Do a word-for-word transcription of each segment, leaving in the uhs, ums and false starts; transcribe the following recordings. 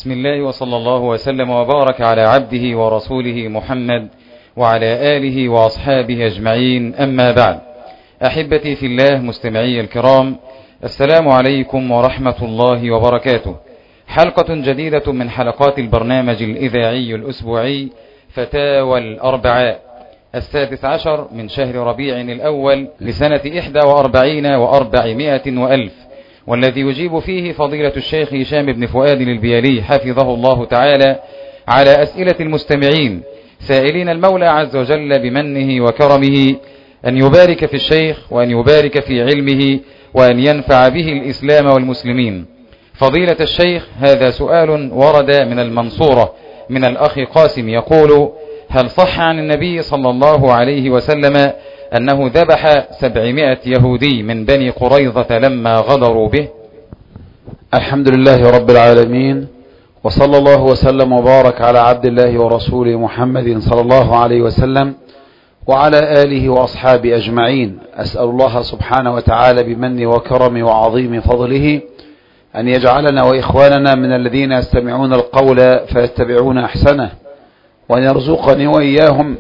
بسم الله وصلى الله وسلم وبارك على عبده ورسوله محمد وعلى آله وأصحابه أجمعين، أما بعد. أحبتي في الله مستمعي الكرام، السلام عليكم ورحمة الله وبركاته. حلقة جديدة من حلقات البرنامج الإذاعي الأسبوعي فتاوى الأربعاء، السادس عشر من شهر ربيع الأول لسنة إحدى وأربعين وأربعمائة وألف، والذي يجيب فيه فضيلة الشيخ هشام بن فؤاد البيالي حفظه الله تعالى على أسئلة المستمعين، سائلين المولى عز وجل بمنه وكرمه أن يبارك في الشيخ وأن يبارك في علمه وأن ينفع به الإسلام والمسلمين. فضيلة الشيخ، هذا سؤال ورد من المنصورة من الأخ قاسم يقول: هل صح عن النبي صلى الله عليه وسلم أنه ذبح سبعمائة يهودي من بني قريظة لما غدروا به؟ الحمد لله رب العالمين، وصلى الله وسلم وبارك على عبد الله ورسوله محمد صلى الله عليه وسلم وعلى آله وأصحابه أجمعين. أسأل الله سبحانه وتعالى بمنه وكرمه وعظيم فضله أن يجعلنا وإخواننا من الذين يستمعون القول فيتبعون أحسنه، وأن يرزقني وإياهم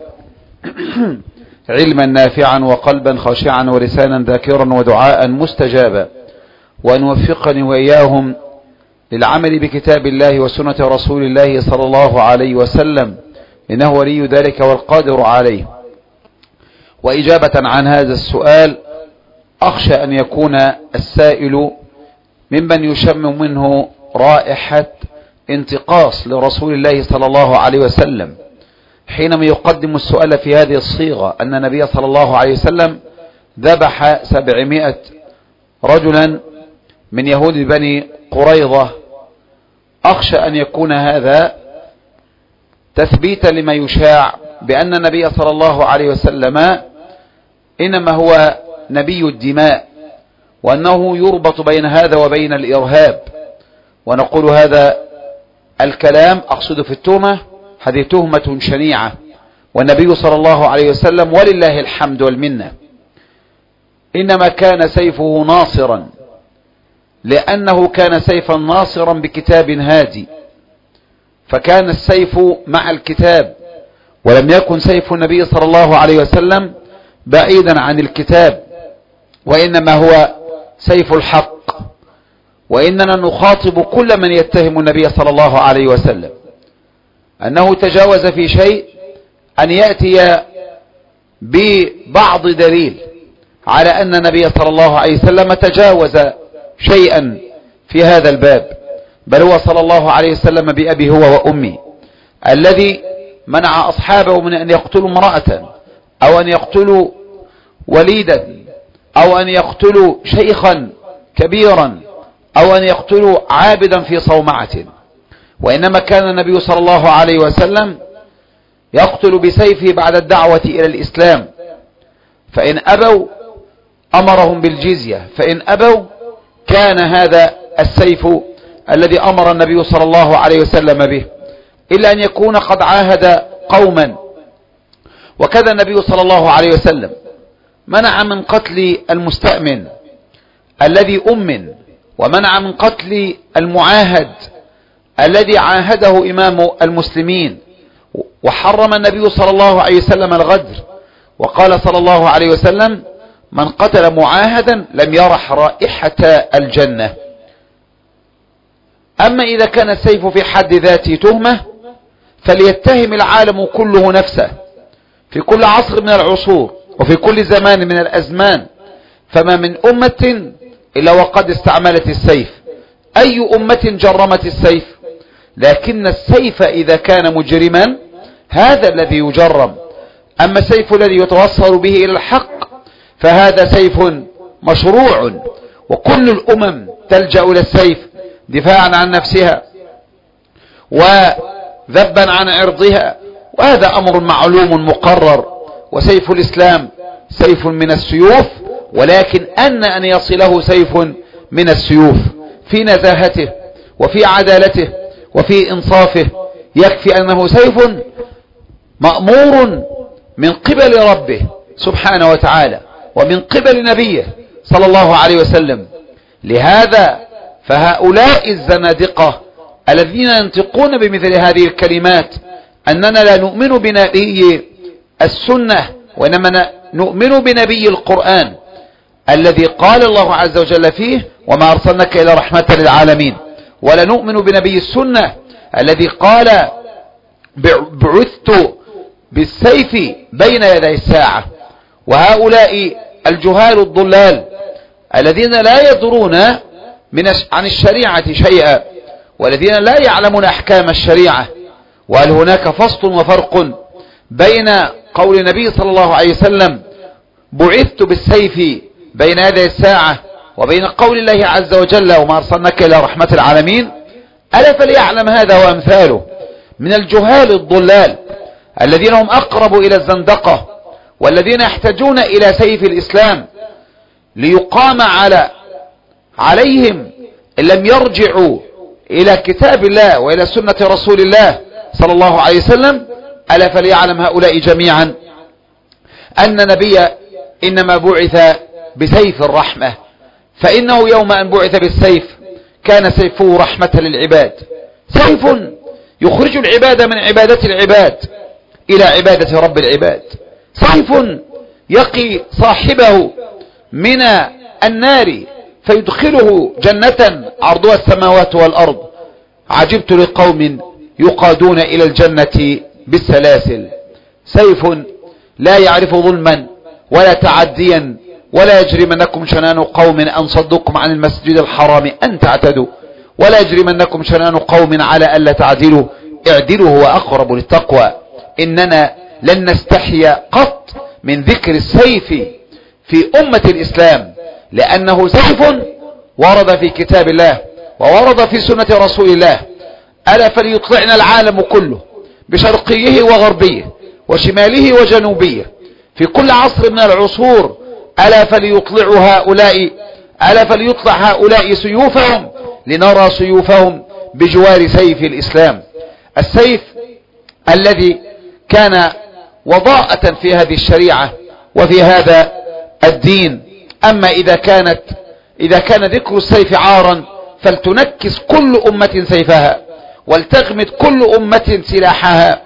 علما نافعا وقلبا خاشعا ولسانا ذاكرا ودعاء مستجابا، وأن يوفقني وإياهم للعمل بكتاب الله وسنة رسول الله صلى الله عليه وسلم، إنه ولي ذلك والقادر عليه. وإجابة عن هذا السؤال، أخشى أن يكون السائل ممن يشم منه رائحة انتقاص لرسول الله صلى الله عليه وسلم حينما يقدم السؤال في هذه الصيغة أن النبي صلى الله عليه وسلم ذبح سبعمائة رجلا من يهود بني قريظة. أخشى أن يكون هذا تثبيتا لما يشاع بأن النبي صلى الله عليه وسلم إنما هو نبي الدماء، وأنه يربط بين هذا وبين الإرهاب. ونقول هذا الكلام أقصد في التهمة، هذه تهمة شنيعة، والنبي صلى الله عليه وسلم ولله الحمد والمنة إنما كان سيفه ناصرا، لأنه كان سيفا ناصرا بكتاب هادي، فكان السيف مع الكتاب، ولم يكن سيف النبي صلى الله عليه وسلم بعيدا عن الكتاب، وإنما هو سيف الحق. وإننا نخاطب كل من يتهم النبي صلى الله عليه وسلم أنه تجاوز في شيء أن يأتي ببعض دليل على أن النبي صلى الله عليه وسلم تجاوز شيئا في هذا الباب، بل هو صلى الله عليه وسلم بأبي هو وأمي الذي منع أصحابه من أن يقتلوا امرأة أو أن يقتلوا وليدا أو أن يقتلوا شيخا كبيرا أو أن يقتلوا عابدا في صومعة، وإنما كان النبي صلى الله عليه وسلم يقتل بسيفه بعد الدعوة إلى الإسلام، فإن أبوا أمرهم بالجزية، فإن أبوا كان هذا السيف الذي أمر النبي صلى الله عليه وسلم به، إلا أن يكون قد عاهد قوما. وكذا النبي صلى الله عليه وسلم منع من قتل المستأمن الذي أمن، ومنع من قتل المعاهد الذي عاهده إمام المسلمين، وحرم النبي صلى الله عليه وسلم الغدر، وقال صلى الله عليه وسلم: من قتل معاهدا لم يرح رائحة الجنة. أما إذا كان السيف في حد ذاته تهمة، فليتهم العالم كله نفسه في كل عصر من العصور وفي كل زمان من الأزمان، فما من أمة إلا وقد استعملت السيف. أي أمة جرمت السيف؟ لكن السيف إذا كان مجرما هذا الذي يجرم. أما السيف الذي يتوصل به إلى الحق فهذا سيف مشروع، وكل الأمم تلجأ إلى السيف دفاعا عن نفسها وذبا عن عرضها، وهذا أمر معلوم مقرر. وسيف الإسلام سيف من السيوف، ولكن أن أن يصله سيف من السيوف في نزاهته وفي عدالته وفي إنصافه، يكفي أنه سيف مأمور من قبل ربه سبحانه وتعالى ومن قبل نبيه صلى الله عليه وسلم. لهذا فهؤلاء الزنادقة الذين ينطقون بمثل هذه الكلمات أننا لا نؤمن بنبي السنة وإنما نؤمن بنبي القرآن الذي قال الله عز وجل فيه وما أرسلناك إلى رحمة للعالمين، ولا نؤمن بنبي السنة الذي قال بعثت بالسيف بين يدي الساعة. وهؤلاء الجهال الضلال الذين لا يدرون من عن الشريعة شيئا والذين لا يعلمون أحكام الشريعة، وهل هناك فصل وفرق بين قول النبي صلى الله عليه وسلم بعثت بالسيف بين يدي الساعة وبين قول الله عز وجل وما أرسلناك إلى رحمة العالمين؟ ألا فليعلم هذا وأمثاله من الجهال الضلال الذين هم أقرب إلى الزندقة، والذين يحتاجون إلى سيف الإسلام ليقام على عليهم إن لم يرجعوا إلى كتاب الله وإلى سنة رسول الله صلى الله عليه وسلم. ألا فليعلم هؤلاء جميعا أن نبي إنما بعث بسيف الرحمة، فإنه يوم أن بعث بالسيف كان سيفه رحمة للعباد، سيف يخرج العباد من عبادة العباد إلى عبادة رب العباد، سيف يقي صاحبه من النار فيدخله جنة عرضها السماوات والأرض. عجبت لقوم يقادون إلى الجنة بالسلاسل، سيف لا يعرف ظلما ولا تعديا ولا يجرمنكم شنان قوم أن صدوكم عن المسجد الحرام أن تعتدوا ولا يجرمنكم شنان قوم على ألا تعدلوا اعدلوا هو أقرب للتقوى. إننا لن نستحي قط من ذكر السيف في أمة الإسلام، لأنه سيف ورد في كتاب الله وورد في سنة رسول الله. ألا فليطلعنا العالم كله بشرقيه وغربيه وشماله وجنوبيه في كل عصر من العصور، ألا فليطلعوا هؤلاء ألا فليطلع هؤلاء سيوفهم لنرى سيوفهم بجوار سيف الإسلام، السيف الذي كان وضاءة في هذه الشريعة وفي هذا الدين. أما إذا كانت إذا كان ذكر السيف عارا فلتنكس كل أمة سيفها، ولتغمد كل أمة سلاحها،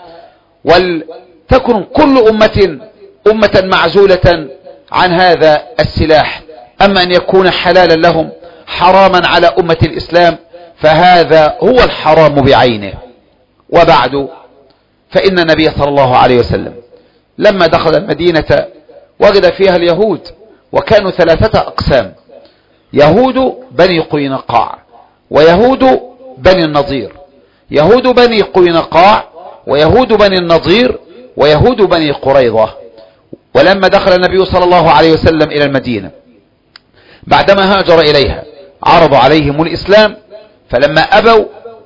ولتكن كل أمة أمة معزولة عن هذا السلاح. أما أن يكون حلالا لهم حراما على أمة الإسلام فهذا هو الحرام بعينه. وبعد، فإن النبي صلى الله عليه وسلم لما دخل المدينة وجد فيها اليهود، وكانوا ثلاثة أقسام: يهود بني قينقاع، ويهود بني النضير، يهود بني قينقاع ويهود بني النضير ويهود بني قريظة. ولما دخل النبي صلى الله عليه وسلم إلى المدينة بعدما هاجر إليها عرضوا عليهم الإسلام، فلما أبوا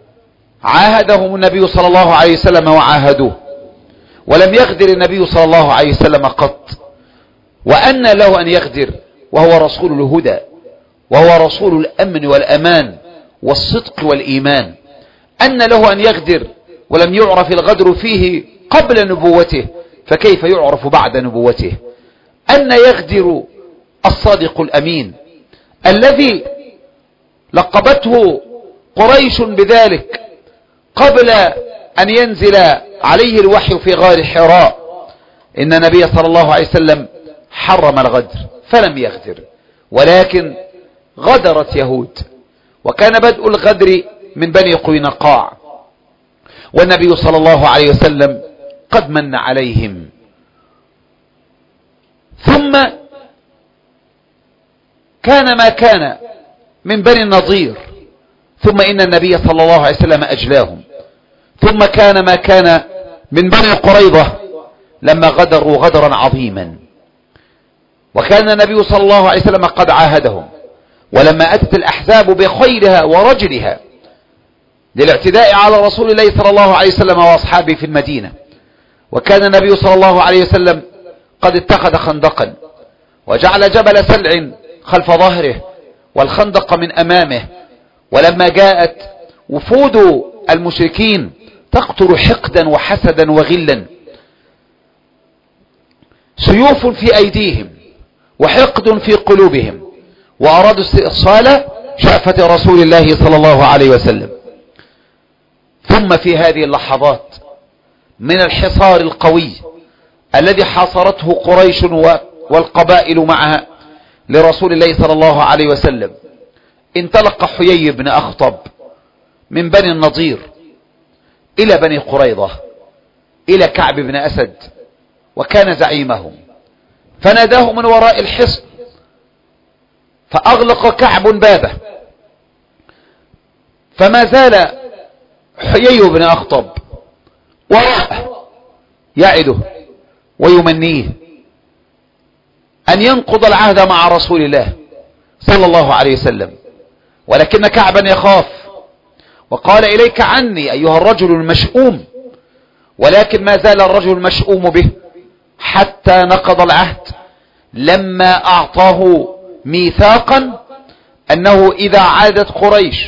عاهدهم النبي صلى الله عليه وسلم وعاهدوه، ولم يغدر النبي صلى الله عليه وسلم قط. وأن له أن يغدر وهو رسول الهدى وهو رسول الأمن والأمان والصدق والإيمان؟ أن له أن يغدر ولم يعرف الغدر فيه قبل نبوته، فكيف يعرف بعد نبوته؟ أن يغدر الصادق الأمين الذي لقبته قريش بذلك قبل أن ينزل عليه الوحي في غار حراء. إن النبي صلى الله عليه وسلم حرم الغدر فلم يغدر، ولكن غدرت يهود، وكان بدء الغدر من بني قينقاع، والنبي صلى الله عليه وسلم قد من عليهم. ثم كان ما كان من بني النضير، ثم إن النبي صلى الله عليه وسلم أجلاهم. ثم كان ما كان من بني قريظة لما غدروا غدرا عظيما، وكان النبي صلى الله عليه وسلم قد عاهدهم. ولما أتت الأحزاب بخيلها ورجلها للاعتداء على رسول الله صلى الله عليه وسلم وأصحابه في المدينة، وكان النبي صلى الله عليه وسلم قد اتخذ خندقا وجعل جبل سلع خلف ظهره والخندق من أمامه، ولما جاءت وفود المشركين تقتل حقدا وحسدا وغلا، سيوف في أيديهم وحقد في قلوبهم، وأرادوا استئصال شأفة رسول الله صلى الله عليه وسلم. ثم في هذه اللحظات من الحصار القوي الذي حاصرته قريش والقبائل معها لرسول الله صلى الله عليه وسلم، انطلق حيي بن أخطب من بني النضير إلى بني قريظة إلى كعب بن أسد، وكان زعيمهم، فناداه من وراء الحصن، فأغلق كعب بابه، فما زال حيي بن أخطب وراءه يعده ويمنيه أن ينقض العهد مع رسول الله صلى الله عليه وسلم، ولكن كعبا يخاف وقال: إليك عني أيها الرجل المشؤوم. ولكن ما زال الرجل المشؤوم به حتى نقض العهد، لما أعطاه ميثاقا أنه إذا عادت قريش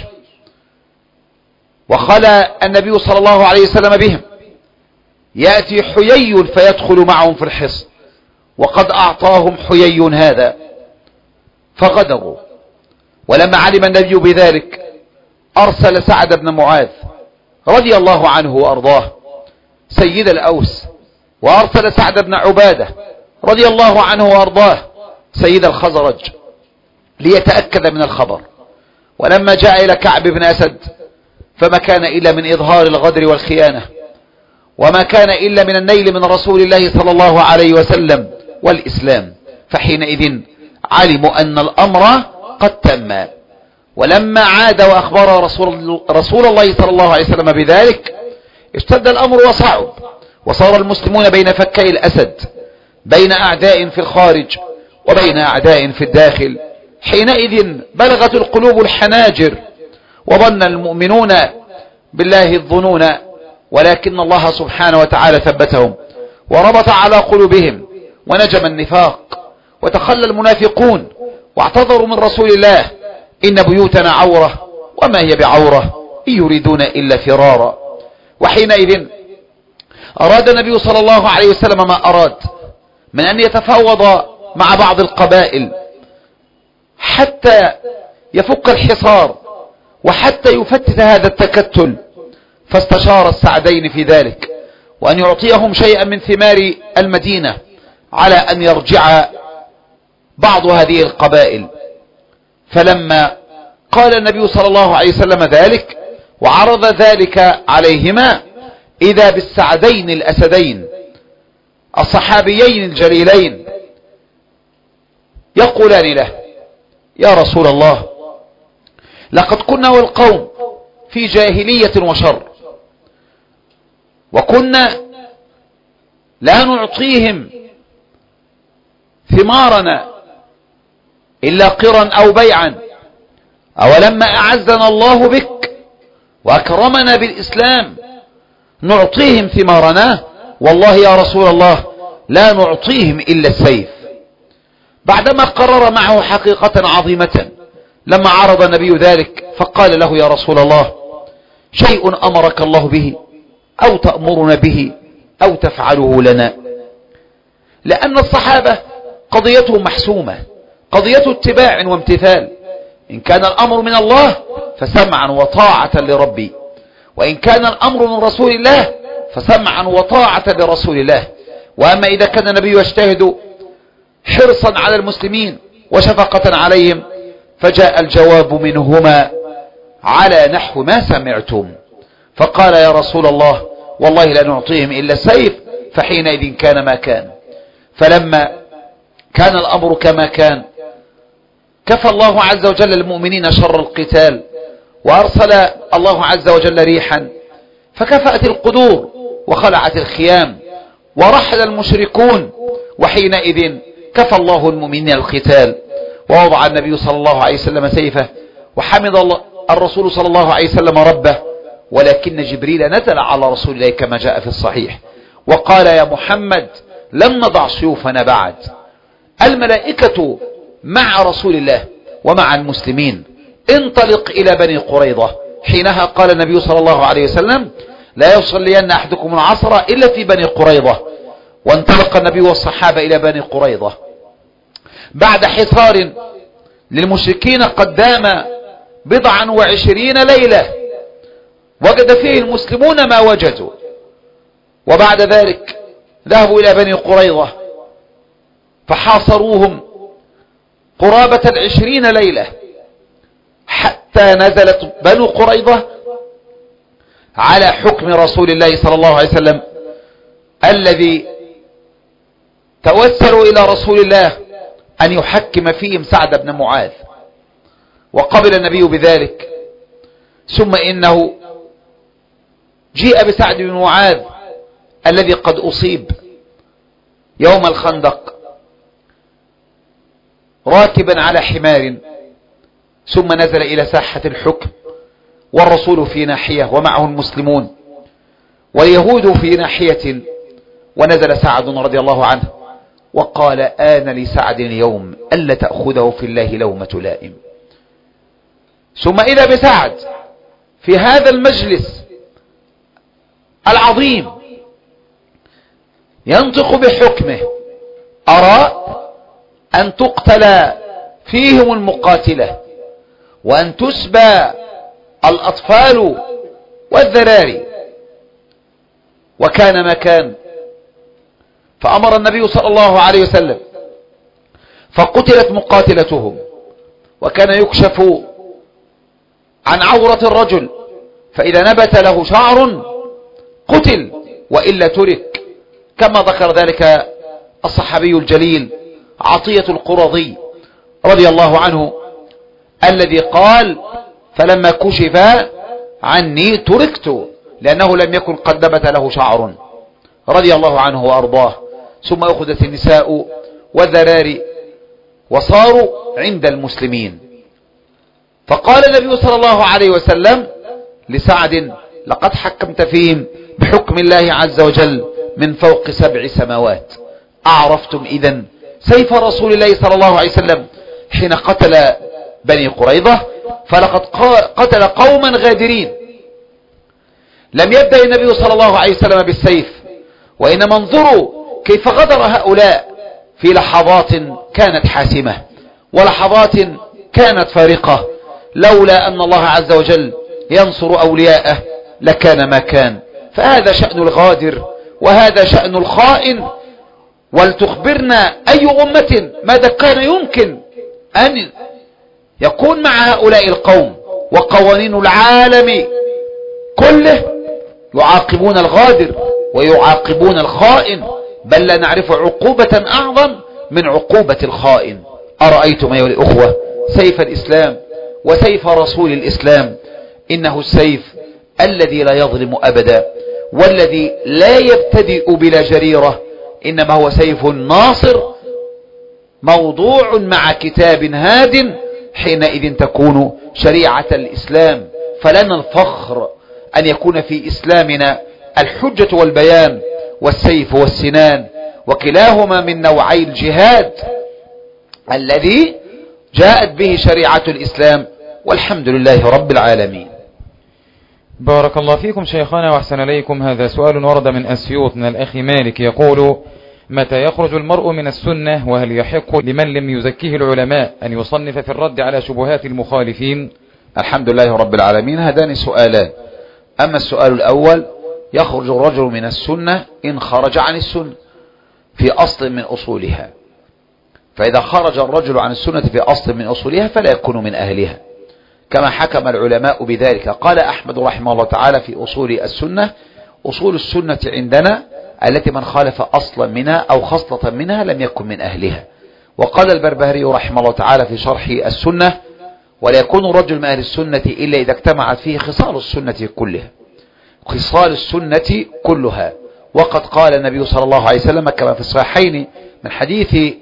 وخلى النبي صلى الله عليه وسلم بهم يأتي حيي فيدخل معهم في الحصن، وقد أعطاهم حيي هذا فغدروا. ولما علم النبي بذلك أرسل سعد بن معاذ رضي الله عنه وأرضاه سيد الأوس، وأرسل سعد بن عبادة رضي الله عنه وأرضاه سيد الخزرج ليتأكد من الخبر. ولما جاء إلى كعب بن أسد فما كان إلا من إظهار الغدر والخيانة، وما كان إلا من النيل من رسول الله صلى الله عليه وسلم والإسلام، فحينئذ علموا أن الأمر قد تم. ولما عاد وأخبر رسول, رسول الله صلى الله عليه وسلم بذلك اشتد الأمر وصعب، وصار المسلمون بين فكي الأسد، بين أعداء في الخارج وبين أعداء في الداخل. حينئذ بلغت القلوب الحناجر، وظن المؤمنون بالله الظنون، ولكن الله سبحانه وتعالى ثبتهم وربط على قلوبهم، ونجم النفاق، وتخلى المنافقون واعتذروا من رسول الله: إن بيوتنا عورة وما هي بعورة إن يريدون إلا فرارا. وحينئذ أراد النبي صلى الله عليه وسلم ما أراد من أن يتفاوض مع بعض القبائل حتى يفك الحصار وحتى يفتت هذا التكتل، فاستشار السعدين في ذلك، وأن يعطيهم شيئا من ثمار المدينة على أن يرجع بعض هذه القبائل. فلما قال النبي صلى الله عليه وسلم ذلك وعرض ذلك عليهما، إذا بالسعدين الأسدين الصحابيين الجليلين يقولان له: يا رسول الله، لقد كنا والقوم في جاهلية وشر، وكنا لا نعطيهم ثمارنا إلا قرا أو بيعا، أولما أعزنا الله بك وأكرمنا بالإسلام نعطيهم ثمارنا، والله يا رسول الله لا نعطيهم إلا السيف. بعدما قرر معه حقيقة عظيمة، لما عرض النبي ذلك فقال له: يا رسول الله، شيء أمرك الله به أو تأمرنا به أو تفعله لنا. لأن الصحابة قضيتهم محسومة، قضية اتباع وامتثال. إن كان الأمر من الله فسمعا وطاعة لربي، وإن كان الأمر من رسول الله فسمعا وطاعة لرسول الله. وأما إذا كان النبي يجتهد حرصا على المسلمين وشفقة عليهم فجاء الجواب منهما على نحو ما سمعتم، فقال: يا رسول الله، والله لا نعطيهم إلا السيف. فحينئذ كان ما كان. فلما كان الأمر كما كان كفى الله عز وجل المؤمنين شر القتال، وأرسل الله عز وجل ريحا فكفأت القدور وخلعت الخيام ورحل المشركون، وحينئذ كفى الله المؤمنين القتال. ووضع النبي صلى الله عليه وسلم سيفه، وحمد الله الرسول صلى الله عليه وسلم ربه، ولكن جبريل نزل على رسول الله كما جاء في الصحيح وقال: يا محمد، لم نضع سيوفنا بعد، الملائكة مع رسول الله ومع المسلمين، انطلق إلى بني قريظة. حينها قال النبي صلى الله عليه وسلم: لا يصلين أحدكم العصر إلا في بني قريظة. وانطلق النبي والصحابة إلى بني قريظة بعد حصار للمشركين قد دام بضعا وعشرين ليلة، وجد فيه المسلمون ما وجدوا. وبعد ذلك ذهبوا إلى بني قريظة فحاصروهم قرابة العشرين ليلة، حتى نزلت بنو قريظة على حكم رسول الله صلى الله عليه وسلم الذي توسلوا إلى رسول الله أن يحكم فيهم سعد بن معاذ، وقبل النبي بذلك. ثم إنه جيء بسعد بن معاذ الذي قد أصيب يوم الخندق راكبا على حمار، ثم نزل إلى ساحة الحكم، والرسول في ناحية ومعه المسلمون، واليهود في ناحية، ونزل سعد رضي الله عنه وقال: آن لسعد اليوم ألا تأخذه في الله لومة لائم. ثم إذا بسعد في هذا المجلس العظيم ينطق بحكمه: أرى أن تقتل فيهم المقاتلة، وأن تسبى الأطفال والذراري. وكان ما كان، فأمر النبي صلى الله عليه وسلم فقتلت مقاتلتهم، وكان يكشف عن عورة الرجل، فإذا نبت له شعر قتل وإلا ترك، كما ذكر ذلك الصحابي الجليل عطية القرظي رضي الله عنه، الذي قال: فلما كشف عني تركت، لأنه لم يكن قد نبت له شعر، رضي الله عنه وأرضاه. ثم أخذت النساء والذراري وصاروا عند المسلمين، فقال النبي صلى الله عليه وسلم لسعد: لقد حكمت فيهم بحكم الله عز وجل من فوق سبع سماوات. أعرفتم إذن سيف رسول الله صلى الله عليه وسلم حين قتل بني قريظة؟ فلقد قتل قوما غادرين. لم يبدأ النبي صلى الله عليه وسلم بالسيف، وإنما انظروا كيف غدر هؤلاء في لحظات كانت حاسمة ولحظات كانت فارقة. لولا أن الله عز وجل ينصر أولياءه لكان ما كان. فهذا شأن الغادر وهذا شأن الخائن. ولتخبرنا أي أمة ماذا كان يمكن أن يكون مع هؤلاء القوم، وقوانين العالم كله يعاقبون الغادر ويعاقبون الخائن، بل لا نعرف عقوبة أعظم من عقوبة الخائن. أرأيتم أيها الأخوة سيف الإسلام وسيف رسول الإسلام؟ إنه السيف الذي لا يظلم أبدا، والذي لا يبتدئ بلا جريرة، إنما هو سيف ناصر موضوع مع كتاب هاد. حينئذ تكون شريعة الإسلام، فلنا الفخر أن يكون في إسلامنا الحجة والبيان والسيف والسنان، وكلاهما من نوعي الجهاد الذي جاءت به شريعة الإسلام، والحمد لله رب العالمين. بارك الله فيكم شيخنا وأحسن إليكم. هذا سؤال ورد من أسيوط من الأخ مالك يقول: متى يخرج المرء من السنة، وهل يحق لمن لم يزكيه العلماء أن يصنف في الرد على شبهات المخالفين؟ الحمد لله رب العالمين. هذان سؤالان. أما السؤال الأول: يخرج الرجل من السنة إن خرج عن السنة في أصل من أصولها، فإذا خرج الرجل عن السنة في أصل من أصولها فلا يكون من أهلها، كما حكم العلماء بذلك. قال أحمد رحمه الله تعالى في أصول السنة: أصول السنة عندنا التي من خالف أصلا منها أو خصلة منها لم يكن من أهلها. وقال البربهاري رحمه الله تعالى في شرح السنة: ولا يكون الرجل من أهل السنة إلا إذا اجتمعت فيه خصال السنة كلها، خصال السنة كلها. وقد قال النبي صلى الله عليه وسلم كما في الصحيحين من حديث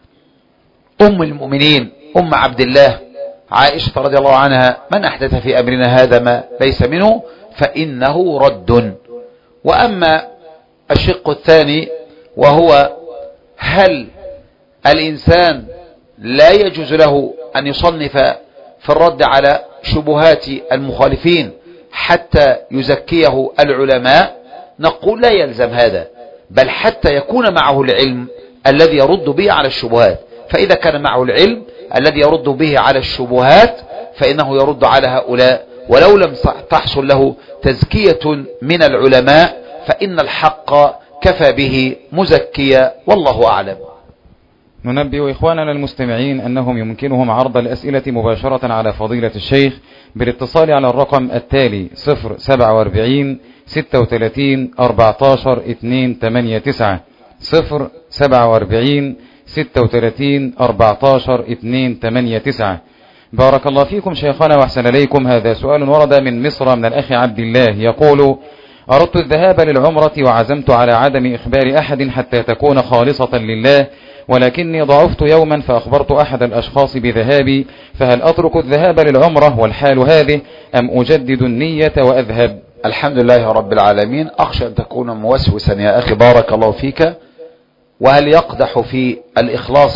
أم المؤمنين أم عبد الله عائشة رضي الله عنها: من أحدث في أمرنا هذا ما ليس منه فإنه رد. وأما الشق الثاني وهو: هل الإنسان لا يجوز له أن يصنف في الرد على شبهات المخالفين حتى يزكيه العلماء؟ نقول لا يلزم هذا، بل حتى يكون معه العلم الذي يرد به على الشبهات. فإذا كان معه العلم الذي يرد به على الشبهات فإنه يرد على هؤلاء ولو لم تحصل له تزكية من العلماء فإن الحق كفى به مزكيا، والله أعلم. ننبه إخواننا المستمعين أنهم يمكنهم عرض الأسئلة مباشرة على فضيلة الشيخ بالاتصال على الرقم التالي صفر سبعة وأربعين ستة وثلاثين أربعتاشر اتنين تمانية تسعة صفر سبعة وأربعين ستة وثلاثين أربعتاشر اتنين تمانية تسعة. بارك الله فيكم شيخنا وأحسن إليكم. هذا سؤال ورد من مصر من الأخ عبد الله يقول: أردت الذهاب للعمرة وعزمت على عدم إخبار أحد حتى تكون خالصة لله، ولكني ضعفت يوما فأخبرت أحد الأشخاص بذهابي، فهل أترك الذهاب للعمرة والحال هذه أم أجدد النية وأذهب؟ الحمد لله رب العالمين. أخشى أن تكون موسوسا يا أخي، بارك الله فيك. وهل يقدح في الإخلاص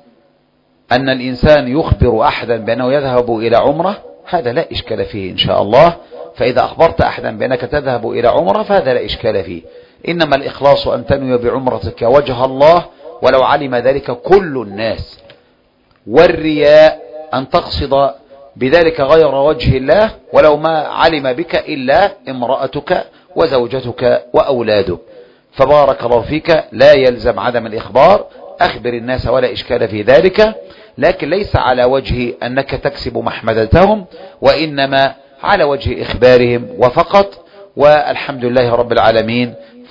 أن الإنسان يخبر أحدا بأنه يذهب إلى عمرة؟ هذا لا إشكال فيه إن شاء الله. فإذا أخبرت أحدا بأنك تذهب إلى عمرة فهذا لا إشكال فيه. إنما الإخلاص أن تنوي بعمرتك وجه الله ولو علم ذلك كل الناس، والرياء أن تقصد بذلك غير وجه الله ولو ما علم بك إلا امرأتك وزوجتك وأولادك. فبارك الله فيك، لا يلزم عدم الإخبار، أخبر الناس ولا إشكال في ذلك، لكن ليس على وجه أنك تكسب محمدتهم، وإنما على وجه إخبارهم وفقط. والحمد لله رب العالمين.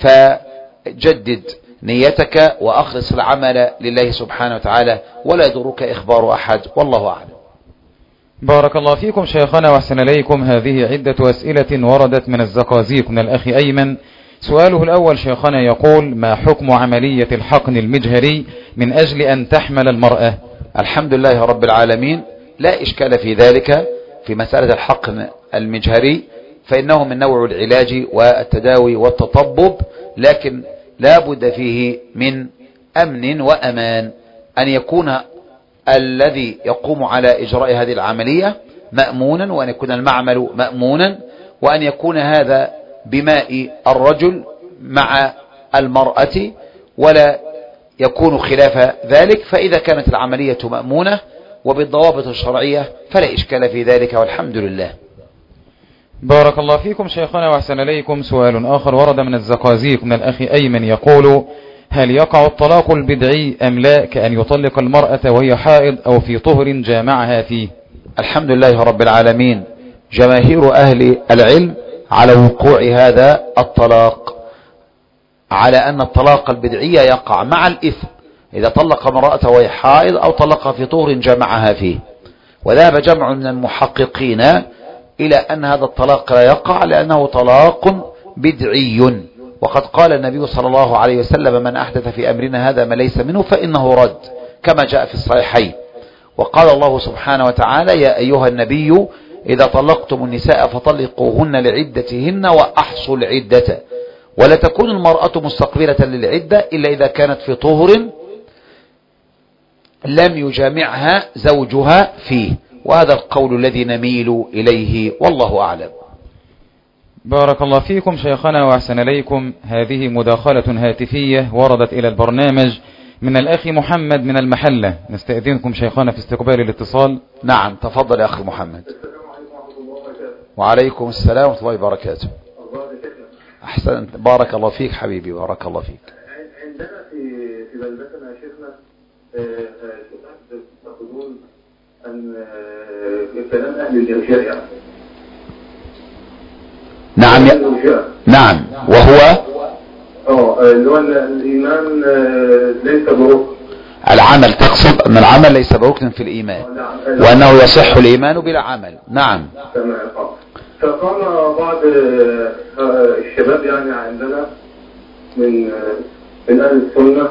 فجدد نيتك وأخلص العمل لله سبحانه وتعالى ولا يضرك إخبار أحد، والله أعلم. بارك الله فيكم شيخنا وأحسن إليكم. هذه عدة أسئلة وردت من الزقازيق من الأخ أيمن. سؤاله الأول شيخنا يقول: ما حكم عملية الحقن المجهري من أجل أن تحمل المرأة؟ الحمد لله رب العالمين، لا إشكال في ذلك في مسألة الحقن المجهري، فإنه من نوع العلاج والتداوي والتطبب، لكن لا بد فيه من أمن وأمان، أن يكون الذي يقوم على إجراء هذه العملية مأمونا، وأن يكون المعمل مأمونا، وأن يكون هذا بماء الرجل مع المرأة ولا يكون خلاف ذلك. فإذا كانت العملية مأمونة وبالضوابط الشرعية فلا إشكال في ذلك، والحمد لله. بارك الله فيكم شيخنا وأحسن إليكم. سؤال آخر ورد من الزقازيق من الأخ أيمن يقول: هل يقع الطلاق البدعي أم لا، كأن يطلق المرأة وهي حائض أو في طهر جامعها فيه؟ الحمد لله رب العالمين. جماهير أهل العلم على وقوع هذا الطلاق، على أن الطلاق البدعي يقع مع الإثم إذا طلق امرأة وهي حائض أو طلقها في طهر جامعها فيه. وذهب جمع من المحققين إلى أن هذا الطلاق لا يقع لأنه طلاق بدعي، وقد قال النبي صلى الله عليه وسلم: من أحدث في أمرنا هذا ما ليس منه فإنه رد، كما جاء في الصحيحين. وقال الله سبحانه وتعالى: يا أيها النبي إذا طلقتم النساء فطلقوهن لعدتهن وأحصوا العدة، ولا تكون المرأة مستقبلة للعدة إلا إذا كانت في طهر لم يجامعها زوجها فيه. وهذا القول الذي نميل إليه، والله أعلم. بارك الله فيكم شيخنا وأحسن إليكم. هذه مداخلة هاتفية وردت إلى البرنامج من الأخ محمد من المحلة. نستأذنكم شيخنا في استقبال الاتصال. نعم، تفضل يا أخي محمد. وعليكم السلام ورحمة الله وبركاته. أحسنت، بارك الله فيك حبيبي، بارك الله فيك. عندنا في في بلدتنا يا شيخنا تقولون أن كلام أهل الإرجاء يعني. نعم نعم، وهو اه اللي هو الإيمان ليس بركن. العمل، تقصد أن العمل ليس بركن في الإيمان، وأنه يصح الإيمان بلا عمل. نعم تمام. فقام بعض الشباب يعني عندنا من من أهل السنة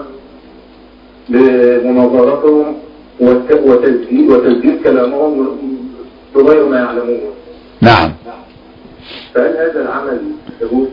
بمناظرتهم وتسجيل وتسجيل كلامهم بغير ما يعلمون. نعم. فهل هذا العمل يجوز؟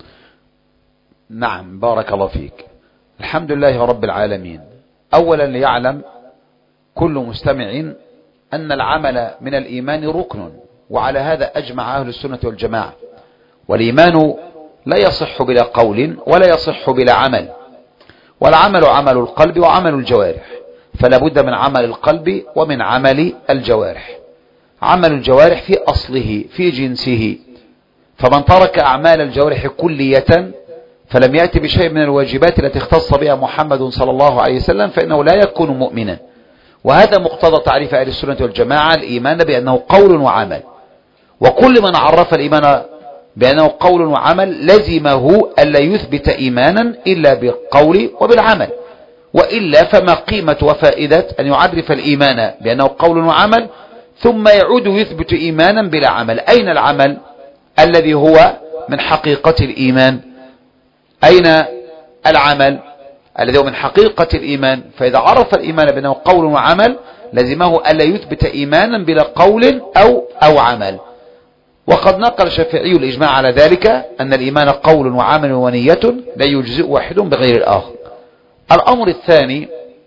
نعم، بارك الله فيك. الحمد لله رب العالمين. أولا ليعلم كل مستمع أن العمل من الإيمان ركن، وعلى هذا أجمع أهل السنة والجماعة. والإيمان لا يصح بلا قول ولا يصح بلا عمل، والعمل عمل القلب وعمل الجوارح، فلا بد من عمل القلب ومن عمل الجوارح. عمل الجوارح في أصله في جنسه، فمن ترك أعمال الجوارح كلية فلم يأتي بشيء من الواجبات التي اختص بها محمد صلى الله عليه وسلم فإنه لا يكون مؤمنا. وهذا مقتضى تعريف أهل السنة والجماعة الإيمان بأنه قول وعمل، وكل من عرف الإيمان بأنه قول وعمل لزمه ألا يثبت إيمانا إلا بالقول وبالعمل، وإلا فما قيمة وفائدة أن يعرف الإيمان بأنه قول وعمل ثم يعود يثبت إيمانا بلا عمل؟ أين العمل الذي هو من حقيقة الإيمان؟ أين العمل الذي هو من حقيقة الإيمان؟ فإذا عرف الإيمان بأنه قول وعمل لزمه ألا يثبت إيمانا بلا قول أو, أو عمل. وقد نقل الشافعي الإجماع على ذلك أن الإيمان قول وعمل ونية لا يجزئ واحد بغير الآخر. الأمر الثاني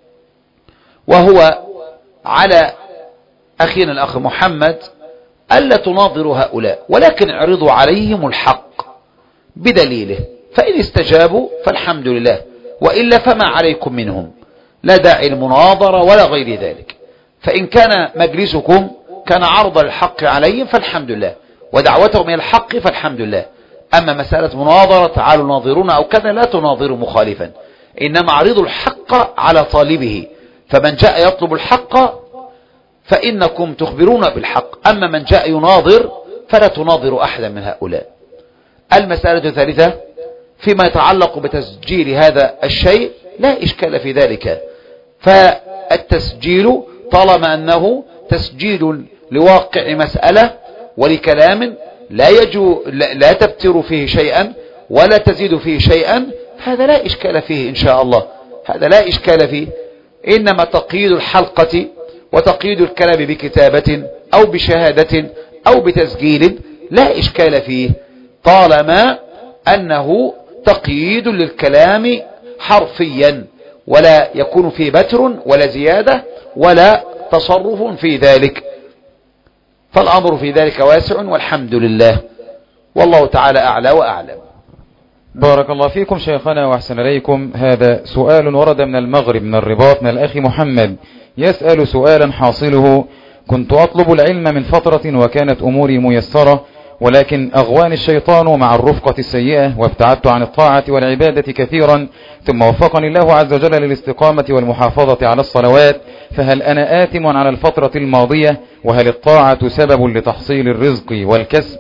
وهو على أخينا الأخ محمد ألا تناظروا هؤلاء، ولكن اعرضوا عليهم الحق بدليله، فإن استجابوا فالحمد لله، وإلا فما عليكم منهم، لا داعي المناظرة ولا غير ذلك. فإن كان مجلسكم كان عرض الحق عليهم فالحمد لله، ودعوتهم إلى الحق فالحمد لله. أما مسألة مناظرة تعالوا ناظرونا أو كذا لا تناظروا مخالفا، إنما عرضوا الحق على طالبه، فمن جاء يطلب الحق فإنكم تخبرون بالحق، أما من جاء يناظر فلا تناظر أحدا من هؤلاء. المسألة الثالثة فيما يتعلق بتسجيل هذا الشيء لا إشكال في ذلك، فالتسجيل طالما أنه تسجيل لواقع مسألة ولكلام لا يجو لا تبتر فيه شيئا ولا تزيد فيه شيئا، هذا لا إشكال فيه إن شاء الله، هذا لا إشكال فيه. إنما تقييد الحلقة وتقييد الكلام بكتابة أو بشهادة أو بتسجيل لا إشكال فيه، طالما أنه تقييد للكلام حرفيا ولا يكون فيه بتر ولا زيادة ولا تصرف في ذلك، فالأمر في ذلك واسع والحمد لله، والله تعالى أعلى وأعلم. بارك الله فيكم شيخنا وأحسن إليكم. هذا سؤال ورد من المغرب من الرباط من الأخ محمد، يسأل سؤالا حاصله: كنت أطلب العلم من فترة وكانت أموري ميسرة، ولكن أغواني الشيطان مع الرفقة السيئة وابتعدت عن الطاعة والعبادة كثيرا، ثم وفقني الله عز وجل للاستقامة والمحافظة على الصلوات، فهل أنا آثم على الفترة الماضية؟ وهل الطاعة سبب لتحصيل الرزق والكسب؟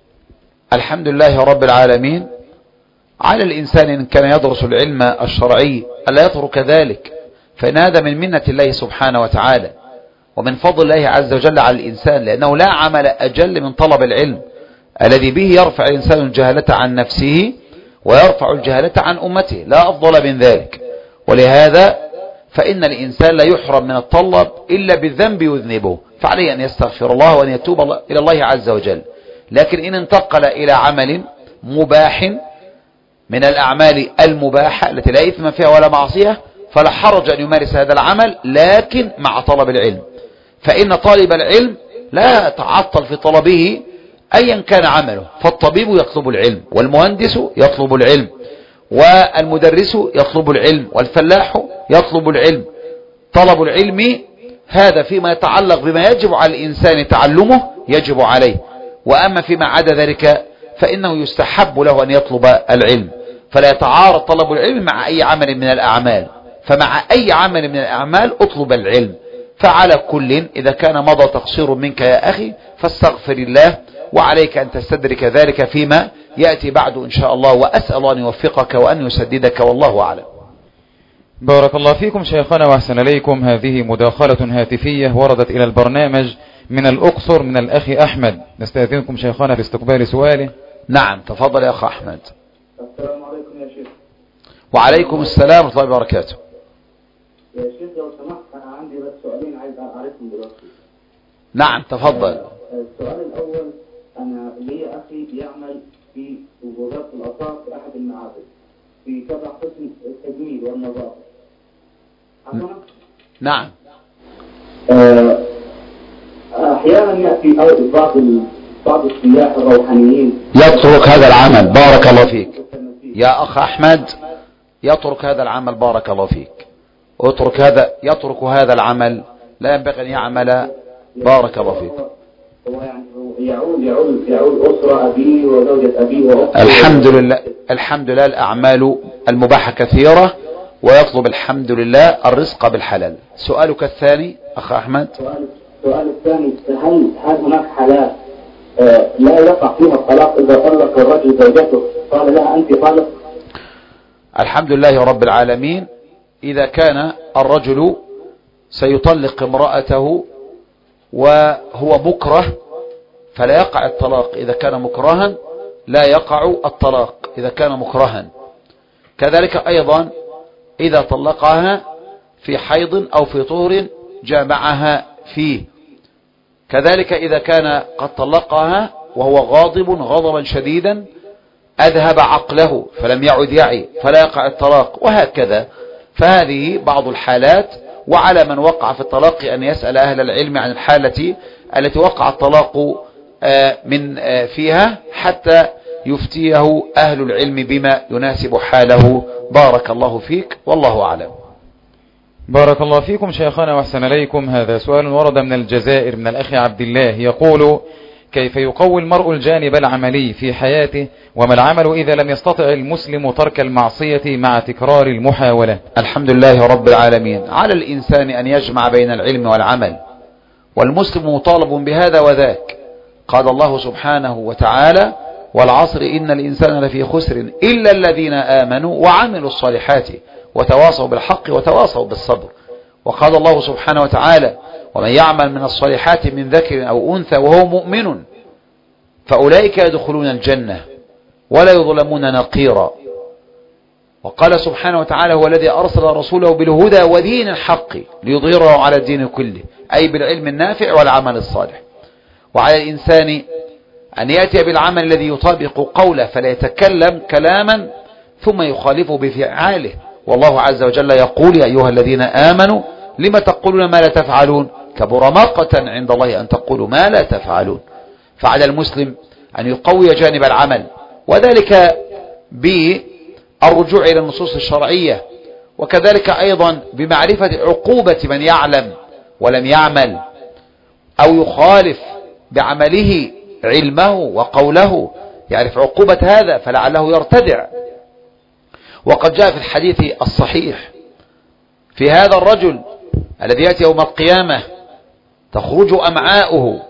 الحمد لله رب العالمين. على الإنسان إن كان يدرس العلم الشرعي ألا يترك ذلك، فإن هذا من منة الله سبحانه وتعالى ومن فضل الله عز وجل على الإنسان، لأنه لا عمل أجل من طلب العلم الذي به يرفع الإنسان الجهالة عن نفسه ويرفع الجهالة عن أمته، لا أفضل من ذلك. ولهذا فإن الإنسان لا يحرم من الطلب إلا بالذنب يذنبه، فعليه أن يستغفر الله وأن يتوب إلى الله عز وجل. لكن إن انتقل إلى عمل مباح من الأعمال المباحة التي لا إثم فيها ولا معصية فلا حرج أن يمارس هذا العمل، لكن مع طلب العلم، فإن طالب العلم لا يتعطل في طلبه أيا كان عمله، فالطبيب يطلب العلم، والمهندس يطلب العلم، والمدرس يطلب العلم، والفلاح يطلب العلم. طلب العلم هذا فيما يتعلق بما يجب على الإنسان تعلمه يجب عليه، وأما فيما عدا ذلك فإنه يستحب له أن يطلب العلم، فلا يتعارض طلب العلم مع أي عمل من الأعمال، فمع أي عمل من الأعمال أطلب العلم. فعلى كل إذا كان مضى تقصير منك يا أخي فاستغفر الله، وعليك أن تستدرك ذلك فيما يأتي بعد إن شاء الله، وأسأل أن يوفقك وأن يسددك والله أعلم. بارك الله فيكم شيخنا وأحسن إليكم. هذه مداخلة هاتفية وردت إلى البرنامج من الأقصر من الأخ أحمد، نستأذنكم شيخنا باستقبال سؤاله. نعم تفضل يا أخ أحمد. السلام عليكم يا شيخ. وعليكم السلام ورحمة الله وبركاته. يا شيخ لو سمحت أنا عندي بس سؤالين عايز أعرفهم دلوقتي. نعم تفضل. السؤال الأول، أنا لي أخي بيعمل في وزارة الآثار في أحد المعابد في تبع قسم التجميل والنظافة. حسنا؟ نعم. أحيانا يأتي بعض بعض السياح الروحانيين يترك هذا العمل، بارك الله فيك يا أخ أحمد، يترك هذا العمل، بارك الله فيك، اترك هذا، يترك هذا العمل، لا ينبغي أن يعمل، بارك الله فيك. هو يعني يعود يعود يعود أسرة أبيه وزوجة أبيه وأخته. الحمد لله الحمد لله الأعمال المباحة كثيرة، ويطلب الحمد لله الرزق بالحلال. سؤالك الثاني أخ أحمد. سؤال السؤال الثاني، هل هل هناك حالات آه لا يقع فيها الطلاق إذا طلق الرجل زوجته قال لها أنت طالق؟ الحمد لله رب العالمين. إذا كان الرجل سيطلق امرأته وهو مكره فلا يقع الطلاق، إذا كان مكرها لا يقع الطلاق إذا كان مكرها. كذلك أيضا إذا طلقها في حيض أو في طهر جامعها فيه. كذلك إذا كان قد طلقها وهو غاضب غضبا شديدا أذهب عقله فلم يعد يعي فلا يقع الطلاق، وهكذا. فهذه بعض الحالات، وعلى من وقع في الطلاق أن يسأل أهل العلم عن الحالة التي وقع الطلاق من فيها حتى يفتيه أهل العلم بما يناسب حاله. بارك الله فيك والله أعلم. بارك الله فيكم شيخنا وأحسن إليكم. هذا سؤال ورد من الجزائر من الأخ عبد الله، يقول: كيف يقوي المرء الجانب العملي في حياته، وما العمل إذا لم يستطع المسلم ترك المعصية مع تكرار المحاولة؟ الحمد لله رب العالمين. على الإنسان أن يجمع بين العلم والعمل، والمسلم مطالب بهذا وذاك. قال الله سبحانه وتعالى: والعصر إن الإنسان لفي خسر إلا الذين آمنوا وعملوا الصالحات وتواصوا بالحق وتواصوا بالصبر. وقال الله سبحانه وتعالى: ومن يعمل من الصالحات من ذكر أو أنثى وهو مؤمن فأولئك يدخلون الجنة ولا يظلمون نقيرا. وقال سبحانه وتعالى: هو الذي أرسل رسوله بالهدى ودين الحق ليظهره على الدين كله، أي بالعلم النافع والعمل الصالح. وعلى الإنسان أن يأتي بالعمل الذي يطابق قوله، فلا يتكلم كلاما ثم يخالفه بفعاله. والله عز وجل يقول: يا أيها الذين آمنوا لما تقولون ما لا تفعلون، كبر مقتا عند الله أن تقولوا ما لا تفعلون. فعلى المسلم أن يقوي جانب العمل، وذلك بالرجوع إلى النصوص الشرعية، وكذلك أيضا بمعرفة عقوبة من يعلم ولم يعمل أو يخالف بعمله علمه وقوله، يعرف عقوبة هذا فلعله يرتدع. وقد جاء في الحديث الصحيح في هذا الرجل الذي يأتي يوم القيامة تخرج أمعاؤه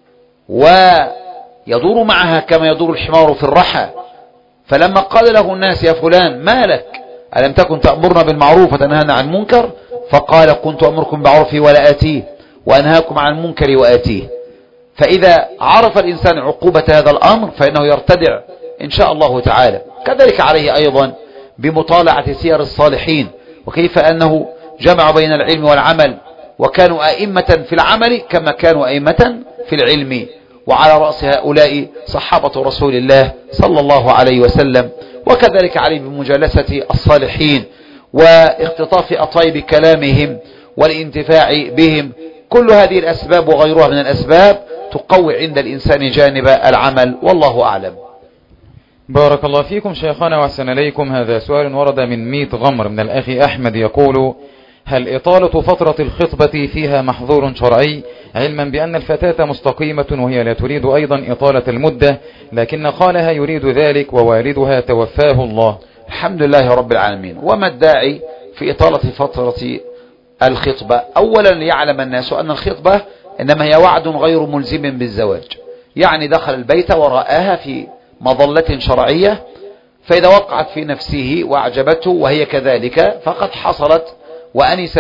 ويدور معها كما يدور الحمار في الرحى، فلما قال له الناس: يا فلان ما لك؟ ألم تكن تأمرنا بالمعروف وتنهانا عن المنكر؟ فقال: كنت أمركم بالمعروف ولا آتيه وأنهاكم عن المنكر وآتيه. فإذا عرف الإنسان عقوبة هذا الأمر فإنه يرتدع إن شاء الله تعالى. كذلك عليه أيضا بمطالعة سير الصالحين، وكيف أنه جمع بين العلم والعمل، وكانوا أئمة في العمل كما كانوا أئمة في العلم. وعلى رأس هؤلاء صحابة رسول الله صلى الله عليه وسلم. وكذلك عليه بمجالسة الصالحين واختطاف أطيب كلامهم والانتفاع بهم. كل هذه الأسباب وغيرها من الأسباب تقوي عند الإنسان جانب العمل، والله أعلم. بارك الله فيكم شيخنا وأحسن إليكم. هذا سؤال ورد من ميت غمر من الأخ أحمد، يقول: هل إطالة فترة الخطبة فيها محظور شرعي، علما بأن الفتاة مستقيمة وهي لا تريد أيضا إطالة المدة، لكن خالها يريد ذلك ووالدها توفاه الله؟ الحمد لله رب العالمين. وما الداعي في إطالة فترة الخطبة؟ أولا ليعلم الناس أن الخطبة إنما هي وعد غير ملزم بالزواج، يعني دخل البيت ورآها في مظلة شرعية، فإذا وقعت في نفسه وأعجبته وهي كذلك فقد حصلت وأنس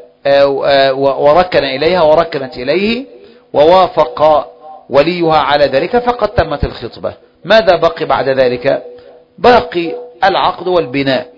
وركن إليها وركنت إليه ووافق وليها على ذلك فقد تمت الخطبة. ماذا بقي بعد ذلك؟ باقي العقد والبناء.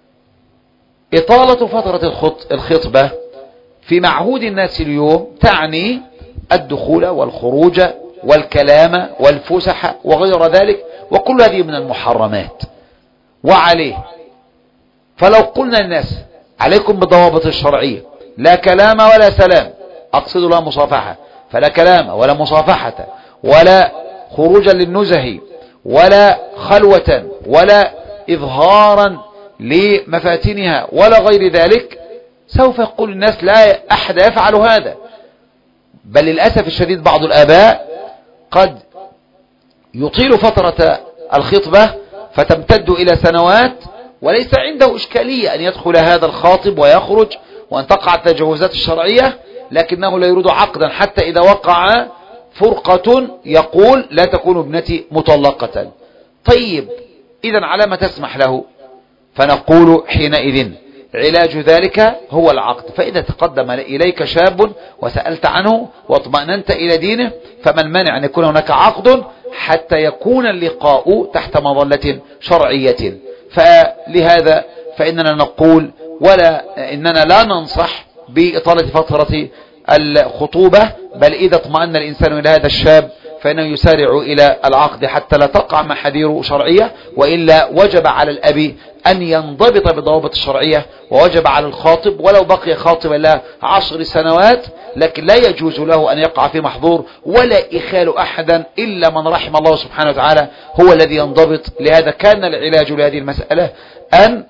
إطالة فترة الخطبة في معهود الناس اليوم تعني الدخول والخروج والكلام والفسح وغير ذلك، وكل هذه من المحرمات. وعليه فلو قلنا للناس: عليكم بالضوابط الشرعية، لا كلام ولا سلام، أقصد لا مصافحة، فلا كلام ولا مصافحة ولا خروجا للنزه ولا خلوة ولا إظهارا لمفاتنها ولا غير ذلك، سوف يقول الناس: لا أحد يفعل هذا. بل للأسف الشديد بعض الآباء قد يطيل فترة الخطبة فتمتد إلى سنوات، وليس عنده إشكالية أن يدخل هذا الخاطب ويخرج وأن تقع التجاوزات الشرعية، لكنه لا يريد عقدا حتى إذا وقع فرقة يقول لا تكون ابنتي مطلقة. طيب إذن على ما تسمح له؟ فنقول حينئذ علاج ذلك هو العقد. فإذا تقدم إليك شاب وسألت عنه واطمأننت إلى دينه، فما المانع أن يكون هناك عقد حتى يكون اللقاء تحت مظلة شرعية؟ فلهذا فإننا نقول ولا إننا لا ننصح بإطالة فترة الخطوبة، بل إذا اطمأن الإنسان إلى هذا الشاب فإنه يسارع إلى العقد حتى لا تقع محاذير شرعية، وإلا وجب على الأب أن ينضبط بالضوابط الشرعية، ووجب على الخاطب ولو بقي خاطبا له عشر سنوات، لكن لا يجوز له أن يقع في محظور ولا إخال أحدا إلا من رحم الله سبحانه وتعالى هو الذي ينضبط. لهذا كان العلاج لهذه المسألة أن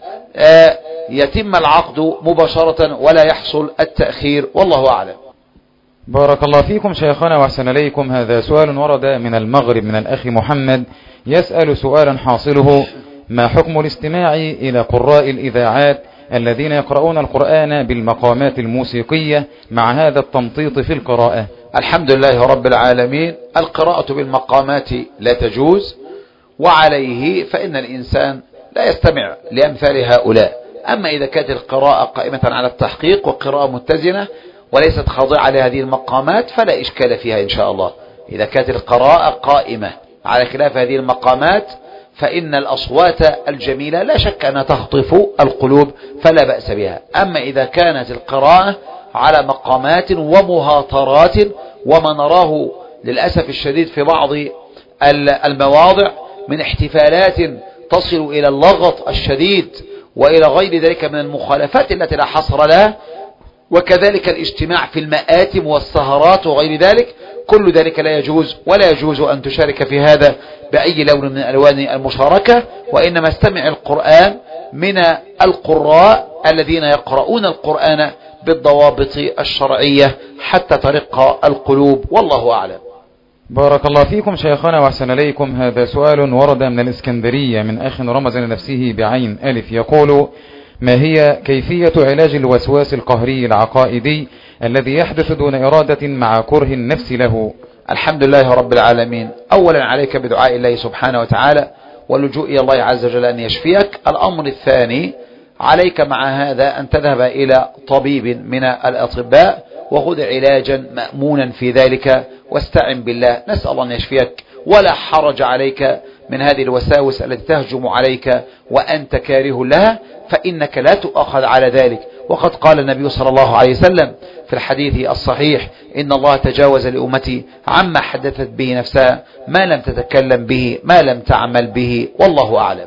يتم العقد مباشرة ولا يحصل التأخير، والله أعلم. بارك الله فيكم شيخنا وأحسن إليكم. هذا سؤال ورد من المغرب من الأخ محمد، يسأل سؤالا حاصله: ما حكم الاستماع إلى قراء الإذاعات الذين يقرؤون القرآن بالمقامات الموسيقية مع هذا التمطيط في القراءة؟ الحمد لله رب العالمين. القراءة بالمقامات لا تجوز، وعليه فإن الإنسان لا يستمع لأمثال هؤلاء. أما إذا كانت القراءة قائمة على التحقيق وقراءة متزنة وليست خاضعة لهذه المقامات فلا إشكال فيها إن شاء الله. إذا كانت القراءة قائمة على خلاف هذه المقامات فإن الأصوات الجميلة لا شك أنها تخطف القلوب فلا بأس بها. أما إذا كانت القراءة على مقامات ومهاترات، وما نراه للأسف الشديد في بعض المواضع من احتفالات تصل إلى اللغط الشديد وإلى غير ذلك من المخالفات التي لا حصر لها، وكذلك الاجتماع في المآتم والسهرات وغير ذلك، كل ذلك لا يجوز، ولا يجوز أن تشارك في هذا بأي لون من ألوان المشاركة. وإنما استمع القرآن من القراء الذين يقرؤون القرآن بالضوابط الشرعية حتى ترق القلوب، والله أعلم. بارك الله فيكم شيخنا وأحسن إليكم. هذا سؤال ورد من الإسكندرية من أخ رمز لنفسه بعين ألف، يقول: ما هي كيفية علاج الوسواس القهري العقائدي الذي يحدث دون إرادة مع كره النفس له؟ الحمد لله رب العالمين. أولا عليك بدعاء الله سبحانه وتعالى واللجوء إلى الله عز وجل أن يشفيك. الأمر الثاني عليك مع هذا أن تذهب إلى طبيب من الأطباء وخذ علاجا مأمونا في ذلك واستعن بالله، نسأل الله أن يشفيك. ولا حرج عليك من هذه الوساوس التي تهجم عليك وأنت كاره لها، فإنك لا تؤخذ على ذلك. وقد قال النبي صلى الله عليه وسلم في الحديث الصحيح: إن الله تجاوز لأمتي عما حدثت به نفسها ما لم تتكلم به ما لم تعمل به، والله أعلم.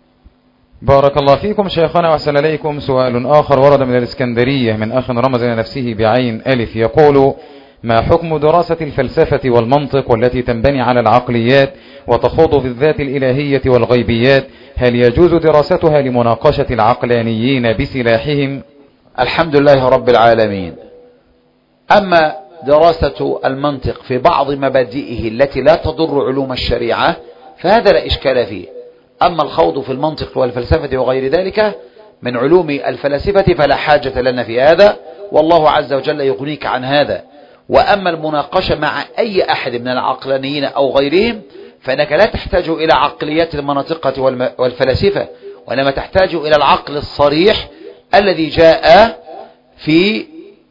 بارك الله فيكم شيخنا وأحسن إليكم. سؤال آخر ورد من الإسكندرية من أخ رمز لنفسه بعين ألف، يقول: ما حكم دراسة الفلسفة والمنطق والتي تنبني على العقليات وتخوض في الذات الإلهية والغيبيات؟ هل يجوز دراستها لمناقشة العقلانيين بسلاحهم؟ الحمد لله رب العالمين. أما دراسة المنطق في بعض مبادئه التي لا تضر علوم الشريعة فهذا لا إشكال فيه. أما الخوض في المنطق والفلسفة وغير ذلك من علوم الفلاسفة فلا حاجة لنا في هذا، والله عز وجل يغنيك عن هذا. وأما المناقشة مع أي أحد من العقلانيين أو غيرهم فإنك لا تحتاج إلى عقليات المناطقة والفلاسفة، وإنما تحتاج إلى العقل الصريح الذي جاء في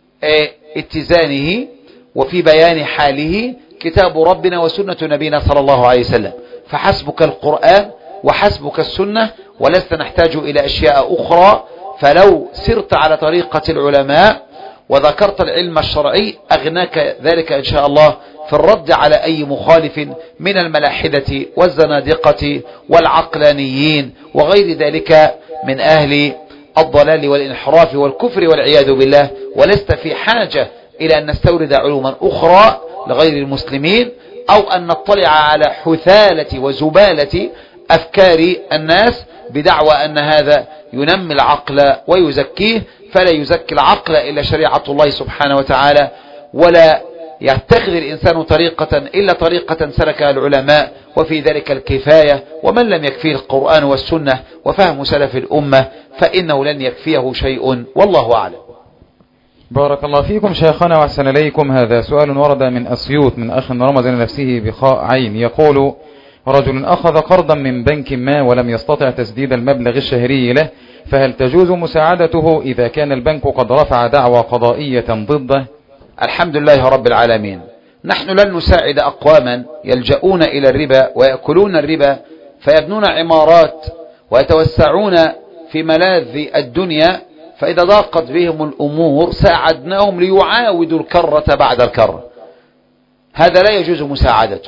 اتزانه وفي بيان حاله كتاب ربنا وسنة نبينا صلى الله عليه وسلم. فحسبك القرآن وحسبك السنة، ولست نحتاج إلى أشياء أخرى. فلو سرت على طريقة العلماء وذكرت العلم الشرعي أغناك ذلك إن شاء الله في الرد على أي مخالف من الملاحدة والزنادقة والعقلانيين وغير ذلك من أهل الضلال والانحراف والكفر والعياذ بالله. ولست في حاجة إلى أن نستورد علوما أخرى لغير المسلمين، أو أن نطلع على حثالة وزبالة أفكار الناس بدعوى أن هذا ينمي العقل ويزكيه. فلا يزكي العقل إلا شريعة الله سبحانه وتعالى، ولا يتخذ الإنسان طريقة إلا طريقة سلكها العلماء، وفي ذلك الكفاية. ومن لم يكفيه القرآن والسنة وفهم سلف الأمة فإنه لن يكفيه شيء، والله أعلم. بارك الله فيكم شيخنا وأحسن إليكم. هذا سؤال ورد من أسيوط من أخ رمز لنفسه بخاء عين، يقول: رجل أخذ قرضا من بنك ما ولم يستطع تسديد المبلغ الشهري له، فهل تجوز مساعدته إذا كان البنك قد رفع دعوى قضائية ضده؟ الحمد لله رب العالمين. نحن لن نساعد أقواما يلجؤون إلى الربا ويأكلون الربا فيبنون عمارات ويتوسعون في ملاذ الدنيا، فإذا ضاقت بهم الأمور ساعدناهم ليعاودوا الكرة بعد الكرة. هذا لا يجوز مساعدته.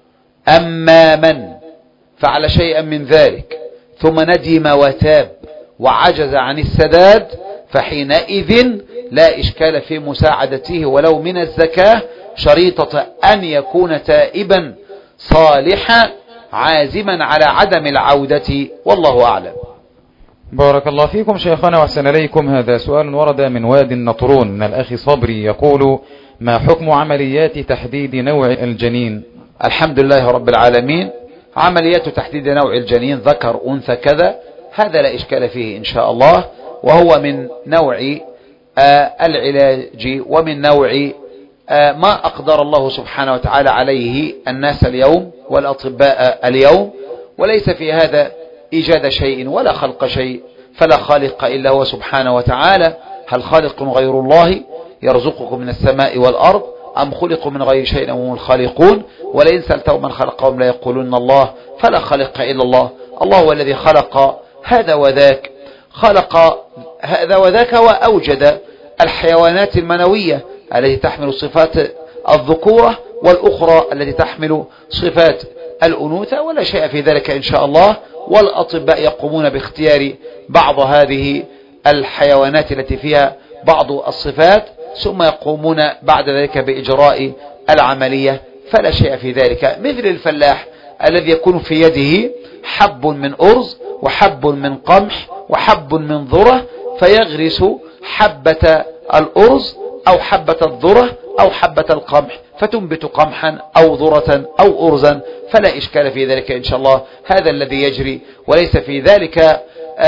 أما من فعل شيئا من ذلك ثم ندم وتاب وعجز عن السداد فحينئذ لا إشكال في مساعدته ولو من الزكاة، شريطة أن يكون تائبا صالحا عازما على عدم العودة، والله أعلم. بارك الله فيكم شيخنا وأحسن إليكم. هذا سؤال ورد من وادي النطرون من الأخ صبري، يقول: ما حكم عمليات تحديد نوع الجنين؟ الحمد لله رب العالمين. عمليات تحديد نوع الجنين ذكر أنثى كذا، هذا لا إشكال فيه إن شاء الله، وهو من نوع آه العلاج ومن نوع آه ما أقدر الله سبحانه وتعالى عليه الناس اليوم والأطباء اليوم، وليس في هذا إيجاد شيء ولا خلق شيء، فلا خالق إلا هو سبحانه وتعالى. هل خالق غير الله يرزقكم من السماء والأرض أم خلقوا من غير شيء هم الخالقون؟ ولئن سألتهم من خلقهم لا يقولون الله، فلا خالق إلا الله. الله هو الذي خلق هذا وذاك، خلق هذا وذاك وأوجد الحيوانات المنوية التي تحمل صفات الذكورة والأخرى التي تحمل صفات الأنوثة، ولا شيء في ذلك إن شاء الله. والأطباء يقومون باختيار بعض هذه الحيوانات التي فيها بعض الصفات، ثم يقومون بعد ذلك بإجراء العملية، فلا شيء في ذلك. مثل الفلاح الذي يكون في يده حب من أرز وحب من قمح وحب من ذرة، فيغرس حبة الأرز أو حبة الذرة أو حبة القمح فتنبت قمحا أو ذرة أو أرزا، فلا إشكال في ذلك إن شاء الله. هذا الذي يجري، وليس في ذلك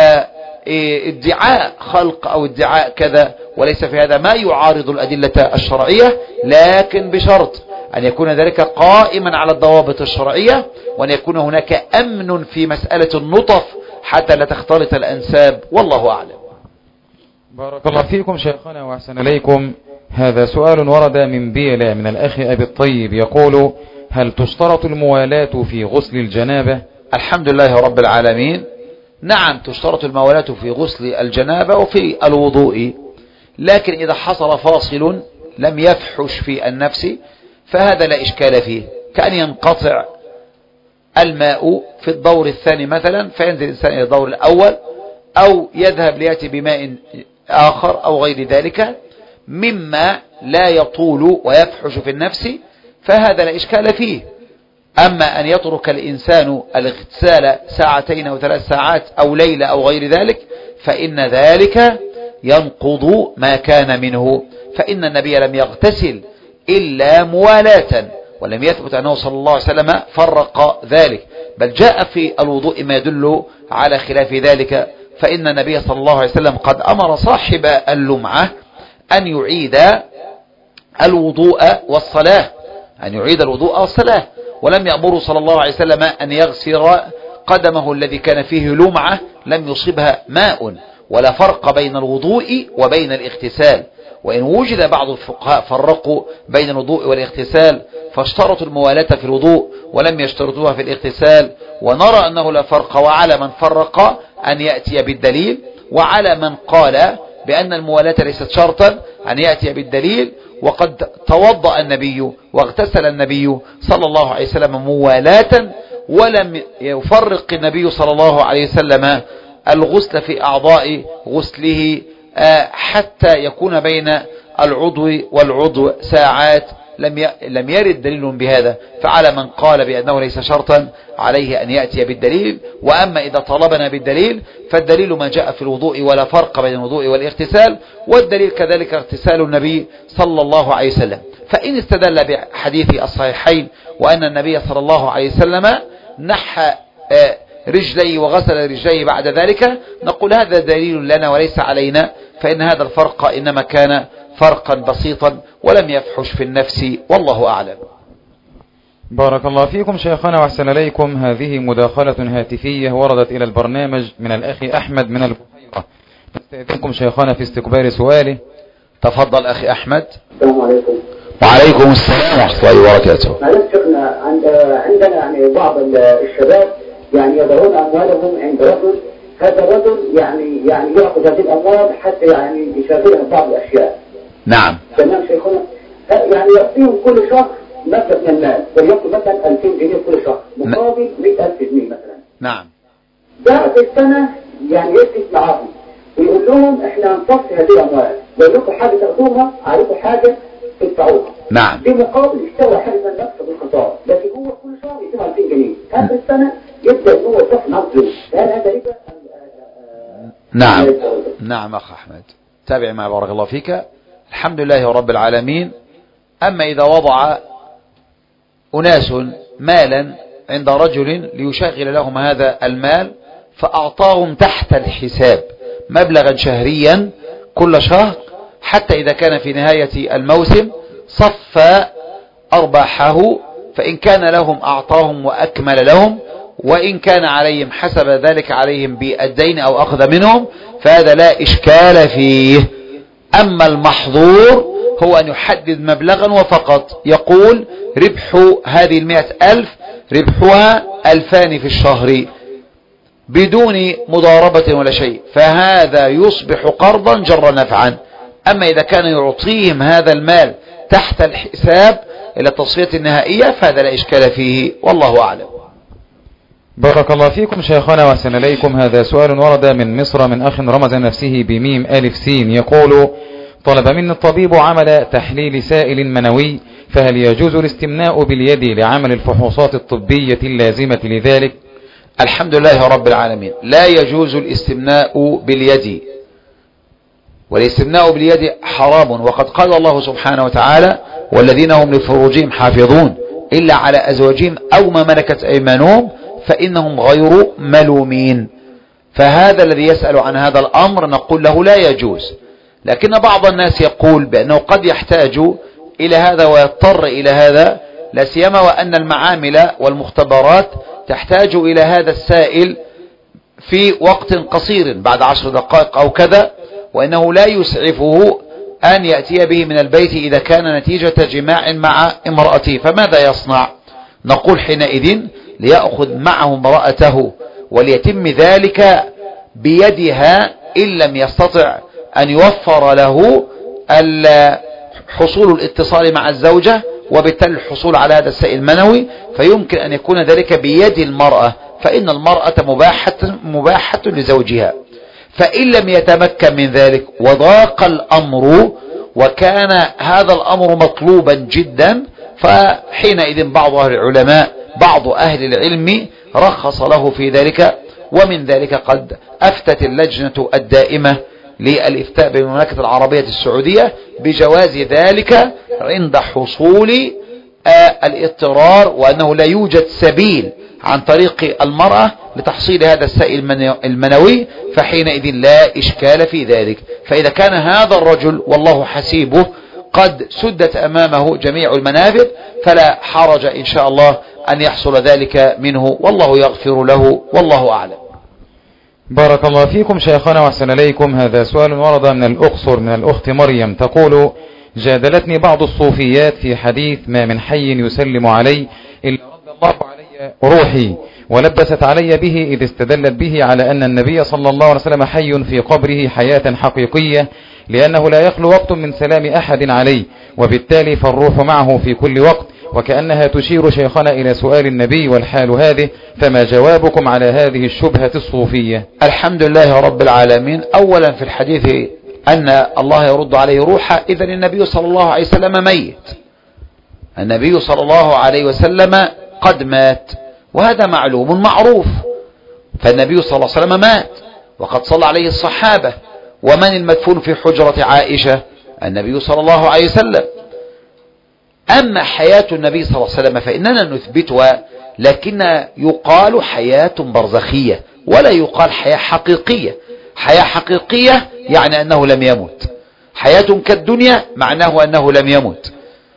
ادعاء خلق أو ادعاء كذا، وليس في هذا ما يعارض الأدلة الشرعية، لكن بشرط أن يكون ذلك قائما على الضوابط الشرعية، وأن يكون هناك أمن في مسألة النطف حتى لا تختلط الأنساب، والله أعلم. بارك الله فيكم شيخنا وأحسن إليكم. هذا سؤال ورد من بيلا من الأخ أبي الطيب، يقول: هل تشترط الموالاة في غسل الجنابة؟ الحمد لله رب العالمين. نعم تشترط الموالاة في غسل الجنابة وفي الوضوء، لكن إذا حصل فاصل لم يفحش في النفس فهذا لا إشكال فيه، كأن ينقطع الماء في الدور الثاني مثلا فينزل الإنسان إلى الدور الأول، أو يذهب ليأتي بماء آخر أو غير ذلك مما لا يطول ويفحش في النفس، فهذا لا إشكال فيه. أما أن يترك الإنسان الاغتسال ساعتين أو ثلاث ساعات أو ليلة أو غير ذلك فإن ذلك ينقض ما كان منه، فإن النبي لم يغتسل إلا موالاة، ولم يثبت أنه صلى الله عليه وسلم فرق ذلك، بل جاء في الوضوء ما يدل على خلاف ذلك. فإن النبي صلى الله عليه وسلم قد أمر صاحب اللمعة أن يعيد الوضوء والصلاة، أن يعيد الوضوء والصلاة، ولم يأمره صلى الله عليه وسلم أن يغسل قدمه الذي كان فيه لمعة لم يصبها ماء، ولا فرق بين الوضوء وبين الاغتسال. وإن وجد بعض الفقهاء فرقوا بين الوضوء والاغتسال فاشترطوا الموالاة في الوضوء ولم يشترطوها في الاغتسال، ونرى أنه لا فرق، وعلى من فرق أن يأتي بالدليل، وعلى من قال بأن الموالاة ليست شرطا أن يأتي بالدليل. وقد توضأ النبي واغتسل النبي صلى الله عليه وسلم موالاة، ولم يفرق النبي صلى الله عليه وسلم الغسل في أعضاء غسله حتى يكون بين العضو والعضو ساعات لم لم يرد دليل بهذا، فعلى من قال بأنه ليس شرطا عليه أن يأتي بالدليل. وأما إذا طلبنا بالدليل فالدليل ما جاء في الوضوء ولا فرق بين الوضوء والاغتسال، والدليل كذلك اغتسال النبي صلى الله عليه وسلم. فإن استدل بحديث الصحيحين وأن النبي صلى الله عليه وسلم نحى رجليه وغسل رجليه بعد ذلك، نقول هذا دليل لنا وليس علينا، فإن هذا الفرق إنما كان فرقا بسيطا ولم يفحش في النفس، والله أعلم. بارك الله فيكم شيخنا وأحسن إليكم. هذه مداخلة هاتفية وردت إلى البرنامج من الأخ أحمد من البحيرة، نستأذنكم شيخنا في استقبال سؤاله. تفضل أخي أحمد. السلام عليكم. وعليكم السلام ورحمة الله وبركاته. معلش شيخنا، عندنا يعني بعض الشباب يعني يضعون أموالهم عند رجل، هذا الرجل يعني يعني يأخذ هذه الأموال حتى يعني يشغلها بعض الأشياء. نعم. تمام شيخنا، يعني يعطيهم كل شهر مبلغ من المال، وليكن مثلا ألفين جنيه كل شهر مقابل مئة ألف جنيه مثلا. نعم. بعد السنة يعني يجلس معاهم ويقول لهم احنا هنصفي هذه الأموال، لو لكم حاجة تاخذوها عليكم حاجة تدفعوها. نعم. بمقابل يستوى حاجة من المكسب والخسارة، لكن هو كل شهر يدفع ألفين جنيه، آخر السنة يبدأ هو يدفع معاه فلوس. هل هذا ربا؟ نعم. نعم أخ أحمد، تابع معي بارك الله فيك. الحمد لله رب العالمين. أما إذا وضع أناس مالا عند رجل ليشغل لهم هذا المال، فأعطاهم تحت الحساب مبلغا شهريا كل شهر، حتى إذا كان في نهاية الموسم صفى أرباحه، فإن كان لهم أعطاهم وأكمل لهم، وإن كان عليهم حسب ذلك عليهم بالدين أو أخذ منهم، فهذا لا إشكال فيه. أما المحظور هو أن يحدد مبلغا وفقط، يقول ربح هذه المئة ألف ربحها ألفان في الشهر بدون مضاربة ولا شيء، فهذا يصبح قرضا جر نفعا. أما إذا كان يعطيهم هذا المال تحت الحساب إلى التصفية النهائية فهذا لا إشكال فيه، والله أعلم. بارك الله فيكم شيخنا وأحسن إليكم. هذا سؤال ورد من مصر من أخ رمز نفسه بميم ألف سين، يقول: طلب مني الطبيب عمل تحليل سائل منوي، فهل يجوز الاستمناء باليد لعمل الفحوصات الطبية اللازمة لذلك؟ الحمد لله رب العالمين. لا يجوز الاستمناء باليد، والاستمناء باليد حرام، وقد قال الله سبحانه وتعالى: والذين هم لفروجهم حافظون إلا على أزواجهم أو ما ملكت أيمانهم فإنهم غير ملومين. فهذا الذي يسأل عن هذا الأمر نقول له لا يجوز، لكن بعض الناس يقول بأنه قد يحتاج إلى هذا ويضطر إلى هذا، لا سيما وأن المعامل والمختبرات تحتاج إلى هذا السائل في وقت قصير بعد عشر دقائق أو كذا، وإنه لا يسعفه أن يأتي به من البيت إذا كان نتيجة جماع مع امرأته، فماذا يصنع؟ نقول حينئذ ليأخذ معه امرأته وليتم ذلك بيدها، إن لم يستطع أن يوفر له حصول الاتصال مع الزوجة وبالتالي الحصول على هذا السائل المنوي، فيمكن أن يكون ذلك بيد المرأة، فإن المرأة مباحة, مباحة لزوجها. فإن لم يتمكن من ذلك وضاق الأمر وكان هذا الأمر مطلوبا جدا، فحينئذ بعض أهل العلماء بعض أهل العلم رخص له في ذلك. ومن ذلك قد أفتت اللجنة الدائمة للإفتاء بالمملكة العربية السعودية بجواز ذلك عند حصول الاضطرار، وأنه لا يوجد سبيل عن طريق المرأة لتحصيل هذا السائل المنوي، فحينئذ لا إشكال في ذلك. فإذا كان هذا الرجل والله حسيبه قد سدت أمامه جميع المنافذ فلا حرج إن شاء الله أن يحصل ذلك منه، والله يغفر له، والله أعلم. بارك الله فيكم شيخنا وأحسن إليكم. هذا سؤال ورد من الأقصر من الأخت مريم، تقول: جادلتني بعض الصوفيات في حديث ما من حي يسلم علي إلا رد الله علي روحي، ولبست علي به إذ استدلت به على أن النبي صلى الله عليه وسلم حي في قبره حياة حقيقية، لأنه لا يخلو وقت من سلام أحد عليه، وبالتالي فالروح معه في كل وقت، وكأنها تشير شيخنا إلى سؤال النبي والحال هذه، فما جوابكم على هذه الشبهة الصوفية؟ الحمد لله رب العالمين. أولا في الحديث أن الله يرد عليه روحه، إذن النبي صلى الله عليه وسلم ميت، النبي صلى الله عليه وسلم قد مات، وهذا معلوم معروف. فالنبي صلى الله عليه وسلم مات وقد صلى عليه الصحابة. ومن المدفون في حجرة عائشة؟ النبي صلى الله عليه وسلم. أما حياة النبي صلى الله عليه وسلم فإننا نثبتها، لكن يقال حياة برزخية ولا يقال حياة حقيقية. حياة حقيقية يعني أنه لم يمت، حياة كالدنيا معناه أنه لم يمت.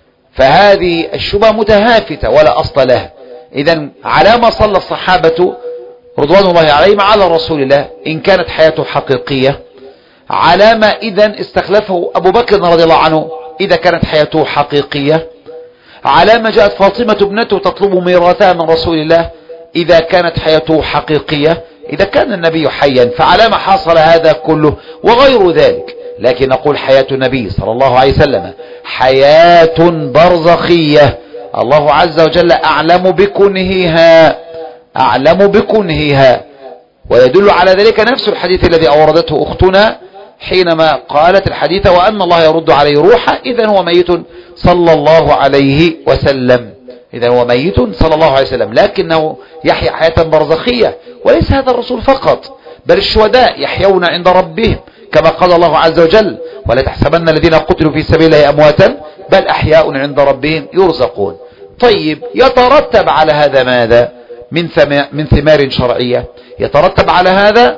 فهذه الشبهة متهافتة ولا أصل لها. إذن على ما صلى الصحابة رضوان الله عليهم على رسول الله إن كانت حياته حقيقية، على ما إذن استخلفه أبو بكر رضي الله عنه إذا كانت حياته حقيقية، على ما جاءت فاطمة ابنته تطلب ميراثها من رسول الله إذا كانت حياته حقيقية. إذا كان النبي حيا فعلى ما حصل هذا كله وغير ذلك. لكن نقول حياة النبي صلى الله عليه وسلم حياة برزخية، الله عز وجل أعلم بكنهها، أعلم بكنهها. ويدل على ذلك نفس الحديث الذي أوردته أختنا حينما قالت الحديث وأن الله يرد عليه روحه، إذن هو ميت صلى الله عليه وسلم. إذن هو ميت صلى الله عليه وسلم، لكنه يحيا حياة برزخية. وليس هذا الرسول فقط، بل الشهداء يحيون عند ربهم كما قال الله عز وجل ولا تحسبن الذين قتلوا في سبيل الله أمواتا بل أحياء عند ربهم يرزقون. طيب، يترتب على هذا ماذا؟ من من ثمار شرعية. يترتب على هذا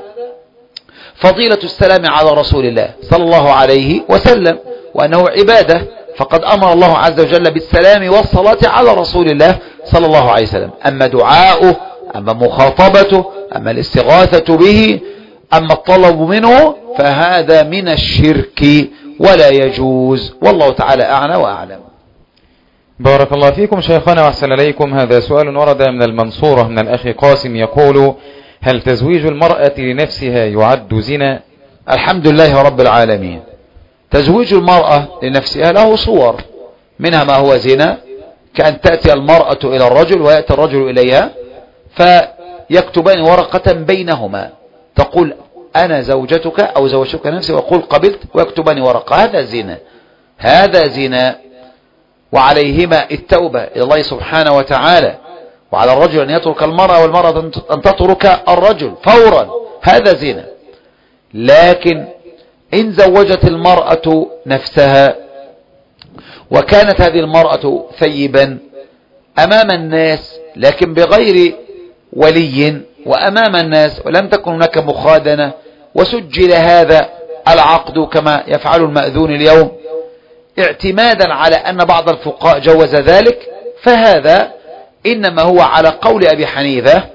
فضيلة السلام على رسول الله صلى الله عليه وسلم، وأنه عبادة، فقد أمر الله عز وجل بالسلام والصلاة على رسول الله صلى الله عليه وسلم. أما دعاؤه، أما مخاطبته، أما الاستغاثة به، أما الطلب منه، فهذا من الشرك ولا يجوز، والله تعالى أعلى وأعلم. بارك الله فيكم شيخنا وأحسن إليكم. هذا سؤال ورد من المنصورة من الأخ قاسم يقول: هل تزويج المرأة لنفسها يعد زنا؟ الحمد لله رب العالمين. تزويج المرأة لنفسها له صور، منها ما هو زنا، كأن تأتي المرأة إلى الرجل ويأتي الرجل إليها فيكتبان ورقة بينهما تقول أنا زوجتك أو زوجتك نفسي، ويقول قبلت، ويكتبان ورقة. هذا زنا، هذا زنا. وعليهما التوبة إلى الله سبحانه وتعالى، وعلى الرجل أن يترك المرأة والمرأة أن تترك الرجل فورا. هذا زنا. لكن إن زوجت المرأة نفسها وكانت هذه المرأة ثيبا أمام الناس لكن بغير ولي وأمام الناس، ولم تكن هناك مخادنة، وسجل هذا العقد كما يفعل المأذون اليوم اعتمادا على أن بعض الفقهاء جوز ذلك، فهذا إنما هو على قول أبي حنيفة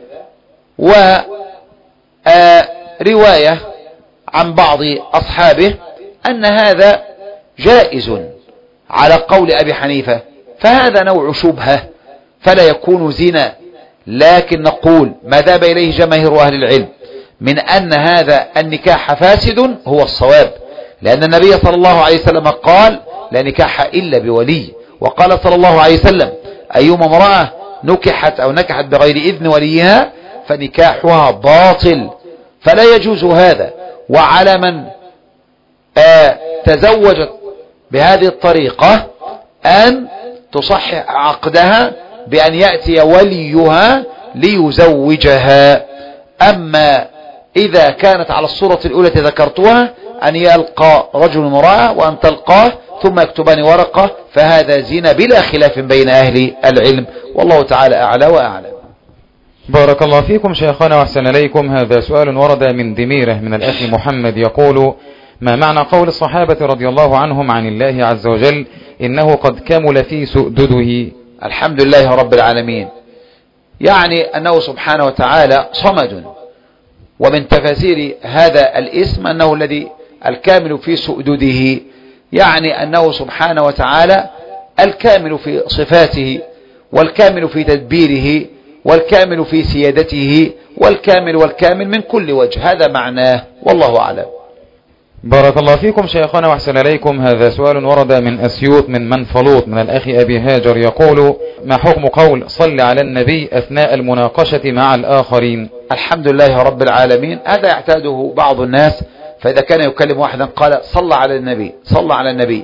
ورواية عن بعض أصحابه أن هذا جائز على قول أبي حنيفة، فهذا نوع شبهة فلا يكون زنا. لكن نقول ما ذهب إليه جماهير أهل العلم من أن هذا النكاح فاسد هو الصواب، لأن النبي صلى الله عليه وسلم قال لا نكاح إلا بولي، وقال صلى الله عليه وسلم أيما امرأة نكحت أو نكحت بغير إذن وليها فنكاحها باطل، فلا يجوز هذا. وعلى من آه تزوجت بهذه الطريقة أن تصحح عقدها بأن يأتي وليها ليزوجها. أما إذا كانت على الصورة الأولى ذكرتها أن يلقى رجل امرأة وأن تلقاه ثم يكتبان ورقة، فهذا زنا بلا خلاف بين أهل العلم، والله تعالى أعلى وأعلم. بارك الله فيكم شيخنا وأحسن إليكم. هذا سؤال ورد من دميرة من الأخ محمد يقول: ما معنى قول الصحابة رضي الله عنهم عن الله عز وجل إنه قد كمل في سؤدده؟ الحمد لله رب العالمين، يعني أنه سبحانه وتعالى صمد، ومن تفاسير هذا الاسم أنه الذي الكامل في سؤدده، يعني أنه سبحانه وتعالى الكامل في صفاته، والكامل في تدبيره، والكامل في سيادته، والكامل والكامل من كل وجه. هذا معناه، والله أعلم. بارك الله فيكم شيخنا وأحسن إليكم. هذا سؤال ورد من أسيوط من منفلوط من الأخ أبي هاجر يقول: ما حكم قول صل على النبي أثناء المناقشة مع الآخرين؟ الحمد لله رب العالمين. هذا يعتاده بعض الناس، فإذا كان يكلم واحدا قال صل على النبي صل على النبي،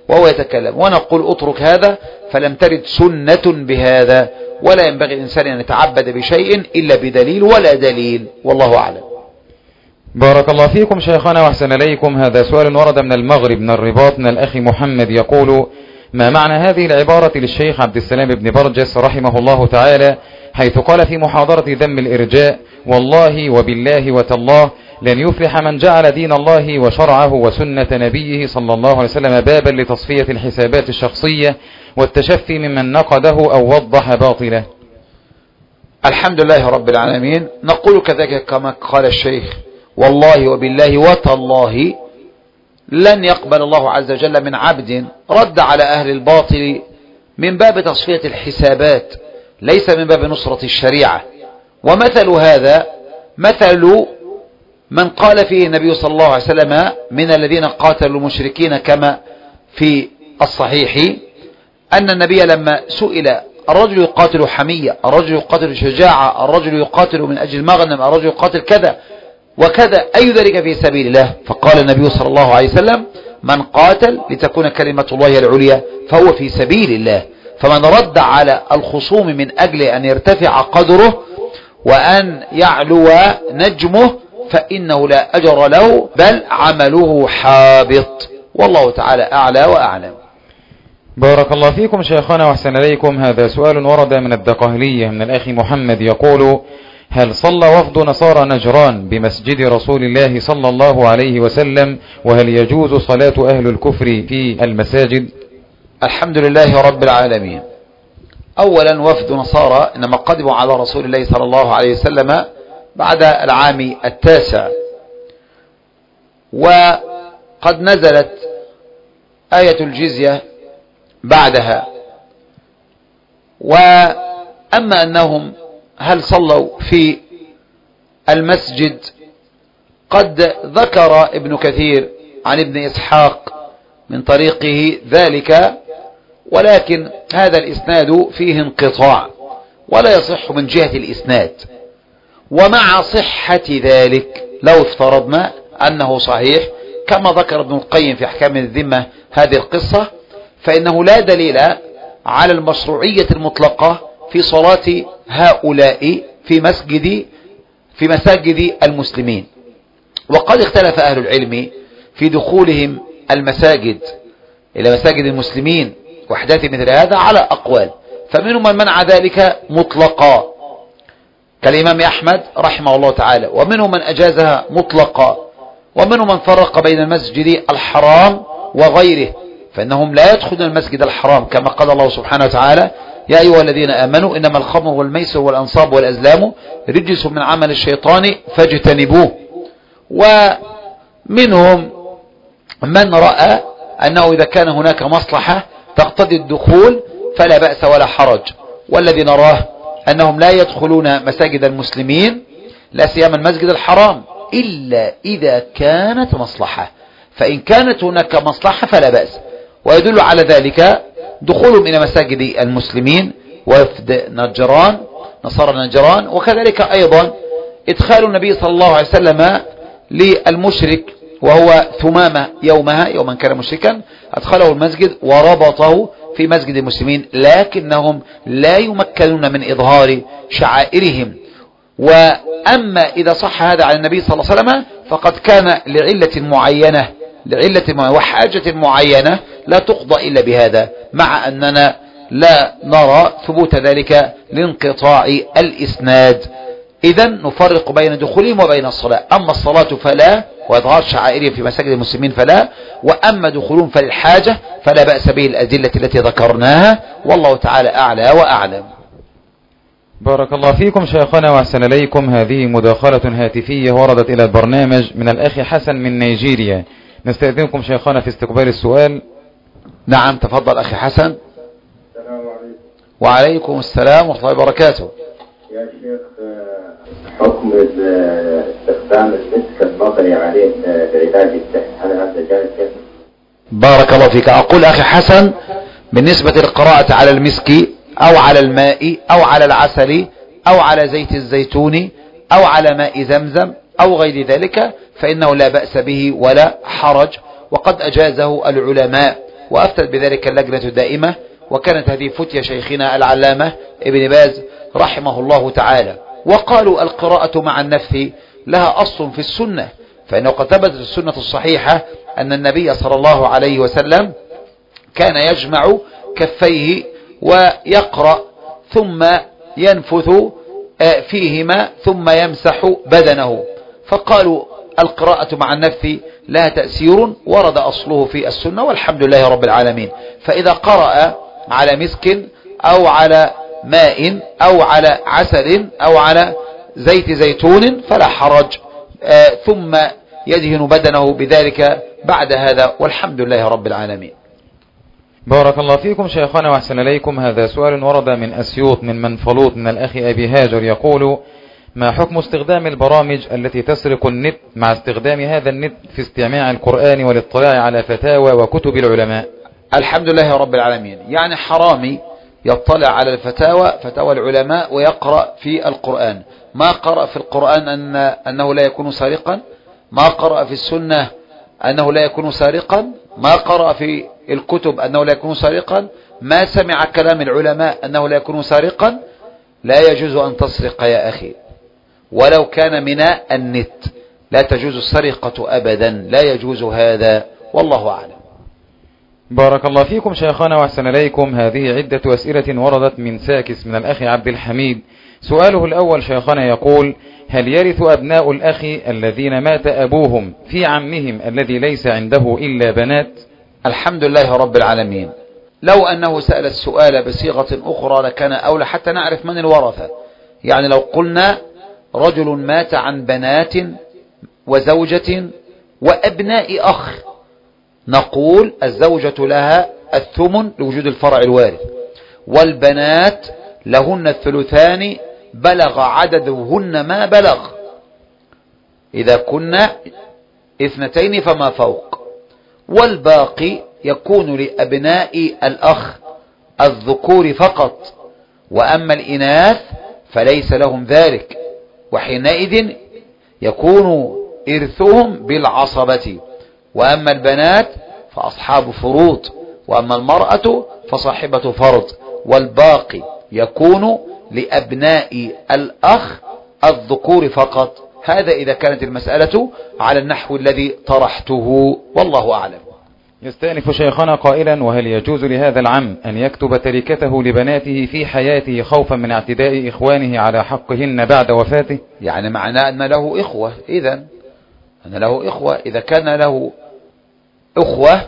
وهو يتكلم، ونقول اترك هذا، فلم ترد سنة بهذا، ولا ينبغي الإنسان أن يتعبد بشيء إلا بدليل ولا دليل، والله أعلم. بارك الله فيكم شيخنا وأحسن إليكم. هذا سؤال ورد من المغرب من الرباط من الأخ محمد، يقول: ما معنى هذه العبارة للشيخ عبد السلام بن برجس رحمه الله تعالى حيث قال في محاضرة ذم الإرجاء: والله وبالله وتالله لن يفلح من جعل دين الله وشرعه وسنة نبيه صلى الله عليه وسلم بابا لتصفية الحسابات الشخصية والتشفي ممن نقده أو وضح باطله. الحمد لله رب العالمين. نقول كذلك كما قال الشيخ: والله وبالله وتالله لن يقبل الله عز وجل من عبد رد على أهل الباطل من باب تصفية الحسابات، ليس من باب نصرة الشريعة. ومثل هذا مثل من قال فيه النبي صلى الله عليه وسلم من الذين قاتلوا المشركين كما في الصحيح أن النبي لما سئل: الرجل يقاتل حمية، الرجل يقاتل شجاعة، الرجل يقاتل من أجل المغنم، الرجل يقاتل كذا وكذا، أي ذلك في سبيل الله؟ فقال النبي صلى الله عليه وسلم: من قاتل لتكون كلمة الله العليا فهو في سبيل الله. فمن رد على الخصوم من أجل أن يرتفع قدره وأن يعلو نجمه فإنه لا أجر له، بل عمله حابط، والله تعالى أعلى وأعلم. بارك الله فيكم شيخنا وأحسن إليكم. هذا سؤال ورد من الدقهلية من الأخ محمد، يقول: هل صلى وفد نصارى نجران بمسجد رسول الله صلى الله عليه وسلم؟ وهل يجوز صلاة أهل الكفر في المساجد؟ الحمد لله رب العالمين. أولا، وفد نصارى إنما قدموا على رسول الله صلى الله عليه وسلم بعد العام التاسع، وقد نزلت آية الجزية بعدها. وأما أنهم هل صلوا في المسجد، قد ذكر ابن كثير عن ابن إسحاق من طريقه ذلك، ولكن هذا الإسناد فيه انقطاع ولا يصح من جهة الإسناد. ومع صحة ذلك لو افترضنا أنه صحيح كما ذكر ابن القيم في أحكام الذمة هذه القصة، فإنه لا دليل على المشروعية المطلقة في صلاة هؤلاء في مسجد في مساجد المسلمين. وقد اختلف أهل العلم في دخولهم المساجد إلى مساجد المسلمين وحداث مثل هذا على أقوال، فمنهم من منع ذلك مطلقا كالإمام أحمد رحمه الله تعالى، ومنهم من أجازها مطلقا، ومنهم من فرق بين المسجد الحرام وغيره، فإنهم لا يدخلون المسجد الحرام كما قال الله سبحانه وتعالى: يا أيها الذين آمنوا إنما الخمر والميسر والأنصاب والأزلام رجس من عمل الشيطان فاجتنبوه. ومنهم من رأى أنه إذا كان هناك مصلحة تقتضي الدخول فلا بأس ولا حرج، والذي نراه أنهم لا يدخلون مساجد المسلمين لا سيما المسجد الحرام إلا إذا كانت مصلحة، فإن كانت هناك مصلحة فلا بأس. ويدل على ذلك دخولهم إلى مساجد المسلمين وفد نجران نصارى نجران، وكذلك أيضا إدخال النبي صلى الله عليه وسلم للمشرك وهو ثمامة يومها يوما كان مشركا، أدخله المسجد وربطه في مسجد المسلمين، لكنهم لا يمكنون من إظهار شعائرهم. وأما إذا صح هذا عن النبي صلى الله عليه وسلم فقد كان لعلة معينة لعلة معينة وحاجة معينة لا تقضى إلا بهذا، مع أننا لا نرى ثبوت ذلك لانقطاع الإسناد. إذن نفرق بين دخولهم وبين الصلاة. أما الصلاة فلا، وإظهار شعائرهم في مساجد المسلمين فلا، وأما دخولهم فللحاجة فلا بأس به الأدلة التي ذكرناها، والله تعالى أعلى وأعلم. بارك الله فيكم شيخنا وأحسن إليكم. هذه مداخلة هاتفية وردت إلى البرنامج من الأخ حسن من نيجيريا، نستأذنكم شيخنا في استقبال السؤال. نعم تفضل أخي حسن. السلام عليكم. وعليكم السلام ورحمة الله وبركاته. يا شيخ، حكم استخدام المسك النظري عليه لعلاج السحر، هل هذا جائز؟ بارك الله فيك. أقول أخي حسن بالنسبة للقراءة على المسك أو على الماء أو على العسل أو على زيت الزيتون أو على ماء زمزم أو غير ذلك فإنه لا بأس به ولا حرج، وقد أجازه العلماء وأفتت بذلك اللجنة الدائمة، وكانت هذه فتية شيخنا العلامة ابن باز رحمه الله تعالى. وقالوا القراءة مع النفث لها أصل في السنة، فإنه قد ثبتت السنة الصحيحة أن النبي صلى الله عليه وسلم كان يجمع كفيه ويقرأ ثم ينفث فيهما ثم يمسح بدنه، فقالوا القراءة مع النفث لها تأثير ورد أصله في السنة والحمد لله رب العالمين. فإذا قرأ على مسك أو على ماء أو على عسل أو على زيت زيتون فلا حرج، آه ثم يدهن بدنه بذلك بعد هذا والحمد لله رب العالمين. بارك الله فيكم شيخنا وأحسن إليكم. هذا سؤال ورد من أسيوط من منفلوط من الأخ أبي هاجر يقول: ما حكم استخدام البرامج التي تسرق النت مع استخدام هذا النت في استماع القرآن والاطلاع على فتاوى وكتب العلماء؟ الحمد لله رب العالمين. يعني حرامي يطلع على الفتاوى فتاوى العلماء ويقرأ في القرآن. ما قرأ في القرآن أن أنه لا يكون سارقا، ما قرأ في السنة أنه لا يكون سارقا، ما قرأ في الكتب أنه لا يكون سارقا، ما سمع كلام العلماء أنه لا يكون سارقا. لا يجوز أن تسرق يا أخي ولو كان من النت، لا تجوز السرقة أبدا، لا يجوز هذا والله أعلم. بارك الله فيكم شيخنا وأحسن إليكم. هذه عدة أسئلة وردت من ساكس من الأخ عبد الحميد. سؤاله الأول شيخنا يقول: هل يرث أبناء الأخ الذين مات أبوهم في عمهم الذي ليس عنده إلا بنات؟ الحمد لله رب العالمين. لو أنه سأل السؤال بصيغة أخرى لكان أولى حتى نعرف من الورثة. يعني لو قلنا رجل مات عن بنات وزوجة وأبناء أخ، نقول الزوجة لها الثمن لوجود الفرع الوارث، والبنات لهن الثلثان بلغ عددهن ما بلغ، إذا كنا اثنتين فما فوق، والباقي يكون لأبناء الأخ الذكور فقط، وأما الإناث فليس لهم ذلك، وحينئذ يكون إرثهم بالعصبة. وأما البنات فأصحاب فروض، وأما المرأة فصاحبة فرض، والباقي يكون لأبناء الأخ الذكور فقط. هذا إذا كانت المسألة على النحو الذي طرحته والله أعلم. يستأنف شيخنا قائلا: وهل يجوز لهذا العم أن يكتب تركته لبناته في حياته خوفا من اعتداء إخوانه على حقهن بعد وفاته؟ يعني معناه أن له إخوة، إذن أن له إخوة، إذا كان له إخوة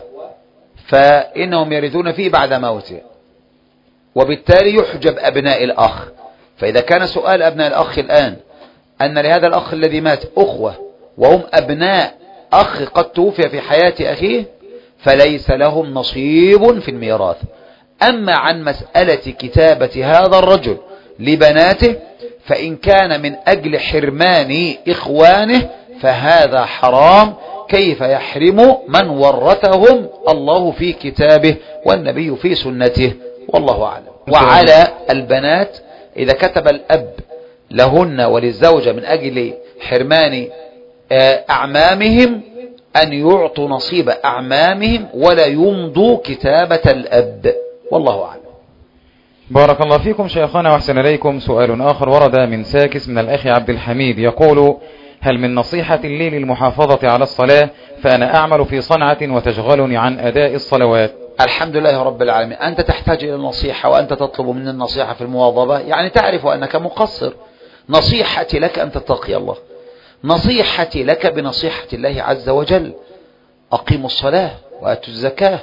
فإنهم يرثون فيه بعد موته، وبالتالي يحجب أبناء الأخ. فإذا كان سؤال أبناء الأخ الآن أن لهذا الأخ الذي مات أخوة وهم أبناء أخ قد توفي في حياة أخيه فليس لهم نصيب في الميراث. أما عن مسألة كتابة هذا الرجل لبناته فإن كان من أجل حرمان إخوانه فهذا حرام، كيف يحرم من ورثهم الله في كتابه والنبي في سنته والله أعلم. وعلى البنات إذا كتب الأب لهن وللزوجة من أجل حرمان أعمامهم أن يعطوا نصيب أعمامهم ولا يمضوا كتابة الأب والله أعلم. بارك الله فيكم شيخنا وأحسن إليكم. سؤال آخر ورد من ساكس من الأخ عبد الحميد يقول: هل من نصيحة لي للمحافظة على الصلاة فأنا أعمل في صنعة وتشغلني عن أداء الصلوات؟ الحمد لله رب العالمين. أنت تحتاج إلى النصيحة وأنت تطلب من النصيحة في المواظبة، يعني تعرف أنك مقصر. نصيحتي لك أن تتقي الله، نصيحتي لك بنصيحة الله عز وجل: أقيموا الصلاة وآتوا الزكاة.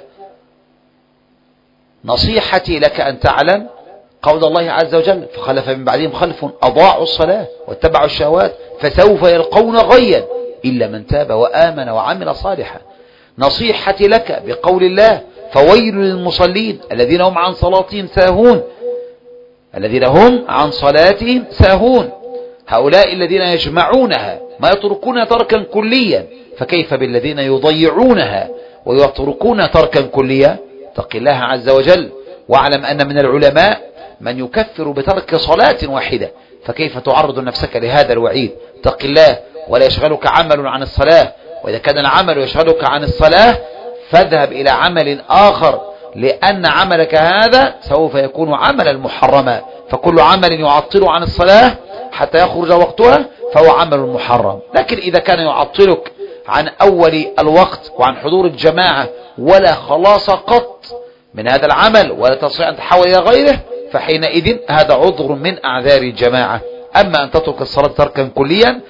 نصيحتي لك أن تعلم قول الله عز وجل: فخلف من بعدهم خلف أضاعوا الصلاة واتبعوا الشهوات فسوف يلقون غيا إلا من تاب وآمن وعمل صالحا. نصيحتي لك بقول الله: فويل للمصلين الذين هم عن صلاتهم ساهون، الذين هم عن صلاتهم ساهون. هؤلاء الذين يجمعونها ما يتركونها تركا كليا، فكيف بالذين يضيعونها ويتركونها تركا كليا؟ اتق الله عز وجل، واعلم أن من العلماء من يكفر بترك صلاة واحدة، فكيف تعرض نفسك لهذا الوعيد؟ اتق الله ولا يشغلك عمل عن الصلاة، وإذا كان العمل يشغلك عن الصلاة فاذهب إلى عمل آخر، لأن عملك هذا سوف يكون عملا محرما. فكل عمل يعطل عن الصلاة حتى يخرج وقتها فهو عمل محرم. لكن إذا كان يعطلك عن أول الوقت وعن حضور الجماعة ولا خلاص قط من هذا العمل ولا تستطيع أن تحول إلى غيره، فحينئذ هذا عذر من أعذار الجماعة. أما أن تترك الصلاة تركا كليا،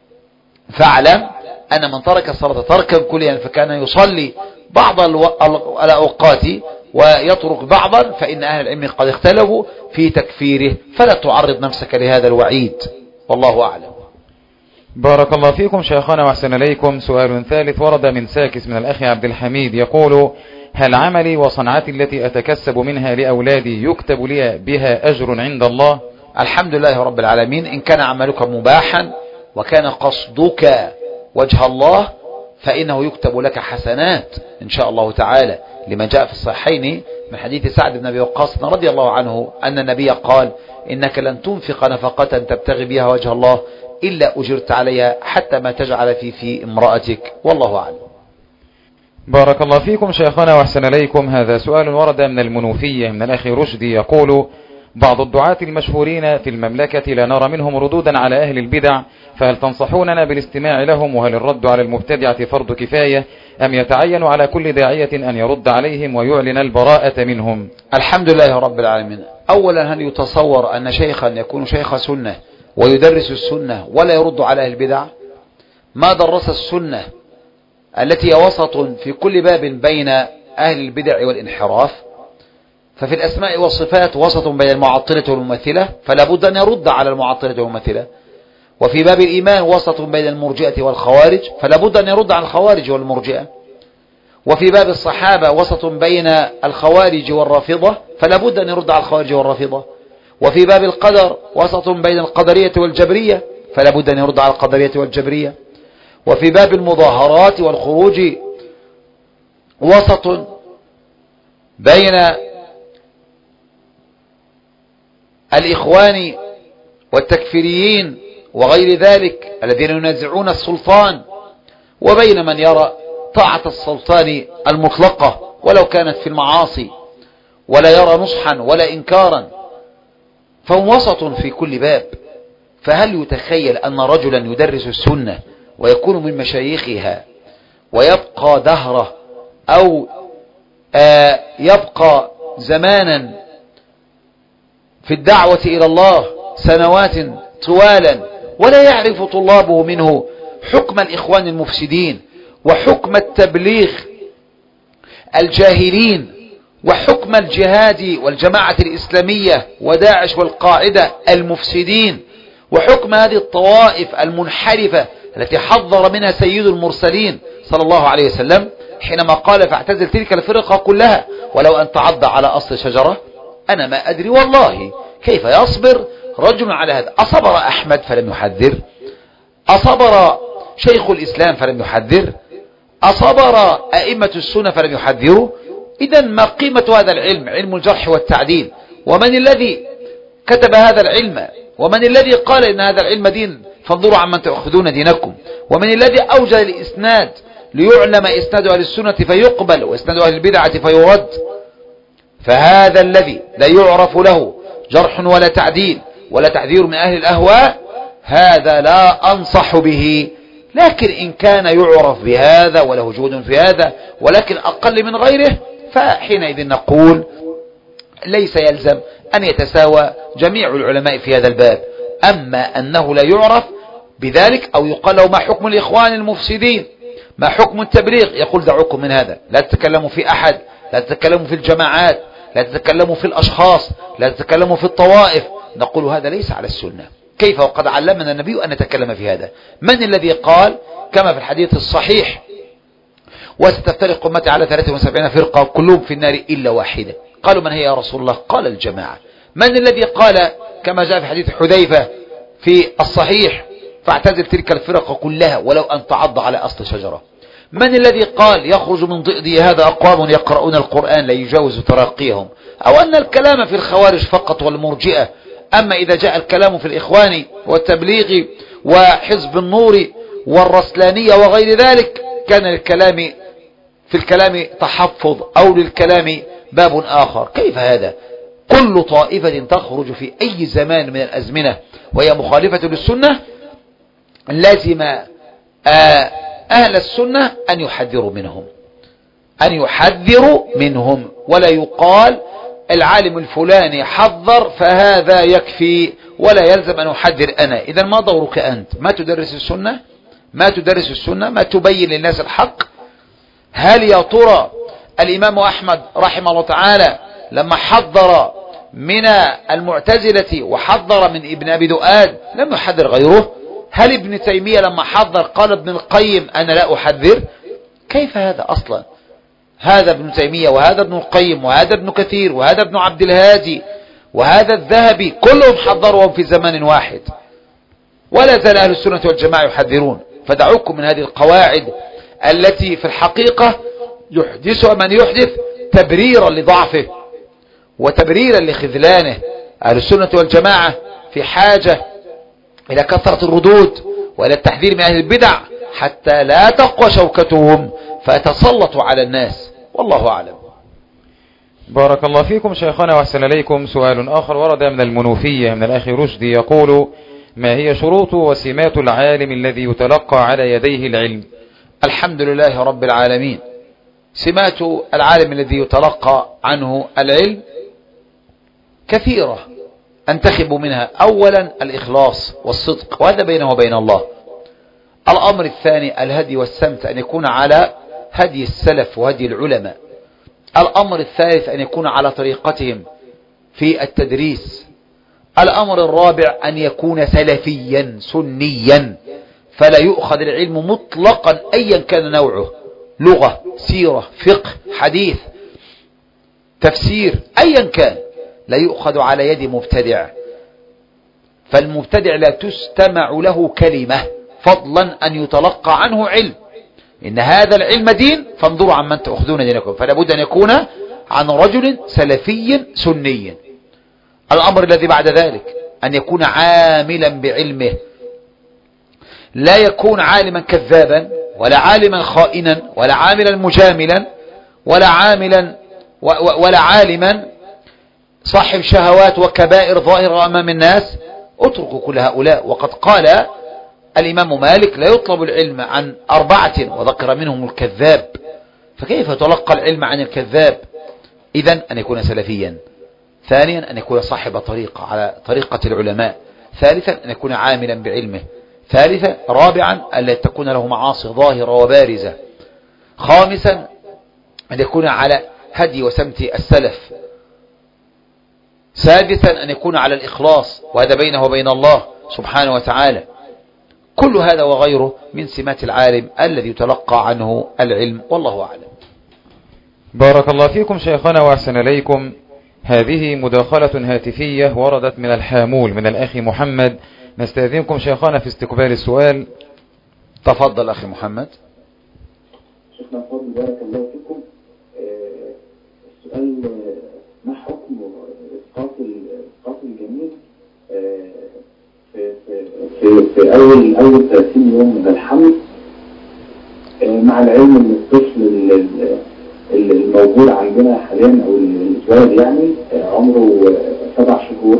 فاعلم أن من ترك الصلاة تركا كليا فكان يصلي بعض الأوقات ويترك بعضا، فإن أهل العلم قد اختلفوا في تكفيره، فلا تعرض نفسك لهذا الوعيد، والله أعلم. بارك الله فيكم شيخنا وأحسن إليكم. سؤال ثالث ورد من ساكس من الأخ عبد الحميد يقول: هل عملي وصنعتي التي أتكسب منها لأولادي يكتب لي بها أجر عند الله؟ الحمد لله رب العالمين. إن كان عملك مباحا وكان قصدك وجه الله فإنه يكتب لك حسنات إن شاء الله تعالى، لما جاء في الصحيحين من حديث سعد بن أبي وقاص رضي الله عنه أن النبي قال: إنك لن تنفق نفقة تبتغي بها وجه الله إلا أجرت عليها حتى ما تجعل في في امرأتك، والله أعلم. بارك الله فيكم شيخنا وأحسن إليكم. هذا سؤال ورد من المنوفية من الأخ رشدي يقول: بعض الدعاة المشهورين في المملكة لا نرى منهم ردودا على أهل البدع، فهل تنصحوننا بالاستماع لهم؟ وهل الرد على المبتدعة فرض كفاية أم يتعين على كل داعية أن يرد عليهم ويعلن البراءة منهم؟ الحمد لله رب العالمين. أولا، هل يتصور أن شيخا يكون شيخ سنة ويدرس السنة ولا يرد على أهل البدع؟ ما درس السنة التي هي وسط في كل باب بين أهل البدع والانحراف، ففي الأسماء والصفات وسط بين المعطلة والممثلة، فلا بد أن يرد على المعطلة والممثلة. وفي باب الإيمان وسط بين المرجئة والخوارج، فلا بد أن يرد على الخوارج والمرجئة. وفي باب الصحابة وسط بين الخوارج والرافضة، فلا بد أن يرد على الخوارج والرافضة. وفي باب القدر وسط بين القدرية والجبرية، فلا بد أن يرد على القدرية والجبرية. وفي باب المظاهرات والخروج وسط بين الإخوان والتكفيريين وغير ذلك الذين ينازعون السلطان، وبين من يرى طاعة السلطان المطلقة ولو كانت في المعاصي، ولا يرى نصحا ولا إنكارا، فهم وسط في كل باب. فهل يتخيل أن رجلا يدرس السنة ويكون من مشايخها ويبقى دهره أو آه يبقى زمانا في الدعوة إلى الله سنوات طوالا ولا يعرف طلابه منه حكم الإخوان المفسدين وحكم التبليغ الجاهلين وحكم الجهاد والجماعة الإسلامية وداعش والقاعدة المفسدين وحكم هذه الطوائف المنحرفة التي حذر منها سيد المرسلين صلى الله عليه وسلم حينما قال: فاعتزل تلك الفرقة كلها ولو أن تعض على أصل شجرة؟ أنا ما أدري والله كيف يصبر رجل على هذا. أصبر أحمد فلم يحذر؟ أصبر شيخ الإسلام فلم يحذر؟ أصبر أئمة السنة فلم يحذروا؟ إذن ما قيمة هذا العلم، علم الجرح والتعديل؟ ومن الذي كتب هذا العلم؟ ومن الذي قال إن هذا العلم دين فانظروا عمن تأخذون دينكم؟ ومن الذي أوجد الإسناد ليعلم إسناد أهل السنة فيقبل وإسناد أهل البدعة فيرد؟ فهذا الذي لا يعرف له جرح ولا تعديل ولا تحذير من أهل الأهواء، هذا لا أنصح به. لكن إن كان يعرف بهذا وله جهود في هذا ولكن أقل من غيره، فحينئذ نقول ليس يلزم أن يتساوى جميع العلماء في هذا الباب. أما أنه لا يعرف بذلك أو يقال له ما حكم الإخوان المفسدين، ما حكم التبليغ، يقول دعوكم من هذا، لا تتكلموا في أحد، لا تتكلموا في الجماعات، لا تتكلموا في الأشخاص، لا تتكلموا في الطوائف. نقول هذا ليس على السنة. كيف وقد علمنا النبي أن نتكلم في هذا؟ من الذي قال كما في الحديث الصحيح: وستفترق أمتي على ثلاثة وسبعين فرقة كلهم في النار إلا واحدة؟ قالوا: من هي يا رسول الله؟ قال: الجماعة. من الذي قال كما جاء في حديث حذيفة في الصحيح: فاعتزل تلك الفرق كلها ولو أن تعض على أصل شجرة؟ من الذي قال: يخرج من ضئدي هذا أقوام يقرؤون القرآن لا يجاوز تراقيهم؟ أو أن الكلام في الخوارج فقط والمرجئة، أما إذا جاء الكلام في الإخوان والتبليغ وحزب النور والرسلانية وغير ذلك كان الكلام في الكلام تحفظ أو للكلام باب آخر. كيف هذا؟ كل طائفة تخرج في أي زمان من الأزمنة وهي مخالفة للسنة لازم أهل السنة أن يحذروا منهم، أن يحذروا منهم، ولا يقال العالم الفلاني حذر فهذا يكفي ولا يلزم أن أحذر أنا. إذا ما دورك أنت؟ ما تدرس السنة؟ ما تدرس السنة؟ ما تبين للناس الحق؟ هل يا ترى الإمام أحمد رحمه الله تعالى لما حذر من المعتزلة وحذر من ابن أبي دؤاد لم يحذر غيره؟ هل ابن تيمية لما حذر قال ابن القيم أنا لا أحذر؟ كيف هذا أصلا؟ هذا ابن تيمية وهذا ابن القيم وهذا ابن كثير وهذا ابن عبد الهادي وهذا الذهبي كلهم حذروا في زمان واحد، ولا زال أهل السنة والجماعة يحذرون. فدعوكم من هذه القواعد التي في الحقيقة يحدثها من يحدث تبريرا لضعفه وتبريرا لخذلانه. أهل السنة والجماعة في حاجة إلى كثرة الردود وإلى التحذير من أهل البدع حتى لا تقوى شوكتهم فيتسلطوا على الناس، والله أعلم. بارك الله فيكم شيخنا وأحسن إليكم. سؤال آخر ورد من المنوفية من الأخ رشدي يقول: ما هي شروط وسمات العالم الذي يتلقى على يديه العلم؟ الحمد لله رب العالمين. سمات العالم الذي يتلقى عنه العلم كثيرة أنتخب منها. أولا الإخلاص والصدق، وهذا بينه وبين الله. الأمر الثاني الهدي والسمت، أن يكون على هدي السلف وهدي العلماء. الأمر الثالث أن يكون على طريقتهم في التدريس. الأمر الرابع أن يكون سلفيا سنيا، فلا يؤخذ العلم مطلقا أيا كان نوعه، لغة، سيرة، فقه، حديث، تفسير، أيا كان، لا يؤخذ على يد مبتدع. فالمبتدع لا تستمع له كلمة فضلا أن يتلقى عنه علم. إن هذا العلم دين فانظروا عن من تأخذون دينكم. فلا بد أن يكون عن رجل سلفي سني. الأمر الذي بعد ذلك أن يكون عاملا بعلمه، لا يكون عالما كذابا ولا عالما خائنا ولا عاملا مجاملا ولا عاملا ولا عالما صاحب شهوات وكبائر ظاهرة أمام الناس. اتركوا كل هؤلاء. وقد قال الإمام مالك: لا يطلب العلم عن أربعة وذكر منهم الكذاب. فكيف تلقى العلم عن الكذاب؟ إذن أن يكون سلفيا. ثانيا أن يكون صاحب طريقة على طريقة العلماء. ثالثا أن يكون عاملا بعلمه. ثالثا رابعا أن لا تكون له معاصي ظاهرة وبارزة. خامسا أن يكون على هدي وسمت السلف. سادسا أن يكون على الإخلاص، وهذا بينه وبين الله سبحانه وتعالى. كل هذا وغيره من سمات العالم الذي يتلقى عنه العلم، والله أعلم. بارك الله فيكم شيخنا وأحسن إليكم. هذه مداخلة هاتفية وردت من الحامول من الأخ محمد. نستأذنكم شيخنا في استقبال السؤال. تفضل أخي محمد. شيخنا فضل بارك الله فيكم. السؤال: ما حكم إسقاط إسقاط الجنين في في في أول أول ثلاثين يوم من الحمل، مع العلم إن الطفل الموجود عندنا حاليا أو الولد يعني عمره سبع شهور،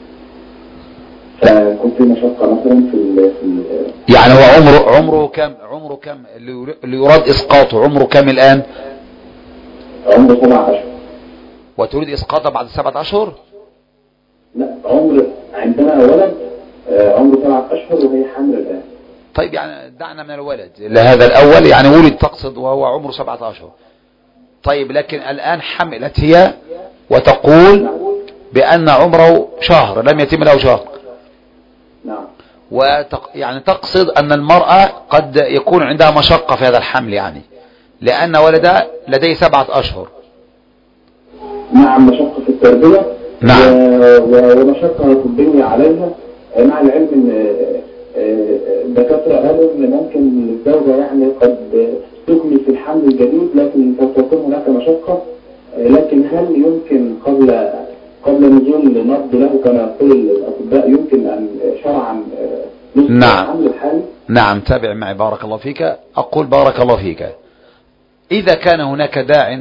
فكنت مشقة مثلا في ال في يعني هو عمره عمره كم عمره كم اللي يراد إسقاطه عمره كم الآن؟ عمره سبع أشهر. وتريد إسقاطه بعد سبعة أشهر؟ لا، عمر عندنا ولد عمره سبعة أشهر وهي حامل الآن. طيب يعني دعنا من الولد لهذا الأول، يعني ولد تقصد وهو عمره سبعة أشهر. طيب لكن الآن حملت هي وتقول بأن عمره شهر لم يتم له شهر. نعم. وتق... يعني تقصد أن المرأة قد يكون عندها مشقة في هذا الحمل، يعني لأن ولدها لديه سبعة أشهر. نعم، مشقة في التربية. نعم. و... ومشقة في الدنيا عليها، مع العلم ان الدكاترة قالوا ان ممكن الزوجة يعني قد تكمل في الحمل الجديد لكن تكون هناك مشقة. لكن هل يمكن قبل قبل نزول نبض له كما يقول الأطباء يمكن أن شرعا نعم الحمل الحالي؟ نعم. تابع معي بارك الله فيك. أقول بارك الله فيك، إذا كان هناك داع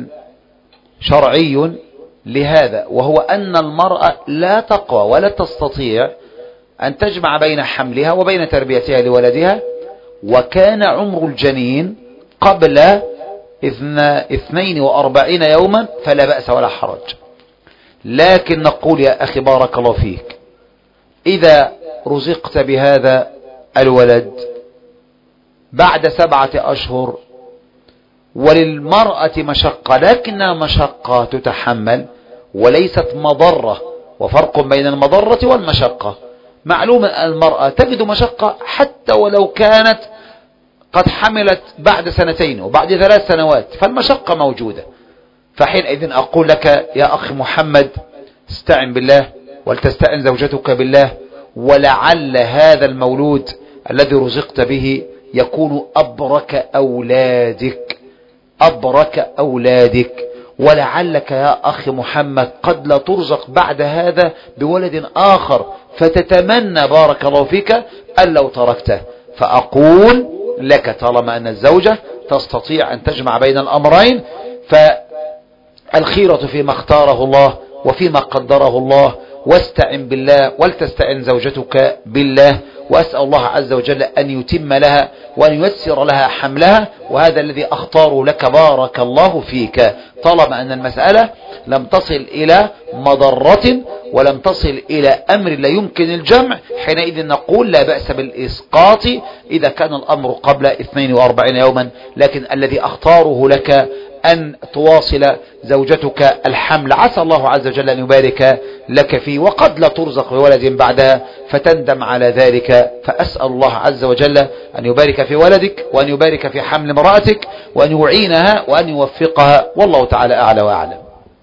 شرعي لهذا، وهو أن المرأة لا تقوى ولا تستطيع أن تجمع بين حملها وبين تربيتها لولدها، وكان عمر الجنين قبل اثنين وأربعين يوما، فلا بأس ولا حرج. لكن نقول يا أخي بارك الله فيك، إذا رزقت بهذا الولد بعد سبعة أشهر وللمرأة مشقة، لكنها مشقة تتحمل وليست مضرة، وفرق بين المضرة والمشقة. معلوم أن المرأة تجد مشقة حتى ولو كانت قد حملت بعد سنتين وبعد ثلاث سنوات، فالمشقة موجودة. فحينئذ أقول لك يا أخي محمد استعن بالله ولتستعن زوجتك بالله، ولعل هذا المولود الذي رزقت به يكون أبرك أولادك أبرك أولادك ولعلك يا أخي محمد قد لا ترزق بعد هذا بولد آخر، فتتمنى بارك الله فيك أن لو تركته. فأقول لك طالما أن الزوجة تستطيع أن تجمع بين الأمرين، فالخيرة فيما اختاره الله وفيما قدره الله، واستعن بالله ولتستعن زوجتك بالله، وأسأل الله عز وجل أن يتم لها وأن ييسر لها حملها، وهذا الذي أختاره لك بارك الله فيك، طالما أن المسألة لم تصل إلى مضرة ولم تصل إلى أمر لا يمكن الجمع. حينئذ نقول لا بأس بالإسقاط إذا كان الأمر قبل اثنين وأربعين يوما، لكن الذي أختاره لك أن تواصل زوجتك الحمل، عسى الله عز وجل أن يبارك لك فيه، وقد لا ترزق بولد بعدها فتندم على ذلك. فأسأل الله عز وجل أن يبارك في ولدك وأن يبارك في حمل امرأتك وأن يعينها وأن يوفقها، والله تعالى أعلى وأعلم.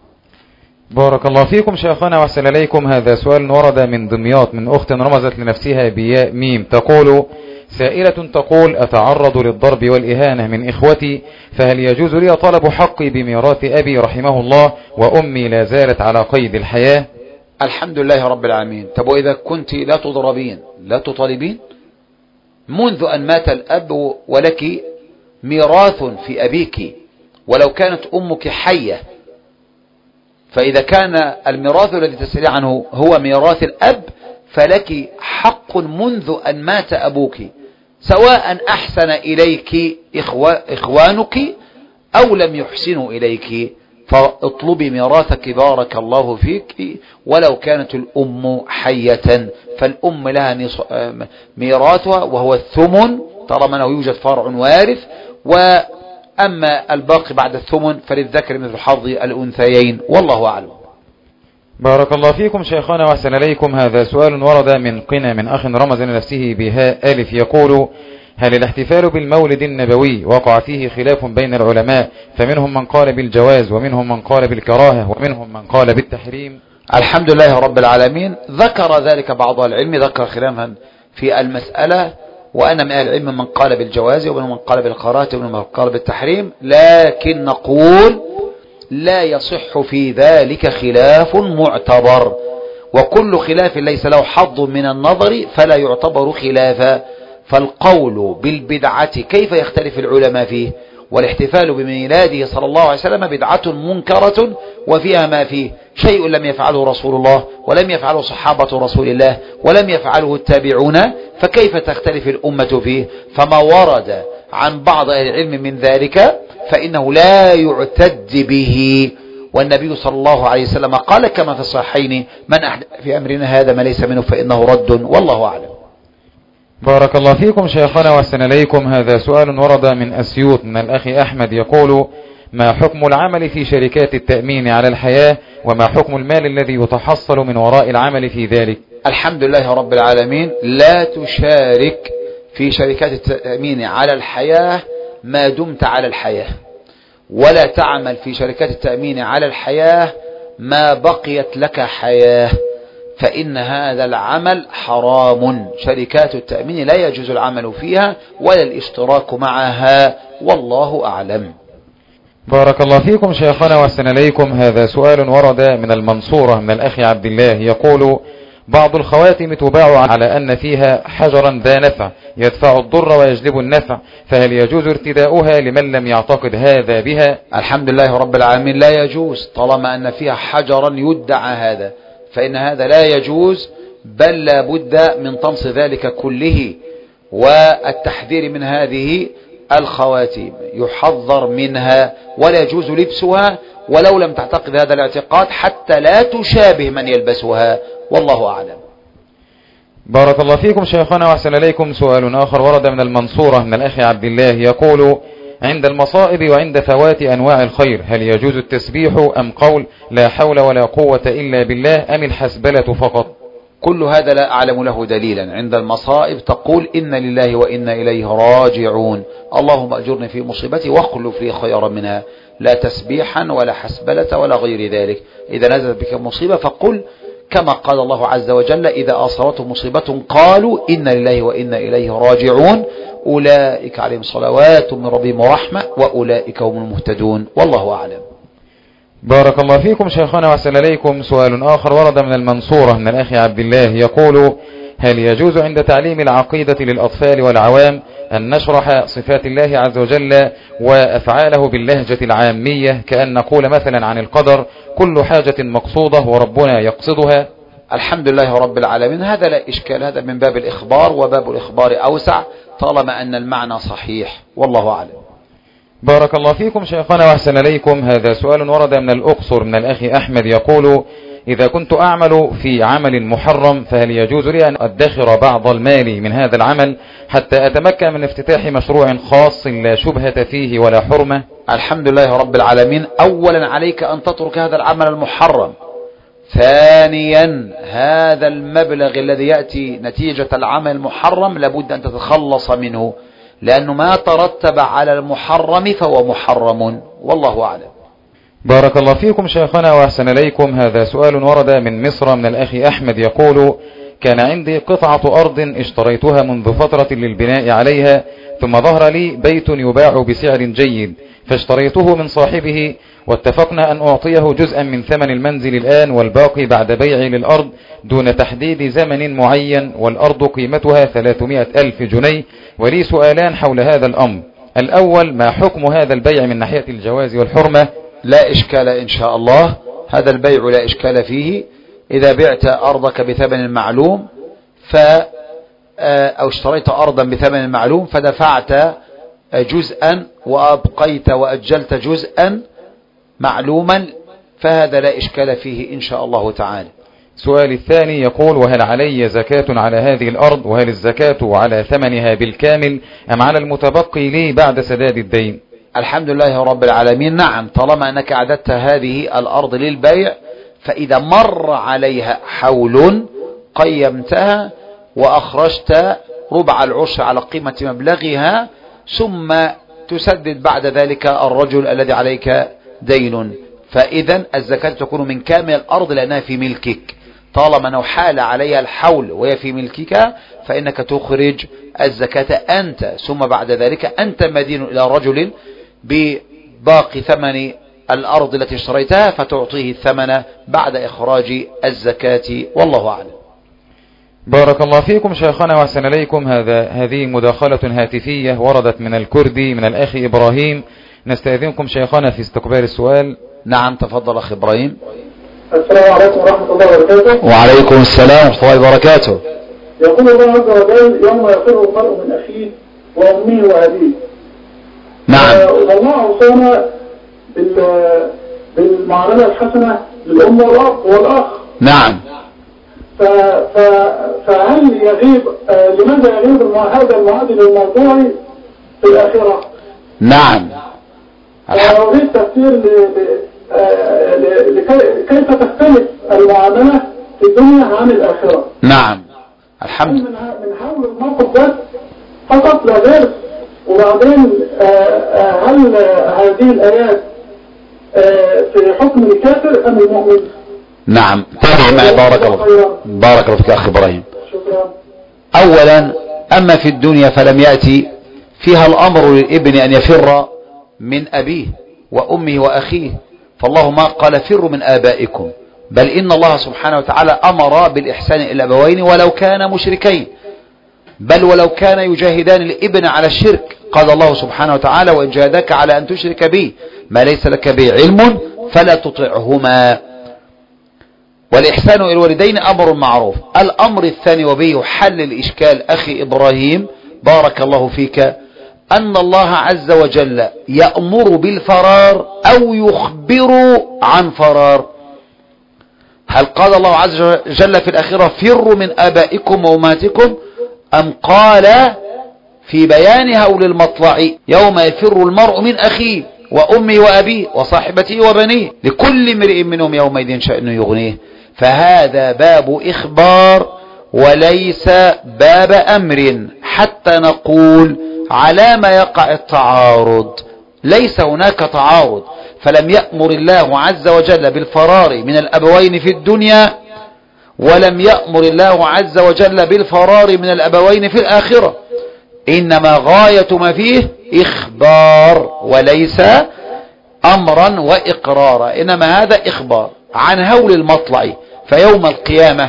بارك الله فيكم شيخنا وأحسن إليكم. هذا سؤال ورد من دمياط من أخت رمزت لنفسها بياء ميم، تقول سائلة تقول أتعرض للضرب والإهانة من إخوتي، فهل يجوز لي طلب حقي بميراث أبي رحمه الله وأمي لا زالت على قيد الحياة؟ الحمد لله رب العالمين. طب وإذا كنت لا تضربين لا تطالبين منذ أن مات الأب ولك ميراث في أبيك ولو كانت أمك حية، فإذا كان الميراث الذي تسألي عنه هو ميراث الأب فلك حق منذ أن مات أبوك، سواء أحسن إليك إخوانك أو لم يحسنوا إليك، فاطلبي ميراثك بارك الله فيك ولو كانت الأم حية، فالأم لها ميراثها وهو الثمن طالما أنه يوجد فرع وارث، وأما الباقي بعد الثمن فللذكر مثل حظ الأنثيين، والله أعلم. بارك الله فيكم شيخنا وأحسن إليكم. هذا سؤال ورد من قنا من أخ رمز لنفسه بهاء ألف، يقول هل الاحتفال بالمولد النبوي وقع فيه خلاف بين العلماء، فمنهم من قال بالجواز ومنهم من قال بالكراهة ومنهم من قال بالتحريم؟ الحمد لله رب العالمين. ذكر ذلك بعض العلم، ذكر خلافا في المسألة، وأنا من أهل العلم من قال بالجواز ومنهم من قال بالكراهة ومنهم من قال بالتحريم، لكن نقول لا يصح في ذلك خلاف معتبر، وكل خلاف ليس له حظ من النظر فلا يعتبر خلافا. فالقول بالبدعة كيف يختلف العلماء فيه، والاحتفال بميلاده صلى الله عليه وسلم بدعة منكرة وفيها ما فيه، شيء لم يفعله رسول الله ولم يفعله صحابة رسول الله ولم يفعله التابعون، فكيف تختلف الأمة فيه؟ فما ورد عن بعض أهل العلم من ذلك فإنه لا يعتد به، والنبي صلى الله عليه وسلم قال كما في الصحيحين من أحدث في أمرنا هذا ما ليس منه فإنه رد، والله أعلم. بارك الله فيكم شيخنا وأحسن إليكم. هذا سؤال ورد من أسيوط من الأخ أحمد، يقول ما حكم العمل في شركات التأمين على الحياة، وما حكم المال الذي يتحصل من وراء العمل في ذلك؟ الحمد لله رب العالمين. لا تشارك في شركات التأمين على الحياة ما دمت على الحياة، ولا تعمل في شركات التأمين على الحياة ما بقيت لك حياة، فإن هذا العمل حرام. شركات التأمين لا يجوز العمل فيها ولا الاشتراك معها، والله أعلم. بارك الله فيكم شيخنا وأحسن إليكم. هذا سؤال ورد من المنصورة من الأخ عبد الله، يقول بعض الخواتم تباع على أن فيها حجرا ذا نفع يدفع الضر ويجلب النفع، فهل يجوز ارتداؤها لمن لم يعتقد هذا بها؟ الحمد لله رب العالمين لا يجوز، طالما أن فيها حجرا يدعى هذا فإن هذا لا يجوز، بل لا بد من طمس ذلك كله والتحذير من هذه الخواتيم، يحذر منها ولا يجوز لبسها ولو لم تعتقد هذا الاعتقاد حتى لا تشابه من يلبسها، والله أعلم. بارك الله فيكم شيخنا وأحسن إليكم. سؤال آخر ورد من المنصورة من الأخ عبد الله يقول: عند المصائب وعند فوات أنواع الخير هل يجوز التسبيح أم قول لا حول ولا قوة إلا بالله أم الحسبلة فقط؟ كل هذا لا أعلم له دليلا. عند المصائب تقول إن لله وإنا إليه راجعون، اللهم أجرني في مصيبتي واخلف لي خيرا منها، لا تسبيحا ولا حسبلة ولا غير ذلك. إذا نزلت بك مصيبة فقل كما قال الله عز وجل: إذا أصابتهم مصيبة قالوا إن لله وإنا إليه راجعون، أولئك عليهم صلوات من ربهم ورحمة وأولئك هم المهتدون، والله أعلم. بارك الله فيكم شيخنا وأحسن إليكم. سؤال آخر ورد من المنصورة من الأخ عبد الله يقول: هل يجوز عند تعليم العقيدة للأطفال والعوام أن نشرح صفات الله عز وجل وأفعاله باللهجة العامية، كأن نقول مثلا عن القدر كل حاجة مقصودة وربنا يقصدها؟ الحمد لله رب العالمين، هذا لا إشكال، هذا من باب الإخبار، وباب الإخبار أوسع طالما أن المعنى صحيح، والله أعلم. بارك الله فيكم شيخنا وأحسن إليكم. هذا سؤال ورد من الأقصر من الأخ أحمد يقول: إذا كنت أعمل في عمل محرم فهل يجوز لي أن أدخر بعض المال من هذا العمل حتى أتمكن من افتتاح مشروع خاص لا شبهة فيه ولا حرمة؟ الحمد لله رب العالمين. أولا عليك أن تترك هذا العمل المحرم. ثانيا هذا المبلغ الذي يأتي نتيجة العمل المحرم لابد أن تتخلص منه، لأنه ما ترتب على المحرم فهو محرم، والله أعلم. بارك الله فيكم شيخنا وأحسن إليكم. هذا سؤال ورد من مصر من الأخ أحمد يقول: كان عندي قطعة أرض اشتريتها منذ فترة للبناء عليها، ثم ظهر لي بيت يباع بسعر جيد فاشتريته من صاحبه، واتفقنا أن أعطيه جزءا من ثمن المنزل الآن والباقي بعد بيعي للأرض دون تحديد زمن معين، والأرض قيمتها ثلاثمائة ألف جنيه. ولي سؤالان حول هذا الأمر: الأول، ما حكم هذا البيع من ناحية الجواز والحرمة؟ لا إشكال إن شاء الله، هذا البيع لا إشكال فيه. إذا بعت أرضك بثمن معلوم ف أو اشتريت أرضا بثمن معلوم فدفعت جزءا وأبقيت وأجلت جزءا معلوما فهذا لا إشكال فيه إن شاء الله تعالى. سؤال الثاني يقول: وهل علي زكاة على هذه الأرض؟ وهل الزكاة على ثمنها بالكامل أم على المتبقي لي بعد سداد الدين؟ الحمد لله رب العالمين. نعم، طالما أنك أعددت هذه الأرض للبيع فإذا مر عليها حول قيمتها وأخرجت ربع العشر على قيمة مبلغها، ثم تسدد بعد ذلك الرجل الذي عليك دين، فإذا الزكاة تكون من كامل الأرض لأنها في ملكك. طالما أنه حال عليها الحول وهي في ملكك فإنك تخرج الزكاة أنت، ثم بعد ذلك أنت مدين إلى رجل بباقي ثمن الأرض التي اشتريتها فتعطيه الثمن بعد إخراج الزكاة، والله أعلم. بارك الله فيكم شيخنا وأحسن إليكم. هذا هذه مداخلة هاتفية وردت من الكردي من الأخ إبراهيم، نستأذنكم شيخنا في استقبال السؤال. نعم تفضل أخي إبراهيم. السلام عليكم ورحمة الله وبركاته. وعليكم السلام ورحمة الله وبركاته. يقول الله عز وجل: يوم يفر المرء من أخيه وأمه وأبيه. نعم. والله أوصانا بالمعاملة الحسنة للأم والأب والأخ. نعم. ف... ف... فهل يغيب آه لماذا يغيب هذا المعادل الموضوعي في الآخرة؟ نعم. أريد تفسير ل... آه ل... لكي... كيف تختلف المعاملة في الدنيا عن الآخرة. نعم الحمد من, من حول الموقف ده فقط لا غير. وبعدين آه آه هل هذه الآيات آه في حكم الكافر أم المؤمن؟ نعم تابع معي. بارك الله بارك الله فيك أخي إبراهيم. شكرا. أولا أما في الدنيا فلم يأتي فيها الأمر للابن أن يفر من أبيه وأمه وأخيه، فالله ما قال فروا من آبائكم بل إن الله سبحانه وتعالى أمر بالإحسان إلى الأبوين ولو كان مشركين، بل ولو كان يجاهدان الابن على الشرك. قال الله سبحانه وتعالى: وإن جاهداك على أن تشرك بي ما ليس لك به علم فلا تطعهما. والإحسان إلى الوالدين أمر معروف. الأمر الثاني وبه حل الإشكال أخي إبراهيم بارك الله فيك، أن الله عز وجل يأمر بالفرار أو يخبر عن فرار. هل قال الله عز وجل في الآخرة: فروا من آبائكم وأمهاتكم، أم قال في بيان هول المطلع: يوم يفر المرء من أخيه وأمه وأبيه وصاحبته وبنيه لكل امرئ منهم يومئذ شأن يغنيه. فهذا باب إخبار وليس باب أمر، حتى نقول على ما يقع التعارض. ليس هناك تعارض، فلم يأمر الله عز وجل بالفرار من الأبوين في الدنيا، ولم يأمر الله عز وجل بالفرار من الأبوين في الآخرة، إنما غاية ما فيه إخبار وليس أمرا وإقرارا، إنما هذا إخبار عن هول المطلع. فيوم القيامة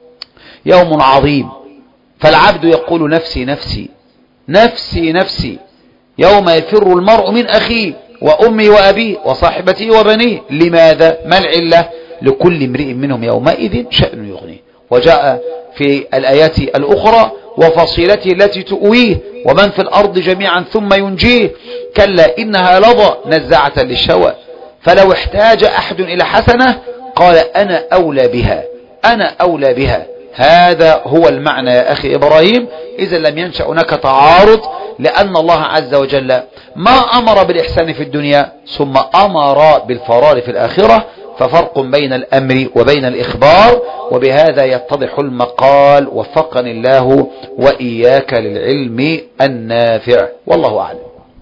يوم عظيم، فالعبد يقول: نفسي نفسي نفسي نفسي. يوم يفر المرء من أخيه وأمه وأبيه وصاحبته وبنيه. لماذا؟ ما العلة؟ لكل امرئ منهم يومئذ شأن يغنيه. وجاء في الآيات الأخرى: وفصيلته التي تؤويه ومن في الأرض جميعا ثم ينجيه كلا إنها لظى نزاعة للشوى فلو احتاج أحد إلى حسنة قال أنا أولى بها أنا أولى بها. هذا هو المعنى يا أخي إبراهيم. إذا لم ينشأ هناك تعارض، لأن الله عز وجل ما أمر بالإحسان في الدنيا ثم أمر بالفرار في الآخرة، ففرق بين الأمر وبين الإخبار. وبهذا يتضح المقال، وفقني الله وإياك للعلم النافع، والله أعلم.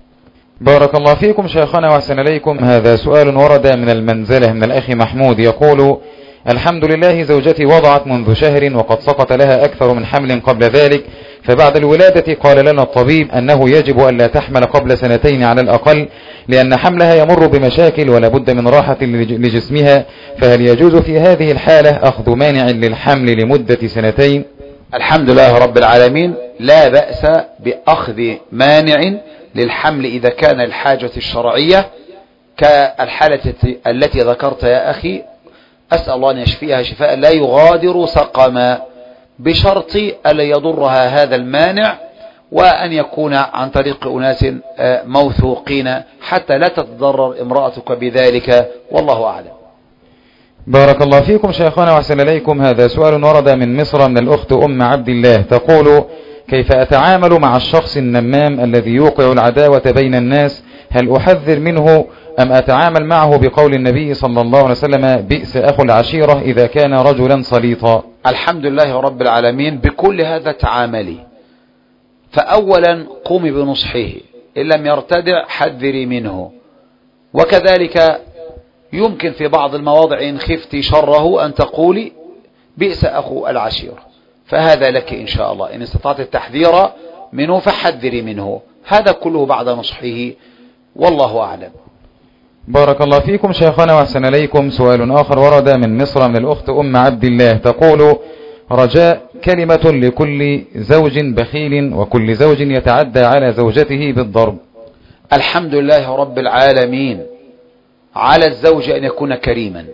بارك الله فيكم شيخنا وأحسن إليكم. هذا سؤال ورد من المنزلة من الأخ محمود يقول: الحمد لله زوجتي وضعت منذ شهر وقد سقط لها أكثر من حمل قبل ذلك، فبعد الولادة قال لنا الطبيب أنه يجب أن لا تحمل قبل سنتين على الأقل، لأن حملها يمر بمشاكل ولا بد من راحة لجسمها، فهل يجوز في هذه الحالة أخذ مانع للحمل لمدة سنتين؟ الحمد لله رب العالمين، لا بأس بأخذ مانع للحمل إذا كان الحاجة الشرعية كالحالة التي ذكرت يا أخي. أسأل الله أن يشفيها شفاء لا يغادر سقما، بشرط ألا يضرها هذا المانع، وأن يكون عن طريق أناس موثوقين حتى لا تتضرر امرأتك بذلك، والله أعلم. بارك الله فيكم شيخنا وأحسن إليكم. هذا سؤال ورد من مصر من الأخت أم عبد الله تقول: كيف أتعامل مع الشخص النمام الذي يوقع العداوة بين الناس؟ هل أحذر منه أم أتعامل معه بقول النبي صلى الله عليه وسلم: بئس أخو العشيرة إذا كان رجلا سليطا؟ الحمد لله رب العالمين. بكل هذا تعاملي. فأولا قومي بنصحه، إن لم يرتدع حذري منه، وكذلك يمكن في بعض المواضع إن خفتي شره أن تقولي: بئس أخو العشيرة، فهذا لك إن شاء الله. إن استطعت التحذير منه فحذري منه. هذا كله بعد نصحه، والله أعلم. بارك الله فيكم شيخنا وأحسن إليكم. سؤال آخر ورد من مصر من الأخت أم عبد الله تقول: رجاء كلمة لكل زوج بخيل وكل زوج يتعدى على زوجته بالضرب. الحمد لله رب العالمين. على الزوج أن يكون كريما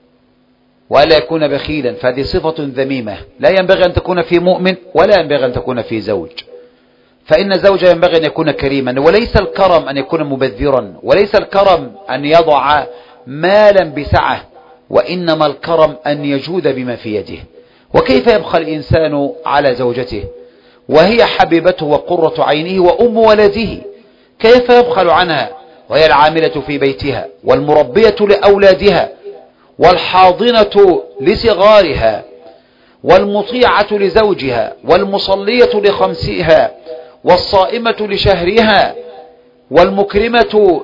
ولا يكون بخيلا، فهذه صفة ذميمة لا ينبغي أن تكون في مؤمن ولا ينبغي أن تكون في زوج. فإن الزوج ينبغي أن يكون كريما، وليس الكرم أن يكون مبذرا، وليس الكرم أن يضع مالا بسعة، وإنما الكرم أن يجود بما في يده. وكيف يبخل الإنسان على زوجته وهي حبيبته وقرة عينه وأم ولده؟ كيف يبخل عنها وهي العاملة في بيتها والمربية لأولادها والحاضنة لصغارها والمطيعة لزوجها والمصلية لخمسها والصائمة لشهرها والمكرمة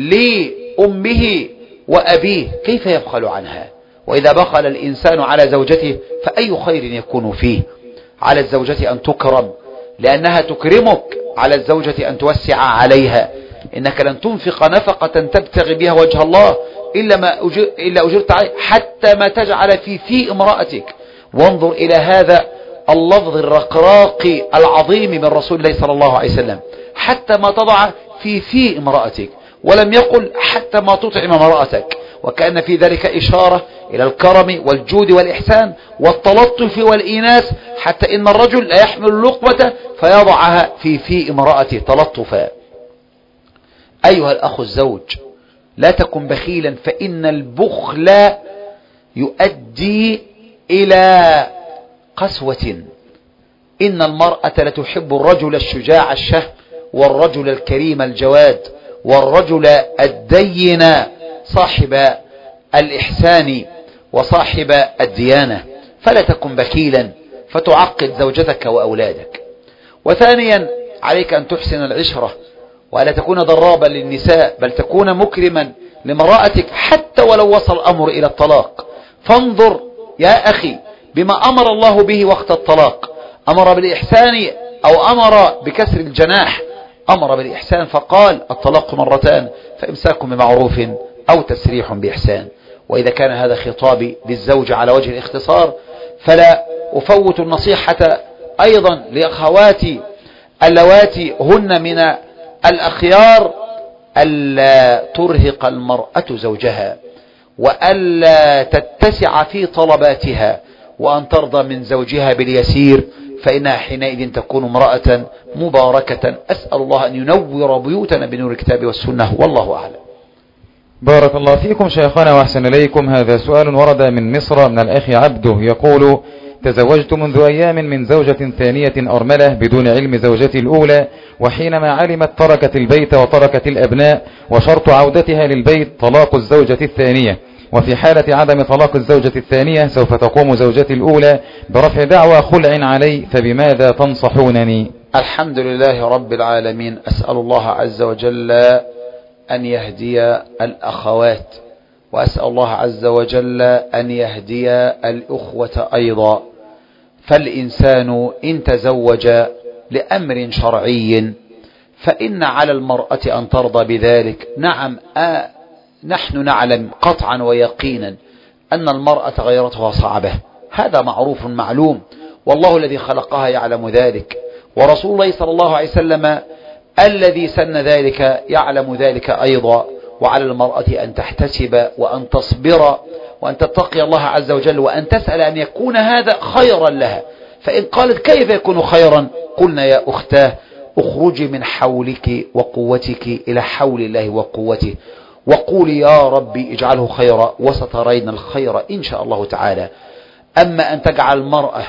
لأمه وأبيه؟ كيف يبخل عنها؟ وإذا بخل الإنسان على زوجته فأي خير يكون فيه؟ على الزوجة أن تكرم لأنها تكرمك، على الزوجة أن توسع عليها. إنك لن تنفق نفقة تبتغي بها وجه الله إلا, ما أجر إلا أجرت عليه حتى ما تجعل في في امرأتك. وانظر إلى هذا اللفظ الرقراقي العظيم من رسول الله صلى الله عليه وسلم، حتى ما تضع في في امرأتك، ولم يقل حتى ما تطعم امرأتك. وكأن في ذلك إشارة إلى الكرم والجود والإحسان والتلطف والإيناس، حتى إن الرجل لا يحمل اللقمة فيضعها في في امرأته تلطفا. أيها الأخ الزوج، لا تكن بخيلا، فإن البخل يؤدي إلى قسوة. إن المرأة لتحب الرجل الشجاع الشهم، والرجل الكريم الجواد، والرجل الدين صاحب الإحسان وصاحب الديانة. فلا تكن بخيلا فتعقد زوجتك وأولادك. وثانيا عليك أن تحسن العشرة، ولا تكون ضرابا للنساء، بل تكون مكرما لمرأتك حتى ولو وصل الأمر إلى الطلاق. فانظر يا أخي بما أمر الله به وقت الطلاق، أمر بالإحسان أو أمر بكسر الجناح؟ أمر بالإحسان فقال الطلاق مرتان، فإمساك بمعروف أو تسريح بإحسان. وإذا كان هذا خطابي للزوج على وجه الاختصار، فلا أفوت النصيحة أيضا لأخواتي اللواتي هن من الأخيار ألا ترهق المرأة زوجها، وألا تتسع في طلباتها، وأن ترضى من زوجها باليسير، فإنها حينئذ تكون امرأة مباركة. أسأل الله أن ينور بيوتنا بنور الكتاب والسنة، والله أعلم. بارك الله فيكم شيخنا وأحسن إليكم. هذا سؤال ورد من مصر من الأخ عبده، يقول: تزوجت منذ أيام من زوجة ثانية أرملة بدون علم زوجتي الأولى، وحينما علمت تركت البيت وتركت الأبناء، وشرط عودتها للبيت طلاق الزوجة الثانية. وفي حالة عدم طلاق الزوجة الثانية سوف تقوم زوجتي الأولى برفع دعوى خلع علي، فبماذا تنصحونني؟ الحمد لله رب العالمين. أسأل الله عز وجل أن يهدي الأخوات، وأسأل الله عز وجل أن يهدي الأخوة أيضا. فالإنسان إن تزوج لأمر شرعي فإن على المرأة أن ترضى بذلك. نعم، آه نحن نعلم قطعا ويقينا أن المرأة غيرتها صعبة، هذا معروف معلوم، والله الذي خلقها يعلم ذلك، ورسول الله صلى الله عليه وسلم الذي سن ذلك يعلم ذلك أيضا. وعلى المرأة أن تحتسب وأن تصبر وأن تتقي الله عز وجل، وأن تسأل أن يكون هذا خيرا لها. فإن قالت كيف يكون خيرا؟ قلنا يا أختاه اخرجي من حولك وقوتك إلى حول الله وقوته، وقولي يا ربي اجعله خيرا، وسترين الخير إن شاء الله تعالى. أما أن تجعل المرأة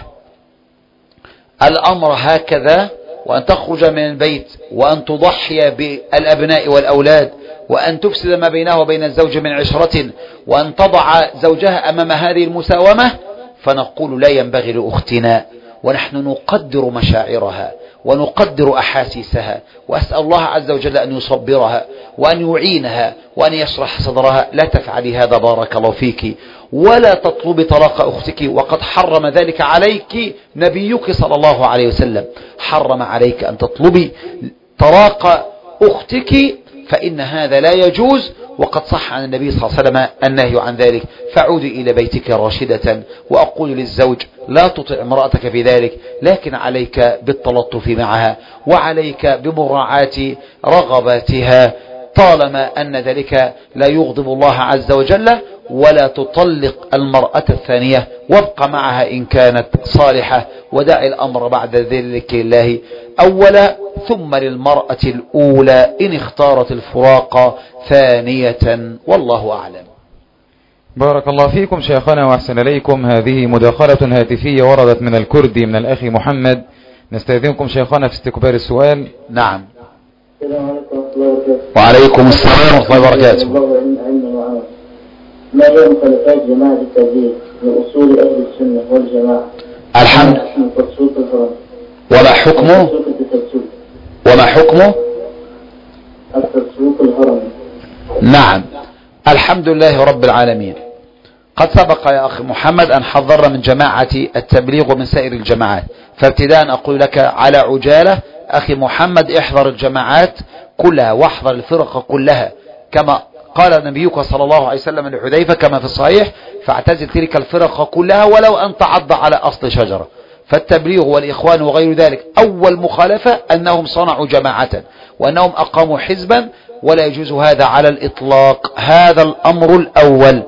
الأمر هكذا، وأن تخرج من البيت وأن تضحي بالأبناء والأولاد، وأن تفسد ما بينها وبين الزوج من عشرة، وأن تضع زوجها أمام هذه المساومة، فنقول لا ينبغي لأختنا، ونحن نقدر مشاعرها ونقدر أحاسيسها، وأسأل الله عز وجل أن يصبرها وأن يعينها وأن يشرح صدرها. لا تفعلي هذا بارك الله فيك، ولا تطلبي طلاق أختك، وقد حرم ذلك عليك نبيك صلى الله عليه وسلم، حرم عليك أن تطلبي طلاق أختك، فإن هذا لا يجوز، وقد صح عن النبي صلى الله عليه وسلم النهي عن ذلك. فعودي إلى بيتك راشدة. وأقول للزوج لا تطع امرأتك في ذلك، لكن عليك بالتلطف معها، وعليك بمراعاة رغباتها، طالما أن ذلك لا يغضب الله عز وجل. ولا تطلق المرأة الثانية، وابق معها إن كانت صالحة، ودع الأمر بعد ذلك لله أولا، ثم للمرأة الأولى إن اختارت الفراق ثانية، والله أعلم. بارك الله فيكم شيخنا وأحسن إليكم. هذه مداخلة هاتفية وردت من الكردي من الأخ محمد، نستأذنكم شيخنا في استقبال السؤال. نعم. وعليكم السلام ورحمة الله وبركاته. ما هي مخالفات جماعة التبليغ من أصول أهل السنة والجماعة؟ الحمد. وما حكمه؟ وما حكمه؟ التسويق الهرمي. نعم، الحمد لله رب العالمين. قد سبق يا أخي محمد أن حذرنا من جماعة التبليغ ومن سائر الجماعات، فابتداء أقول لك على عجالة أخي محمد احذر الجماعات كلها، واحذر الفرق كلها، كما قال نبيك صلى الله عليه وسلم لحذيفة كما في الصحيح: فاعتزل تلك الفرق كلها ولو أن تعض على أصل شجرة. فالتبليغ والإخوان وغير ذلك أول مخالفة أنهم صنعوا جماعة وأنهم أقاموا حزبا، ولا يجوز هذا على الإطلاق. هذا الأمر الأول.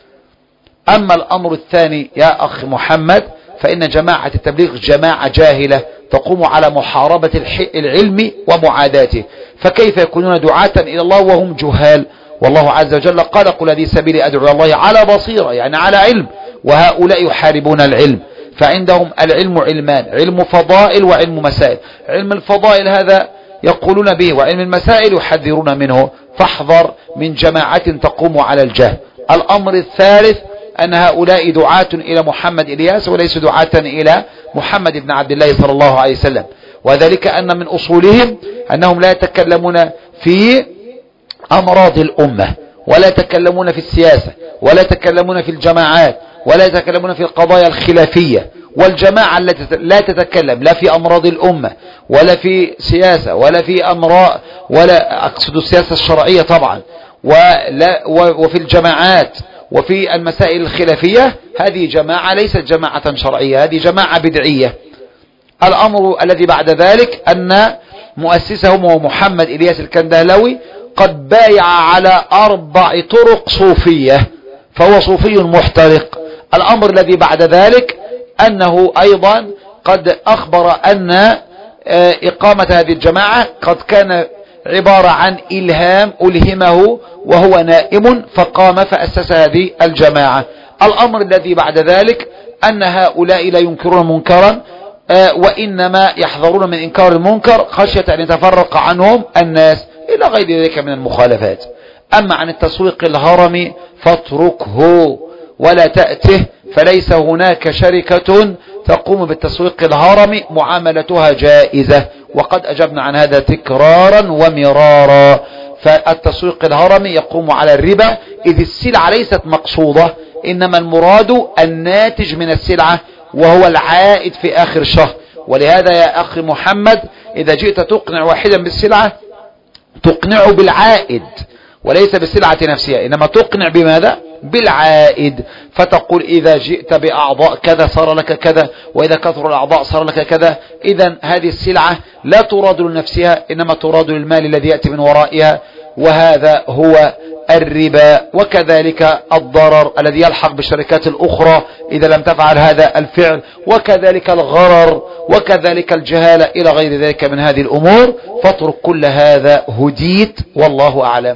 أما الأمر الثاني يا أخ محمد، فإن جماعة التبليغ جماعة جاهلة تقوم على محاربة العلم ومعاداته، فكيف يكونون دعاة إلى الله وهم جهال؟ والله عز وجل قال: قل هذه سبيلي أدعو إلى الله على بصيرة، يعني على علم، وهؤلاء يحاربون العلم. فعندهم العلم علمان: علم فضائل وعلم مسائل. علم الفضائل هذا يقولون به، وعلم المسائل يحذرون منه، فاحذر من جماعة تقوم على الجهل. الأمر الثالث أن هؤلاء دعاة إلى محمد إلياس وليسوا دعاة إلى محمد بن عبد الله صلى الله عليه وسلم، وذلك أن من أصولهم أنهم لا يتكلمون في أمراض الأمة، ولا يتكلمون في السياسة، ولا يتكلمون في الجماعات، ولا يتكلمون في القضايا الخلافية. والجماعة التي لا تتكلم لا في أمراض الأمة ولا في سياسة ولا في أمراض، ولا أقصد السياسة الشرعية طبعا، ولا وفي الجماعات وفي المسائل الخلافية، هذه جماعة ليست جماعة شرعية، هذه جماعة بدعية. الأمر الذي بعد ذلك أن مؤسسهم هو محمد إلياس الكندهلوي قد بايع على أربع طرق صوفية، فهو صوفي محترق. الأمر الذي بعد ذلك أنه أيضا قد أخبر أن إقامة هذه الجماعة قد كان عبارة عن إلهام ألهمه وهو نائم فقام فأسس هذه الجماعة. الأمر الذي بعد ذلك أن هؤلاء لا ينكرون منكرا، وإنما يحذرون من إنكار المنكر خشية أن يتفرق عنهم الناس إلى غير ذلك من المخالفات. أما عن التسويق الهرمي فاتركه ولا تأته، فليس هناك شركة تقوم بالتسويق الهرمي معاملتها جائزة، وقد أجبنا عن هذا تكرارا ومرارا. فالتسويق الهرمي يقوم على الربا، إذ السلعة ليست مقصودة، إنما المراد الناتج من السلعة وهو العائد في آخر الشهر. ولهذا يا أخي محمد إذا جئت تقنع واحدا بالسلعة تقنعه بالعائد وليس بالسلعة نفسها، إنما تقنع بماذا؟ بالعائد. فتقول إذا جئت بأعضاء كذا صار لك كذا، وإذا كثر الأعضاء صار لك كذا. إذن هذه السلعة لا تراد لنفسها، إنما تراد للمال الذي يأتي من ورائها، وهذا هو الربا. وكذلك الضرر الذي يلحق بالشركات الأخرى إذا لم تفعل هذا الفعل، وكذلك الغرر، وكذلك الجهالة إلى غير ذلك من هذه الأمور. فاترك كل هذا هديت، والله أعلم.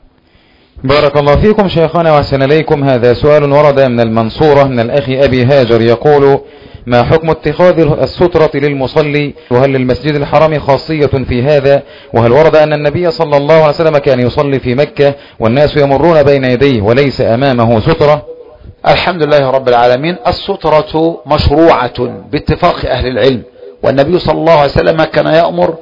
بارك الله فيكم شيخنا وأحسن إليكم. هذا سؤال ورد من المنصورة من الأخ أبي هاجر يقول: ما حكم اتخاذ السترة للمصلي، وهل للمسجد الحرام خاصية في هذا، وهل ورد أن النبي صلى الله عليه وسلم كان يصلي في مكة والناس يمرون بين يديه وليس أمامه سترة؟ الحمد لله رب العالمين. السترة مشروعة باتفاق أهل العلم، والنبي صلى الله عليه وسلم كان يأمر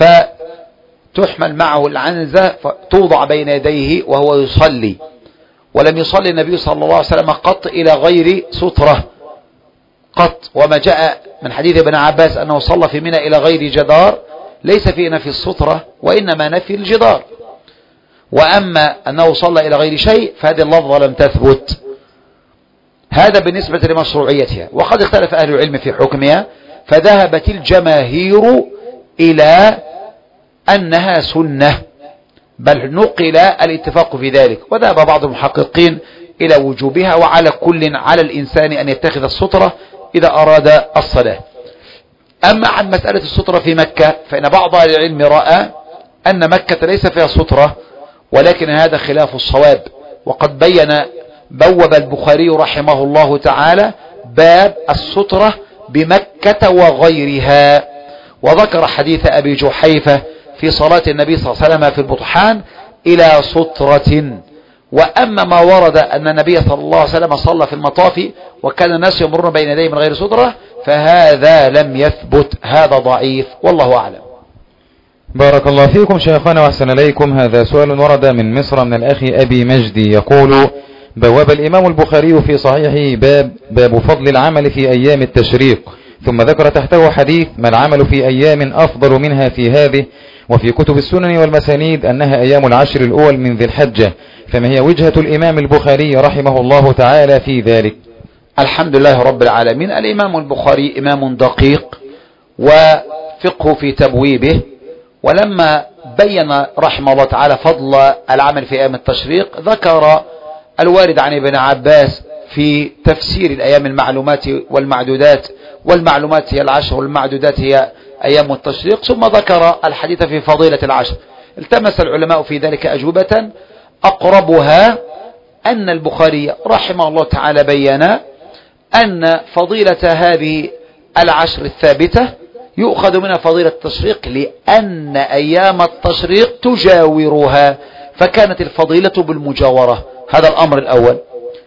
فتحمل معه العنزة فتوضع بين يديه وهو يصلي، ولم يصلي النبي صلى الله عليه وسلم قط إلى غير سترة قط. وما جاء من حديث ابن عباس أنه صلى في منى إلى غير جدار ليس فيه نفي السترة وإنما نفي الجدار. وأما أنه صلى إلى غير شيء فهذه اللفظة لم تثبت. هذا بالنسبة لمشروعيتها، وقد اختلف أهل العلم في حكمها، فذهبت الجماهير إلى أنها سنة، بل نقل الاتفاق في ذلك، وذهب بعض المحققين إلى وجوبها. وعلى كل على الإنسان أن يتخذ السترة إذا أراد الصلاة. أما عن مسألة السترة في مكة فإن بعض أهل العلم رأى أن مكة ليس فيها سترة، ولكن هذا خلاف الصواب. وقد بين بوب البخاري رحمه الله تعالى باب السترة بمكة وغيرها، وذكر حديث أبي جحيفة في صلاة النبي صلى الله عليه وسلم في البطحان إلى سترة. وأما ما ورد أن النبي صلى الله عليه وسلم صلى في المطاف وكان الناس يمرون بين يديه من غير سترة فهذا لم يثبت، هذا ضعيف، والله أعلم. بارك الله فيكم شيخنا وأحسن إليكم. هذا سؤال ورد من مصر من الأخ أبي مجدي يقول: بواب الإمام البخاري في صحيحه باب باب فضل العمل في أيام التشريق، ثم ذكر تحته حديث: ما العمل في أيام أفضل منها في هذه، وفي كتب السنن والمسانيد أنها أيام العشر الأول من ذي الحجة، فما هي وجهة الإمام البخاري رحمه الله تعالى في ذلك؟ الحمد لله رب العالمين. الإمام البخاري إمام دقيق وفقه في تبويبه، ولما بين رحمه الله تعالى فضل العمل في أيام التشريق ذكر الوارد عن ابن عباس في تفسير الأيام المعلومات والمعدودات، والمعلومات هي العشر والمعدودات هي أيام التشريق، ثم ذكر الحديث في فضيلة العشر. التمس العلماء في ذلك أجوبة، أقربها أن البخاري رحمه الله تعالى بيّن أن فضيلة هذه العشر الثابتة يؤخذ منها فضيلة التشريق لأن أيام التشريق تجاورها، فكانت الفضيلة بالمجاورة. هذا الأمر الأول.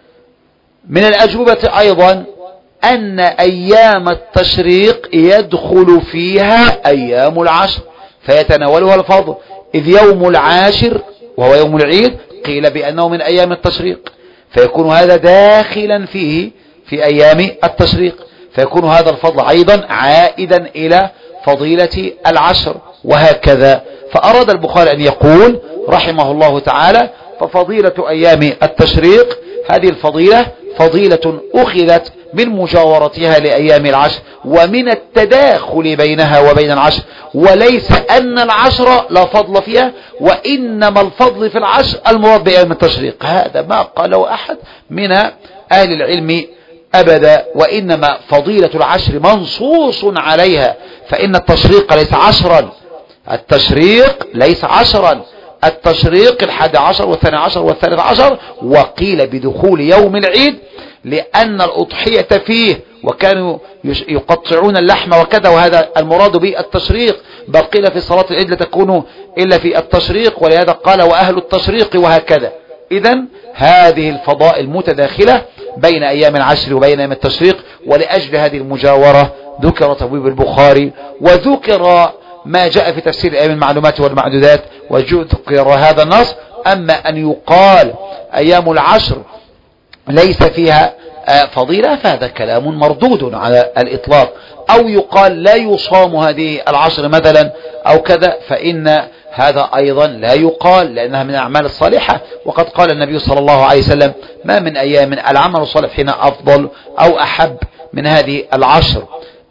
من الأجوبة أيضا أن أيام التشريق يدخل فيها أيام العشر فيتناولها الفضل، إذ يوم العاشر وهو يوم العيد قيل بأنه من أيام التشريق، فيكون هذا داخلا فيه في أيام التشريق، فيكون هذا الفضل أيضا عائدا إلى فضيلة العشر، وهكذا. فأراد البخاري أن يقول رحمه الله تعالى ففضيلة أيام التشريق هذه الفضيلة فضيلة أخذت من مجاورتها لأيام العشر ومن التداخل بينها وبين العشر، وليس أن العشر لا فضل فيها، وإنما الفضل في العشر المراد بأيام التشريق. هذا ما قاله أحد من أهل العلم أبدا، وإنما فضيلة العشر منصوص عليها، فإن التشريق ليس عشرا، التشريق ليس عشرا، التشريق الحادي عشر والثاني عشر والثالث عشر. وقيل بدخول يوم العيد لأن الأضحية فيه وكانوا يقطعون اللحم وكذا، وهذا المراد بالتشريق. بل قيل في صلاة العيد لا تكون إلا في التشريق، ولهذا قال وأهل التشريق، وهكذا. إذن هذه الفضائل متداخلة بين أيام العشر وبين أيام التشريق، ولأجل هذه المجاورة ذكر تبويب البخاري، وذكر ما جاء في تفسير أيام المعلومات والمعدودات، وذكر هذا النص. أما أن يقال أيام العشر ليس فيها فضيلة فهذا كلام مردود على الإطلاق، أو يقال لا يصام هذه العشر مثلا أو كذا، فإن هذا أيضا لا يقال لأنها من الأعمال الصالحة. وقد قال النبي صلى الله عليه وسلم ما من أيام العمل الصالح هنا أفضل أو أحب من هذه العشر.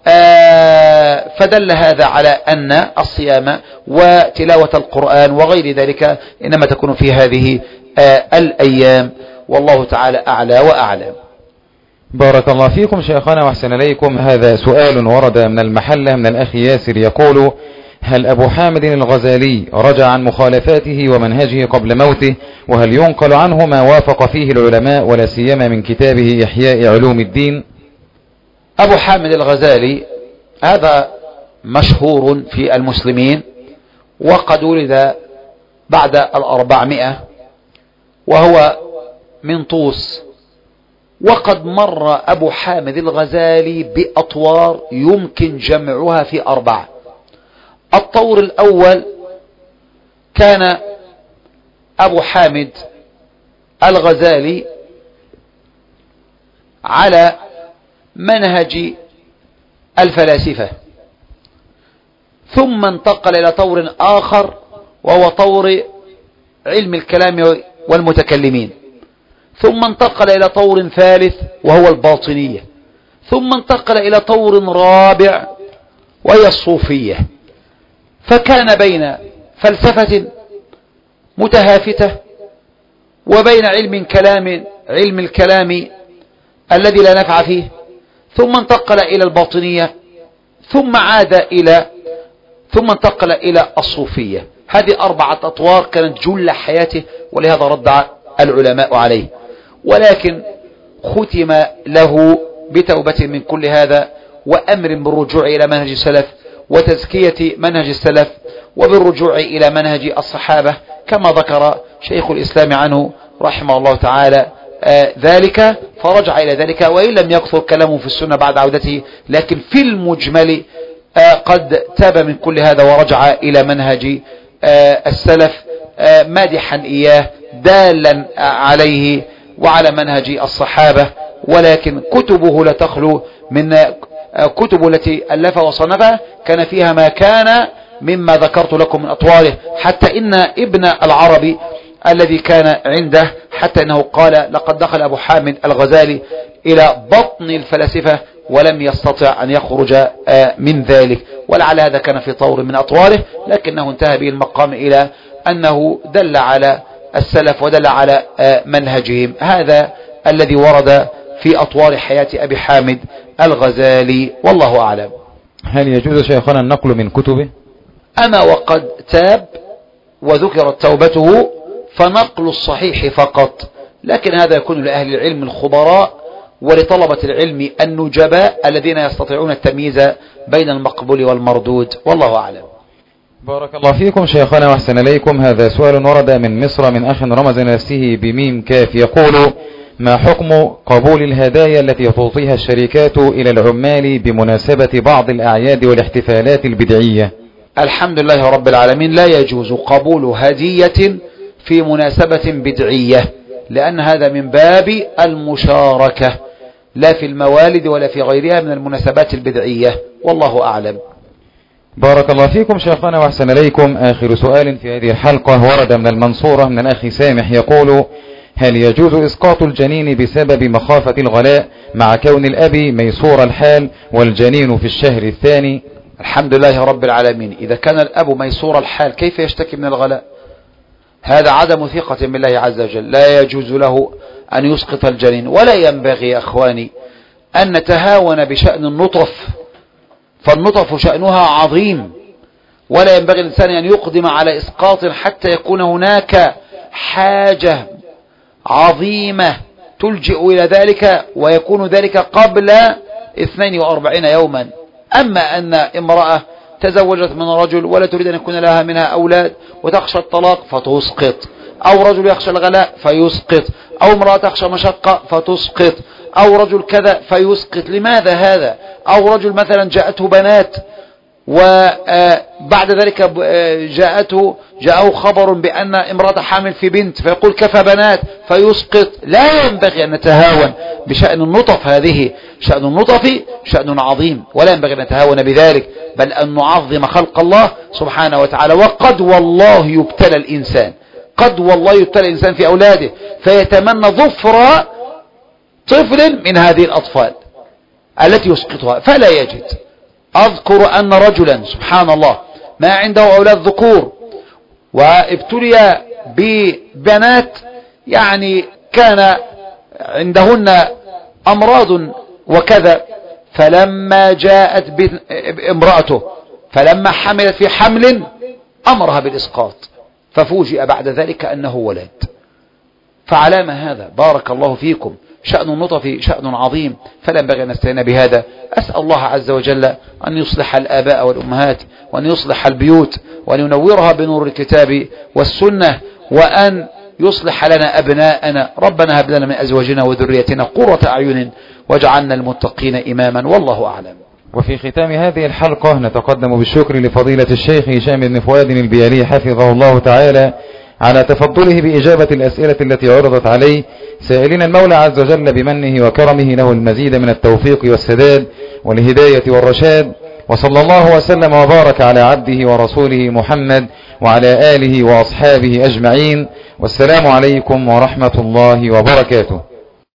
آه فدل هذا على أن الصيام وتلاوة القرآن وغير ذلك إنما تكون في هذه آه الأيام، والله تعالى أعلى وأعلم. بارك الله فيكم شيخنا وأحسن إليكم. هذا سؤال ورد من المحلة من الأخ ياسر يقول: هل أبو حامد الغزالي رجع عن مخالفاته ومنهجه قبل موته؟ وهل ينقل عنه ما وافق فيه العلماء ولا سيما من كتابه إحياء علوم الدين؟ أبو حامد الغزالي هذا مشهور في المسلمين، وقد ولد بعد الأربعمائة وهو من طوس، وقد مر أبو حامد الغزالي بأطوار يمكن جمعها في أربعة. الطور الأول كان أبو حامد الغزالي على منهج الفلاسفة، ثم انتقل إلى طور آخر وهو طور علم الكلام والمتكلمين، ثم انتقل إلى طور ثالث وهو الباطنية، ثم انتقل إلى طور رابع وهي الصوفية. فكان بين فلسفة متهافتة وبين علم كلام علم الكلام الذي لا نفع فيه، ثم انتقل إلى الباطنية، ثم عاد إلى ثم انتقل إلى الصوفية. هذه أربعة أطوار كانت جل حياته، ولهذا رد العلماء عليه، ولكن ختم له بتوبة من كل هذا وأمر بالرجوع إلى منهج السلف وتزكية منهج السلف وبالرجوع إلى منهج الصحابة كما ذكر شيخ الإسلام عنه رحمه الله تعالى آه ذلك، فرجع إلى ذلك، وإن لم يكثر كلامه في السنة بعد عودته، لكن في المجمل آه قد تاب من كل هذا ورجع إلى منهج آه السلف آه مادحا إياه دالا عليه وعلى منهج الصحابة. ولكن كتبه لا تخلو من كتب التي ألفها وصنفها كان فيها ما كان مما ذكرت لكم من أطواره، حتى إن ابن العربي الذي كان عنده، حتى أنه قال لقد دخل أبو حامد الغزالي إلى بطن الفلاسفة ولم يستطع أن يخرج من ذلك، ولعل هذا كان في طور من أطواره، لكنه انتهى به المقام إلى أنه دل على السلف ودل على منهجهم. هذا الذي ورد في أطوار حياة أبي حامد الغزالي، والله أعلم. هل يجوز شيخنا النقل من كتبه؟ أما وقد تاب وذكرت توبته فنقل الصحيح فقط، لكن هذا يكون لأهل العلم الخبراء ولطلبة العلم النجباء الذين يستطيعون التمييز بين المقبول والمردود، والله أعلم. بارك الله فيكم شيخنا وأحسن إليكم. هذا سؤال ورد من مصر من أخ رمز نفسه بميم كاف، يقول: ما حكم قبول الهدايا التي تعطيها الشركات إلى العمال بمناسبة بعض الأعياد والاحتفالات البدعية؟ الحمد لله رب العالمين، لا يجوز قبول هدية في مناسبة بدعية، لأن هذا من باب المشاركة، لا في الموالد ولا في غيرها من المناسبات البدعية، والله أعلم. بارك الله فيكم شيخنا وأحسن إليكم. آخر سؤال في هذه الحلقة ورد من المنصورة من الأخ سامح، يقول: هل يجوز إسقاط الجنين بسبب مخافة الغلاء مع كون الأب ميسور الحال والجنين في الشهر الثاني؟ الحمد لله رب العالمين، إذا كان الأب ميسور الحال كيف يشتكي من الغلاء؟ هذا عدم ثقة بالله عز وجل، لا يجوز له أن يسقط الجنين، ولا ينبغي يا أخواني أن نتهاون بشأن النطف، فالنطف شأنها عظيم، ولا ينبغي الإنسان أن يقدم على إسقاط حتى يكون هناك حاجة عظيمة تلجئ إلى ذلك، ويكون ذلك قبل اثنين وأربعين يوما. أما أن امرأة تزوجت من رجل ولا تريد أن يكون لها منها أولاد وتخشى الطلاق فتسقط، أو رجل يخشى الغلاء فيسقط، أو امرأة تخشى مشقة فتسقط، أو رجل كذا فيسقط. لماذا هذا؟ أو رجل مثلا جاءته بنات وبعد ذلك جاءته جاءه خبر بأن امرأة حامل في بنت فيقول كفى بنات فيسقط. لا ينبغي أن نتهاون بشأن النطف، هذه شأن النطف شأن عظيم، ولا ينبغي أن نتهاون بذلك، بل أن نعظم خلق الله سبحانه وتعالى. وقد والله يبتلى الإنسان، قد والله يبتلى الإنسان في أولاده فيتمنى ظفر طفل من هذه الأطفال التي يسقطها فلا يجد. أذكر أن رجلا سبحان الله ما عنده أولاد ذكور وابتلي ببنات، يعني كان عندهن أمراض وكذا، فلما جاءت امرأته فلما حملت في حمل أمرها بالإسقاط، ففوجئ بعد ذلك أنه ولد. فعلام هذا بارك الله فيكم شأن النطف شأن عظيم، فلا ينبغي أن نستهين بهذا. أسأل الله عز وجل أن يصلح الآباء والأمهات، وأن يصلح البيوت، وأن ينورها بنور الكتاب والسنة، وأن يصلح لنا أبناءنا. ربنا هب لنا من أزواجنا وذريتنا قرة أعين واجعلنا المتقين إماما، والله أعلم. وفي ختام هذه الحلقة نتقدم بالشكر لفضيلة الشيخ هشام بن فؤاد البيالي حفظه الله تعالى على تفضله بإجابة الأسئلة التي عرضت عليه، سائلين المولى عز وجل بمنه وكرمه له المزيد من التوفيق والسداد والهداية والرشاد، وصلى الله وسلم وبارك على عبده ورسوله محمد وعلى آله وأصحابه أجمعين، والسلام عليكم ورحمة الله وبركاته.